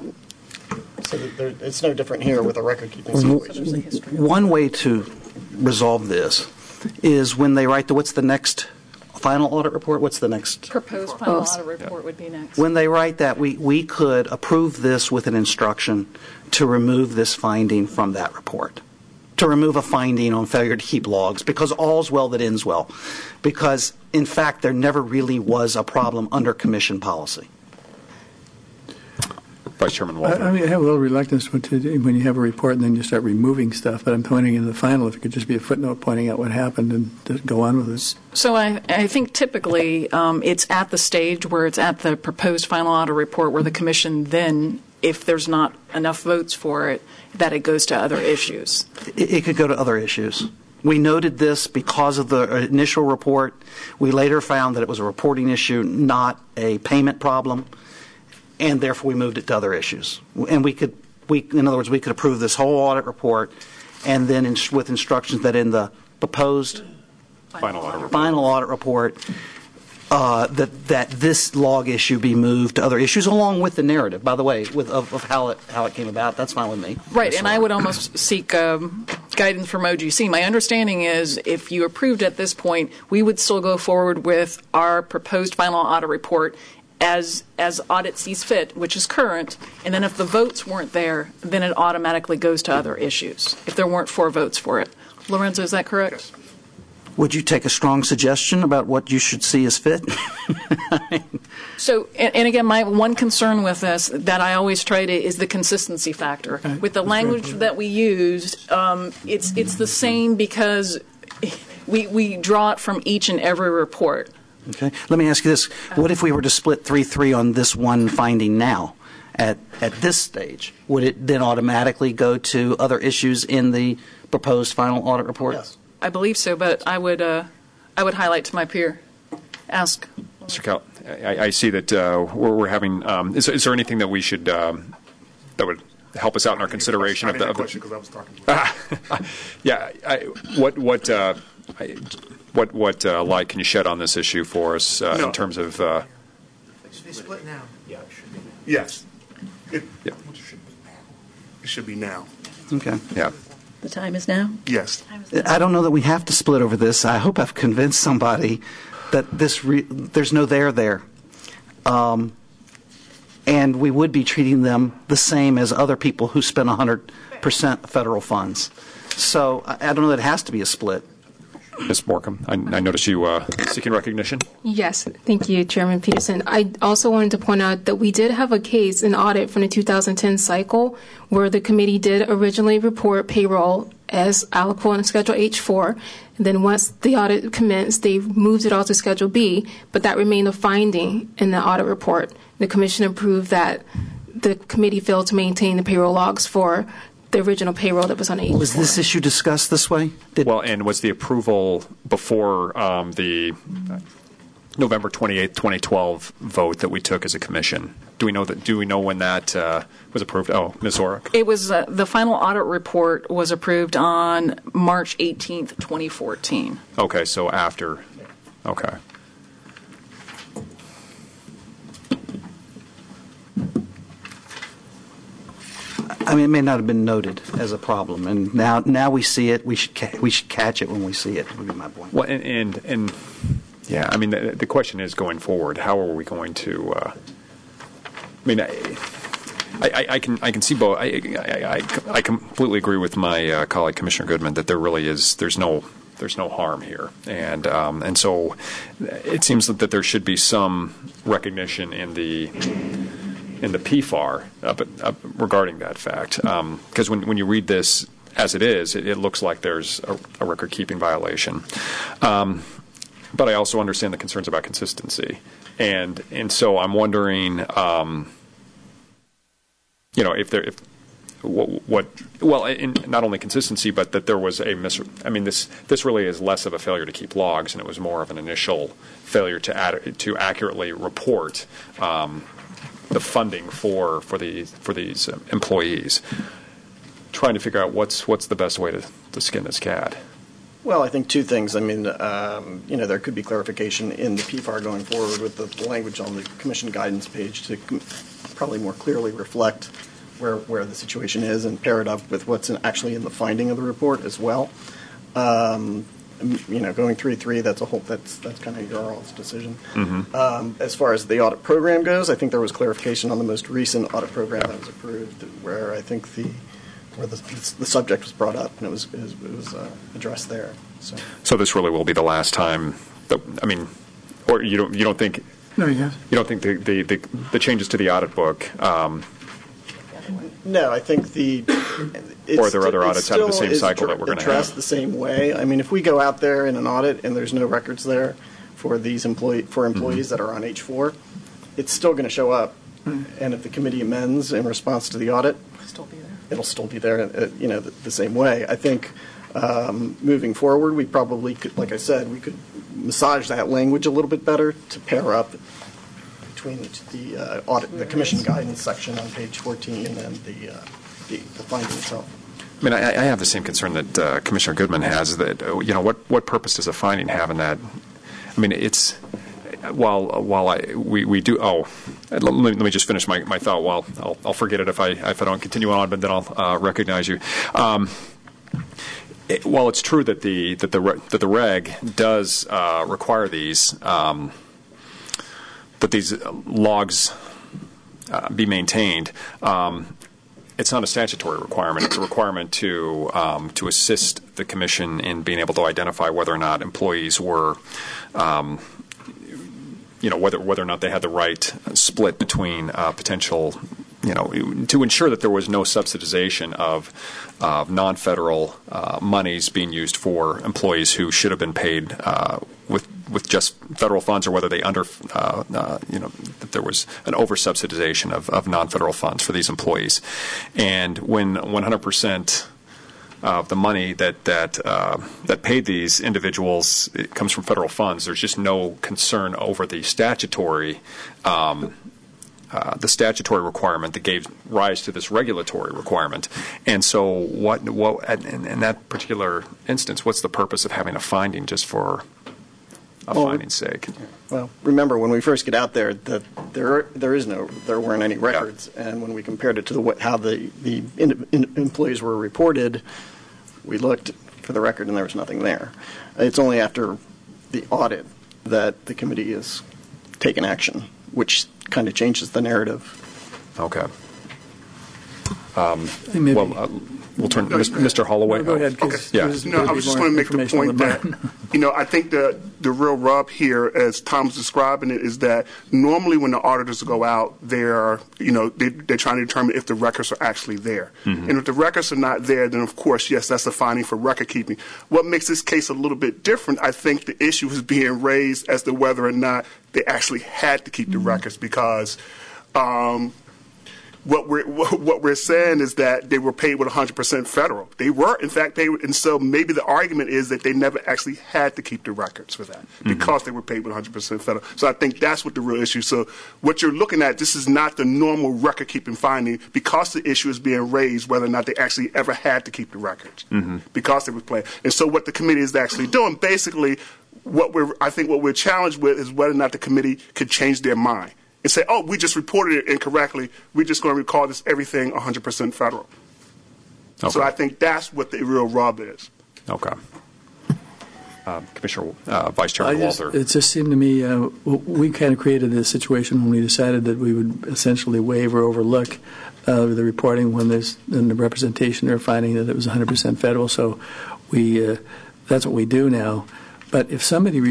[SPEAKER 17] So it's no different here with a record-keeping situation.
[SPEAKER 7] One way to resolve this is when they write what's the next final audit report? What's the next?
[SPEAKER 16] Proposed final audit report would be next.
[SPEAKER 7] When they write that, we could approve this with an instruction to remove this finding from that report. to remove a finding on failure to keep logs, because all's well that ends well. Because, in fact, there never really was a problem under commission policy.
[SPEAKER 2] Vice Chairman Walter.
[SPEAKER 3] I have a little reluctance when you have a report and then you start removing stuff, but I'm pointing in the final, if it could just be a footnote pointing out what happened and just go on with it.
[SPEAKER 16] So I think typically it's at the stage where it's at the proposed final audit report where the commission then, if there's not enough votes for it, that it goes to other issues.
[SPEAKER 7] It could go to other issues. We noted this because of the initial report. We later found that it was a reporting issue, not a payment problem, and therefore we moved it to other issues. And in other words, we could approve this whole audit report, and then with instructions that in the proposed final audit report, that this log issue be moved to other issues, along with the narrative, by the way, of how it came about. That's fine with me.
[SPEAKER 16] Right, and I would almost seek guidance from OGC. My understanding is if you approved at this point, we would still go forward with our proposed final audit report as audit sees fit, which is current, and then if the votes weren't there, then it automatically goes to other issues, if there weren't 4 votes for it. Lorenzo, is that correct? Yes.
[SPEAKER 7] Would you take a strong suggestion about what you should see as fit?
[SPEAKER 16] So, and again, my one concern with this that I always try to is the consistency factor. Okay. With the language that we used, it's the same because we draw it from each and every report.
[SPEAKER 7] Okay. Let me ask you this. What if we were to split 3-3 on this one finding now at this stage? Would it then automatically go to other issues in the proposed final audit report?
[SPEAKER 16] Yes. I believe so, but I would highlight to my peer. Ask.
[SPEAKER 2] Mr. Kell, I see that we're having is there anything that we should that would help us out in our consideration of the question, because I was talking yeah, what light can you shed on this issue for us in terms of
[SPEAKER 1] it should be split now. Yeah, it should be now. Yes. It should be now.
[SPEAKER 7] Okay.
[SPEAKER 2] Yeah.
[SPEAKER 9] The time is now?
[SPEAKER 1] Yes.
[SPEAKER 7] I don't know that we have to split over this. I hope I've convinced somebody that there's no there. And we would be treating them the same as other people who spend 100% federal funds. So I don't know that it has to be a split.
[SPEAKER 2] Ms. Borkham, I noticed you seeking recognition.
[SPEAKER 18] Yes, thank you, Chairman Peterson. I also wanted to point out that we did have a case, an audit from the 2010 cycle, where the committee did originally report payroll as allocable in Schedule H4. And then once the audit commenced, they moved it all to Schedule B, but that remained a finding in the audit report. The commission approved that the committee failed to maintain the payroll logs for the original payroll that was on H4.
[SPEAKER 7] Was this issue discussed this way?
[SPEAKER 2] And was the approval before the November 28th, 2012 vote that we took as a commission? Do we know when that was approved? Oh, Ms. Orrick.
[SPEAKER 16] It was the final audit report was approved on March 18th, 2014.
[SPEAKER 2] Okay, so after. Okay.
[SPEAKER 7] I mean, it may not have been noted as a problem, and now we see it. We should catch it when we see it. Would be my point.
[SPEAKER 2] Well, and yeah, I mean, the question is going forward. How are we going to? I mean, I can see both. I completely agree with my colleague Commissioner Goodman that there really is. There's no harm here, and so it seems that there should be some recognition in the PFAR regarding that fact, because when you read this as it is, it looks like there's a record-keeping violation. But I also understand the concerns about consistency, and so I'm wondering, not only consistency, but that there was this really is less of a failure to keep logs, and it was more of an initial failure to accurately report the funding for these employees. Trying to figure out what's the best way to skin this cat.
[SPEAKER 17] Well, I think two things. I mean, there could be clarification in the PFAR going forward with the language on the commission guidance page to probably more clearly reflect where the situation is and pair it up with what's actually in the finding of the report as well. Going 3-3, that's kind of your all's decision.
[SPEAKER 2] Mm-hmm.
[SPEAKER 17] As far as the audit program goes, I think there was clarification on the most recent audit program that was approved, where I think the where the subject was brought up, and it was addressed there.
[SPEAKER 2] So this really will be the last time that, or you don't think?
[SPEAKER 3] No, yes.
[SPEAKER 2] You don't think the changes to the audit book?
[SPEAKER 17] No, I think
[SPEAKER 2] or are there other audits out of the same cycle that we're going to have?
[SPEAKER 17] Addressed the same way. If we go out there in an audit and there's no records there for these employees that are on H4, it's still going to show up. And if the committee amends in response to the audit, it'll still be there, the same way. I think moving forward, we probably could, like I said, we could massage that language a little bit better to pair up between the audit, the commission guidance section on page 14 and the finding itself.
[SPEAKER 2] I have the same concern that Commissioner Goodman has. That what purpose does a finding have in that? It's we do. Oh, let me just finish my thought. Well, I'll forget it if I don't continue on, but then I'll recognize you. While it's true that the reg does require these that these logs be maintained. It's not a statutory requirement. It's a requirement to assist the commission in being able to identify whether or not employees were, whether or not they had the right split between potential, to ensure that there was no subsidization of non-federal monies being used for employees who should have been paid with just federal funds, or whether they that there was an over-subsidization of non-federal funds for these employees. And when 100% of the money that paid these individuals, it comes from federal funds, there's just no concern over the statutory requirement that gave rise to this regulatory requirement. And so what in that particular instance, what's the purpose of having a finding just for a finding's sake?
[SPEAKER 17] Well, remember, when we first get out there, there weren't any records, and when we compared it to how the employees were reported, we looked for the record, and there was nothing there. It's only after the audit that the committee has taken action, which kind of changes the narrative.
[SPEAKER 2] Okay. We'll turn to Mr. Holloway.
[SPEAKER 3] Go ahead.
[SPEAKER 2] Okay. Yeah.
[SPEAKER 19] No, I was just going to make the point that, I think the real rub here, as Tom's describing it, is that normally when the auditors go out, they're trying to determine if the records are actually there. Mm-hmm. And if the records are not there, then of course, yes, that's a finding for record keeping. What makes this case a little bit different, I think the issue is being raised as to whether or not they actually had to keep the records, because what we're saying is that they were paid with 100% federal. They were, in fact, paid, and so maybe the argument is that they never actually had to keep the records for that, because they were paid with 100% federal. So I think that's what the real issue. So what you're looking at, this is not the normal record-keeping finding, because the issue is being raised whether or not they actually ever had to keep the records, because they were playing. And so what the committee is actually doing, basically, I think what we're challenged with is whether or not the committee could change their mind and say, oh, we just reported it incorrectly. We're just going to recall this everything 100% federal. Okay. So I think that's what the real rub is.
[SPEAKER 2] Okay. Commissioner Vice Chairman Walther.
[SPEAKER 3] It just seemed to me we kind of created this situation when we decided that we would essentially waive or overlook the reporting when there's in the representation or finding that it was 100% federal. So that's what we do now. But if somebody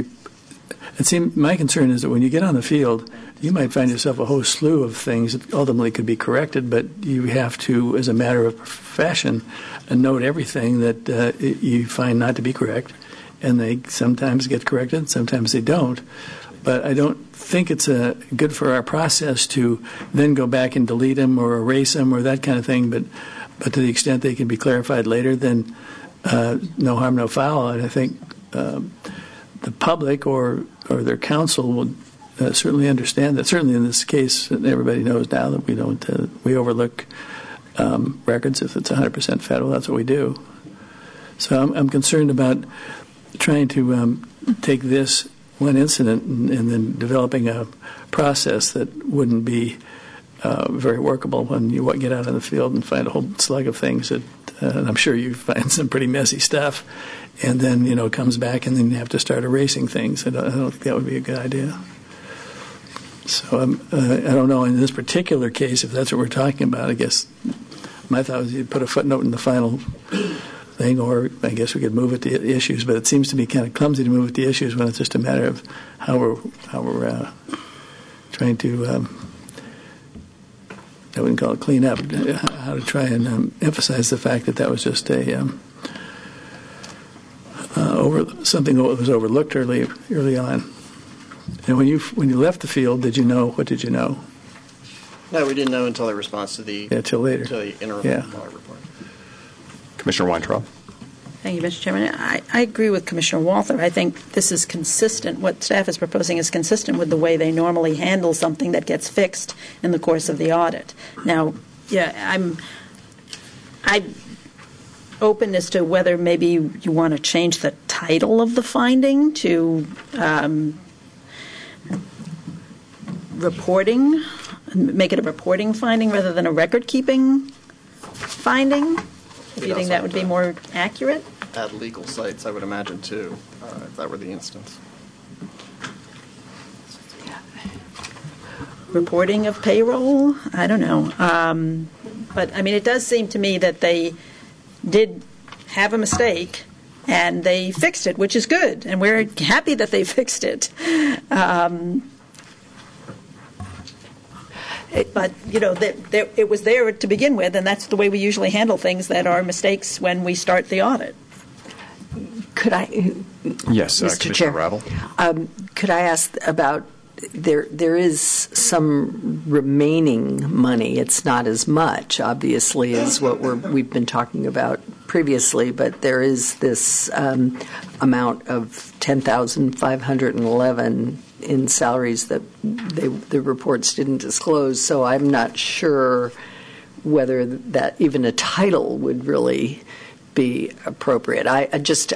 [SPEAKER 3] my concern is that when you get on the field, you might find yourself a whole slew of things that ultimately could be corrected, but you have to, as a matter of profession, note everything that you find not to be correct, and they sometimes get corrected, sometimes they don't. But I don't think it's good for our process to then go back and delete them or erase them or that kind of thing, but to the extent they can be clarified later, then no harm, no foul. And I think the public or their counsel would certainly understand that. Certainly in this case, everybody knows now that we overlook records if it's 100% federal. That's what we do. So I'm concerned about trying to take this one incident and then developing a process that wouldn't be very workable when you get out in the field and find a whole slug of things that and I'm sure you find some pretty messy stuff, and then it comes back and then you have to start erasing things. I don't think that would be a good idea. So I don't know in this particular case if that's what we're talking about. I guess my thought was you'd put a footnote in the final thing, or I guess we could move it to issues, but it seems to be kind of clumsy to move it to issues when it's just a matter of how we're trying to, I wouldn't call it clean up, how to try and emphasize the fact that was just a something that was overlooked early on. And when you left the field, did you know? What did you know?
[SPEAKER 17] No, we didn't know until the response to the
[SPEAKER 3] till later.
[SPEAKER 17] To the interim audit report.
[SPEAKER 2] Commissioner Weintraub.
[SPEAKER 9] Thank you, Mr. Chairman. I agree with Commissioner Walther. I think this is consistent. What staff is proposing is consistent with the way they normally handle something that gets fixed in the course of the audit. Now, I'm open as to whether maybe you want to change the title of the finding to reporting, make it a reporting finding rather than a record-keeping finding. If you think that would be more accurate?
[SPEAKER 17] Add legal sites, I would imagine, too, if that were the instance.
[SPEAKER 9] Reporting of payroll? I don't know. But, I mean, it does seem to me that they did have a mistake and they fixed it, which is good. And we're happy that they fixed it. But, it was there to begin with, and that's the way we usually handle things that are mistakes when we start the audit.
[SPEAKER 8] Could I?
[SPEAKER 2] Yes,
[SPEAKER 8] Mr.
[SPEAKER 2] Commissioner
[SPEAKER 8] Chair.
[SPEAKER 2] Rattle.
[SPEAKER 8] Could I ask about, there is some remaining money. It's not as much, obviously, as what we've been talking about previously, but there is this amount of $10,511 in salaries that the reports didn't disclose. So I'm not sure whether that even a title would really be appropriate. I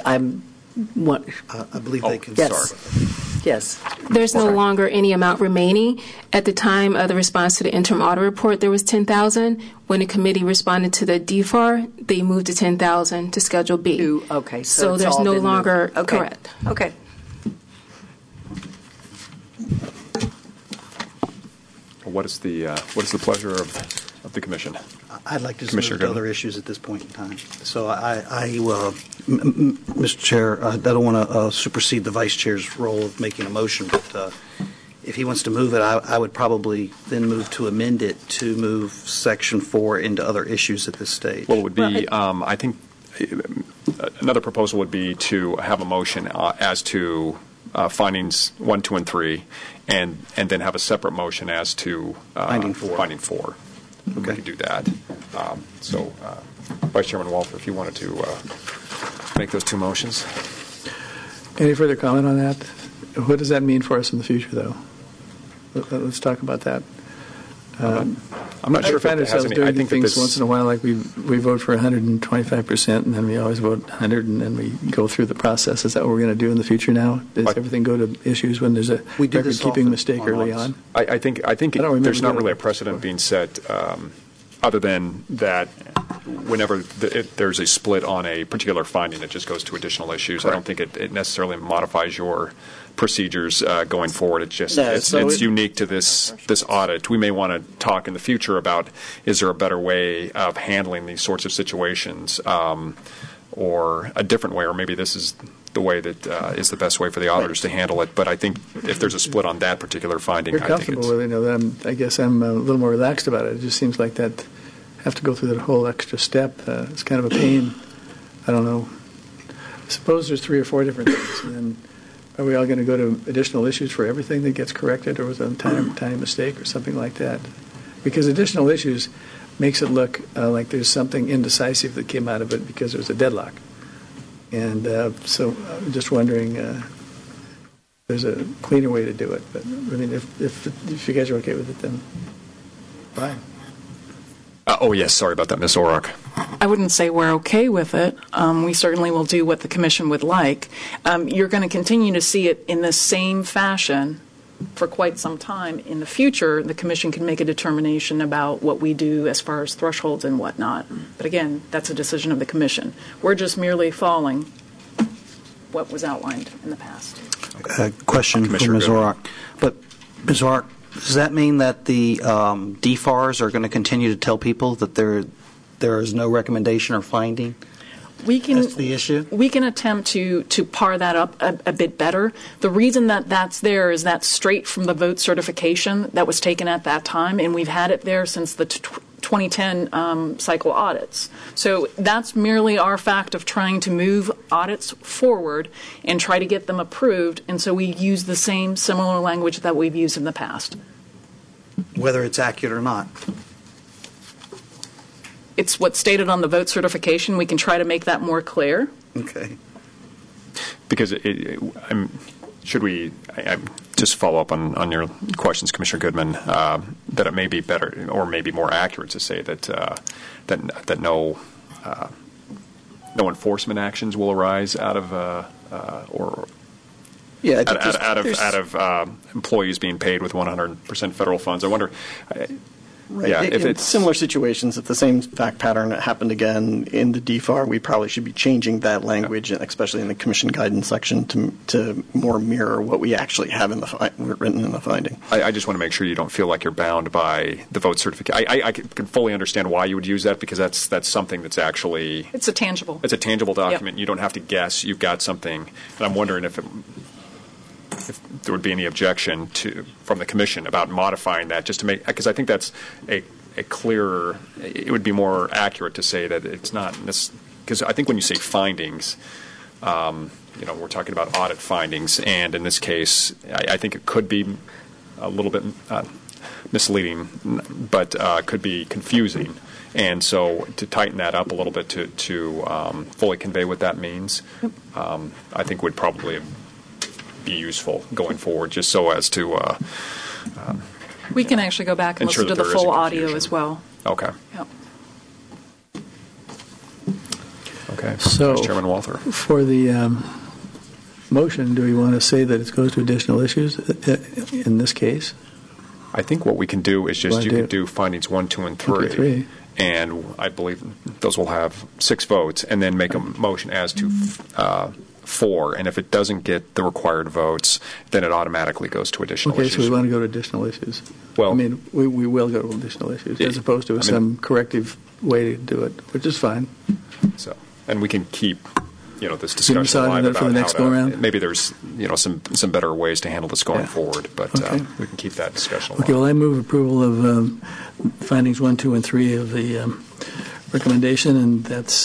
[SPEAKER 7] believe they can
[SPEAKER 8] start. Yes.
[SPEAKER 18] There's no longer any amount remaining. At the time of the response to the interim audit report, there was $10,000. When the committee responded to the DFAR, they moved to $10,000 to Schedule B.
[SPEAKER 8] Okay.
[SPEAKER 18] So there's no longer correct.
[SPEAKER 8] Okay.
[SPEAKER 2] What is the pleasure of the commission?
[SPEAKER 7] I'd like to move to other issues at this point in time. So Mr. Chair, I don't want to supersede the Vice Chair's role of making a motion, but if he wants to move it, I would probably then move to amend it to move Section 4 into other issues at this stage.
[SPEAKER 2] Well, it would be, I think, another proposal would be to have a motion as to findings 1, 2, and 3, and then have a separate motion as to finding 4. Okay. We could do that. So, Vice Chairman Walther, if you wanted to make those two motions.
[SPEAKER 3] Any further comment on that? What does that mean for us in the future, though? Let's talk about that.
[SPEAKER 2] I'm not sure if it has any. I think
[SPEAKER 3] things once in a while, like we vote for 125%, and then we always vote 100, and then we go through the process. Is that what we're going to do in the future now? Does everything go to issues when there's a record-keeping mistake early on?
[SPEAKER 2] I think there's not really a precedent being set, other than that whenever there's a split on a particular finding, it just goes to additional issues. Correct. I don't think it necessarily modifies your procedures going forward. It's just it's unique to this audit. We may want to talk in the future about, is there a better way of handling these sorts of situations, or a different way, or maybe this is the way that is the best way for the auditors to handle it. But I think if there's a split on that particular finding,
[SPEAKER 3] you're comfortable with it. Then I guess I'm a little more relaxed about it. It just seems like that have to go through that whole extra step. It's kind of a pain. I don't know. I suppose there's 3 or 4 different things, and then are we all going to go to additional issues for everything that gets corrected, or was it a tiny mistake or something like that? Because additional issues makes it look like there's something indecisive that came out of it because there was a deadlock. And so I'm just wondering if there's a cleaner way to do it. But, I mean, if you guys are okay with it, then fine.
[SPEAKER 2] Yes, sorry about that, Ms. Orrock.
[SPEAKER 16] I wouldn't say we're okay with it. We certainly will do what the Commission would like. You're going to continue to see it in the same fashion for quite some time. In the future, the Commission can make a determination about what we do as far as thresholds and whatnot. But again, that's a decision of the Commission. We're just merely following what was outlined in the past.
[SPEAKER 7] Question for Ms. Orrock. But, Ms. Orrock, does that mean that the DFARs are going to continue to tell people that there is no recommendation or finding? That's the issue?
[SPEAKER 16] We can attempt to par that up a bit better. The reason that that's there is that's straight from the vote certification that was taken at that time, and we've had it there since the 2010 cycle audits. So that's merely our fact of trying to move audits forward and try to get them approved, and so we use the same similar language that we've used in the past.
[SPEAKER 7] Whether it's accurate or not.
[SPEAKER 16] It's what's stated on the vote certification. We can try to make that more clear.
[SPEAKER 7] Okay.
[SPEAKER 2] Because should we just follow up on your questions, Commissioner Goodman, that it may be better or maybe more accurate to say that no enforcement actions will arise out of out of employees being paid with 100% federal funds. I wonder.
[SPEAKER 17] Right.
[SPEAKER 2] Yeah,
[SPEAKER 17] if it's similar situations, if the same fact pattern happened again in the DFAR, we probably should be changing that language, especially in the commission guidance section, to more mirror what we actually have in written in the finding.
[SPEAKER 2] I just want to make sure you don't feel like you're bound by the vote certificate. I can fully understand why you would use that, because that's something that's actually
[SPEAKER 16] it's a tangible
[SPEAKER 2] document. Yep. You don't have to guess. You've got something, and I'm wondering if there would be any objection from the commission about modifying that, just to make, because I think that's a clearer, it would be more accurate to say that it's not, because I think when you say findings, we're talking about audit findings, and in this case, I think it could be a little bit misleading, but could be confusing. And so to tighten that up a little bit to fully convey what that means, I think would probably be useful going forward, just so as to
[SPEAKER 16] we can actually go back and listen to the full audio as well.
[SPEAKER 2] Okay.
[SPEAKER 16] Yep.
[SPEAKER 2] Okay.
[SPEAKER 3] So,
[SPEAKER 2] Vice Chairman Walther.
[SPEAKER 3] For the motion, do we want to say that it goes to additional issues in this case?
[SPEAKER 2] I think what we can do is just you can do findings 1, 2, and 3. And I believe those will have 6 votes, and then make a motion as to 4, and if it doesn't get the required votes, then it automatically goes to additional issues.
[SPEAKER 3] Okay, so we want to go to additional issues.
[SPEAKER 2] Well,
[SPEAKER 3] I mean, we will go to additional issues, as opposed to some corrective way to do it, which is fine.
[SPEAKER 2] So, and we can keep, this discussion alive about
[SPEAKER 3] for the next go-around?
[SPEAKER 2] Maybe there's, some better ways to handle this going forward, but we can keep that discussion alive.
[SPEAKER 3] Okay, well, I move approval of findings 1, 2, and 3 of the recommendation, and that's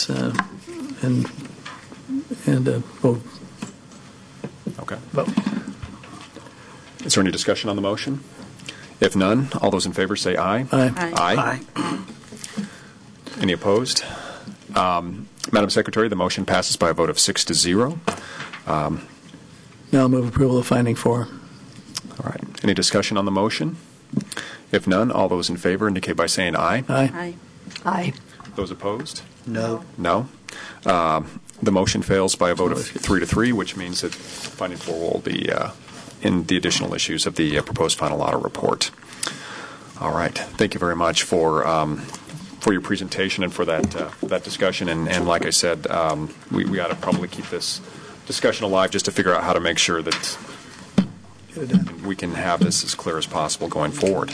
[SPEAKER 3] vote.
[SPEAKER 2] Okay. Vote. Is there any discussion on the motion? If none, all those in favor say aye.
[SPEAKER 3] Aye.
[SPEAKER 2] Aye. Any opposed? Madam Secretary, the motion passes by a vote of 6-0.
[SPEAKER 3] Now I'll move approval of finding 4.
[SPEAKER 2] All right. Any discussion on the motion? If none, all those in favor indicate by saying aye.
[SPEAKER 3] Aye.
[SPEAKER 8] Aye.
[SPEAKER 2] Those opposed?
[SPEAKER 7] No.
[SPEAKER 2] No. The motion fails by a vote of 3-3, which means that finding 4 will be in the additional issues of the proposed final audit report. All right. Thank you very much for your presentation and for that discussion. And like I said, we ought to probably keep this discussion alive just to figure out how to make sure that we can have this as clear as possible going forward.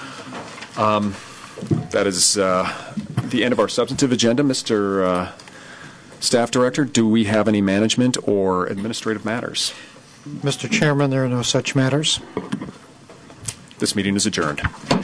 [SPEAKER 2] That is the end of our substantive agenda, Mr. Staff Director. Do we have any management or administrative matters?
[SPEAKER 20] Mr. Chairman, there are no such matters.
[SPEAKER 2] This meeting is adjourned.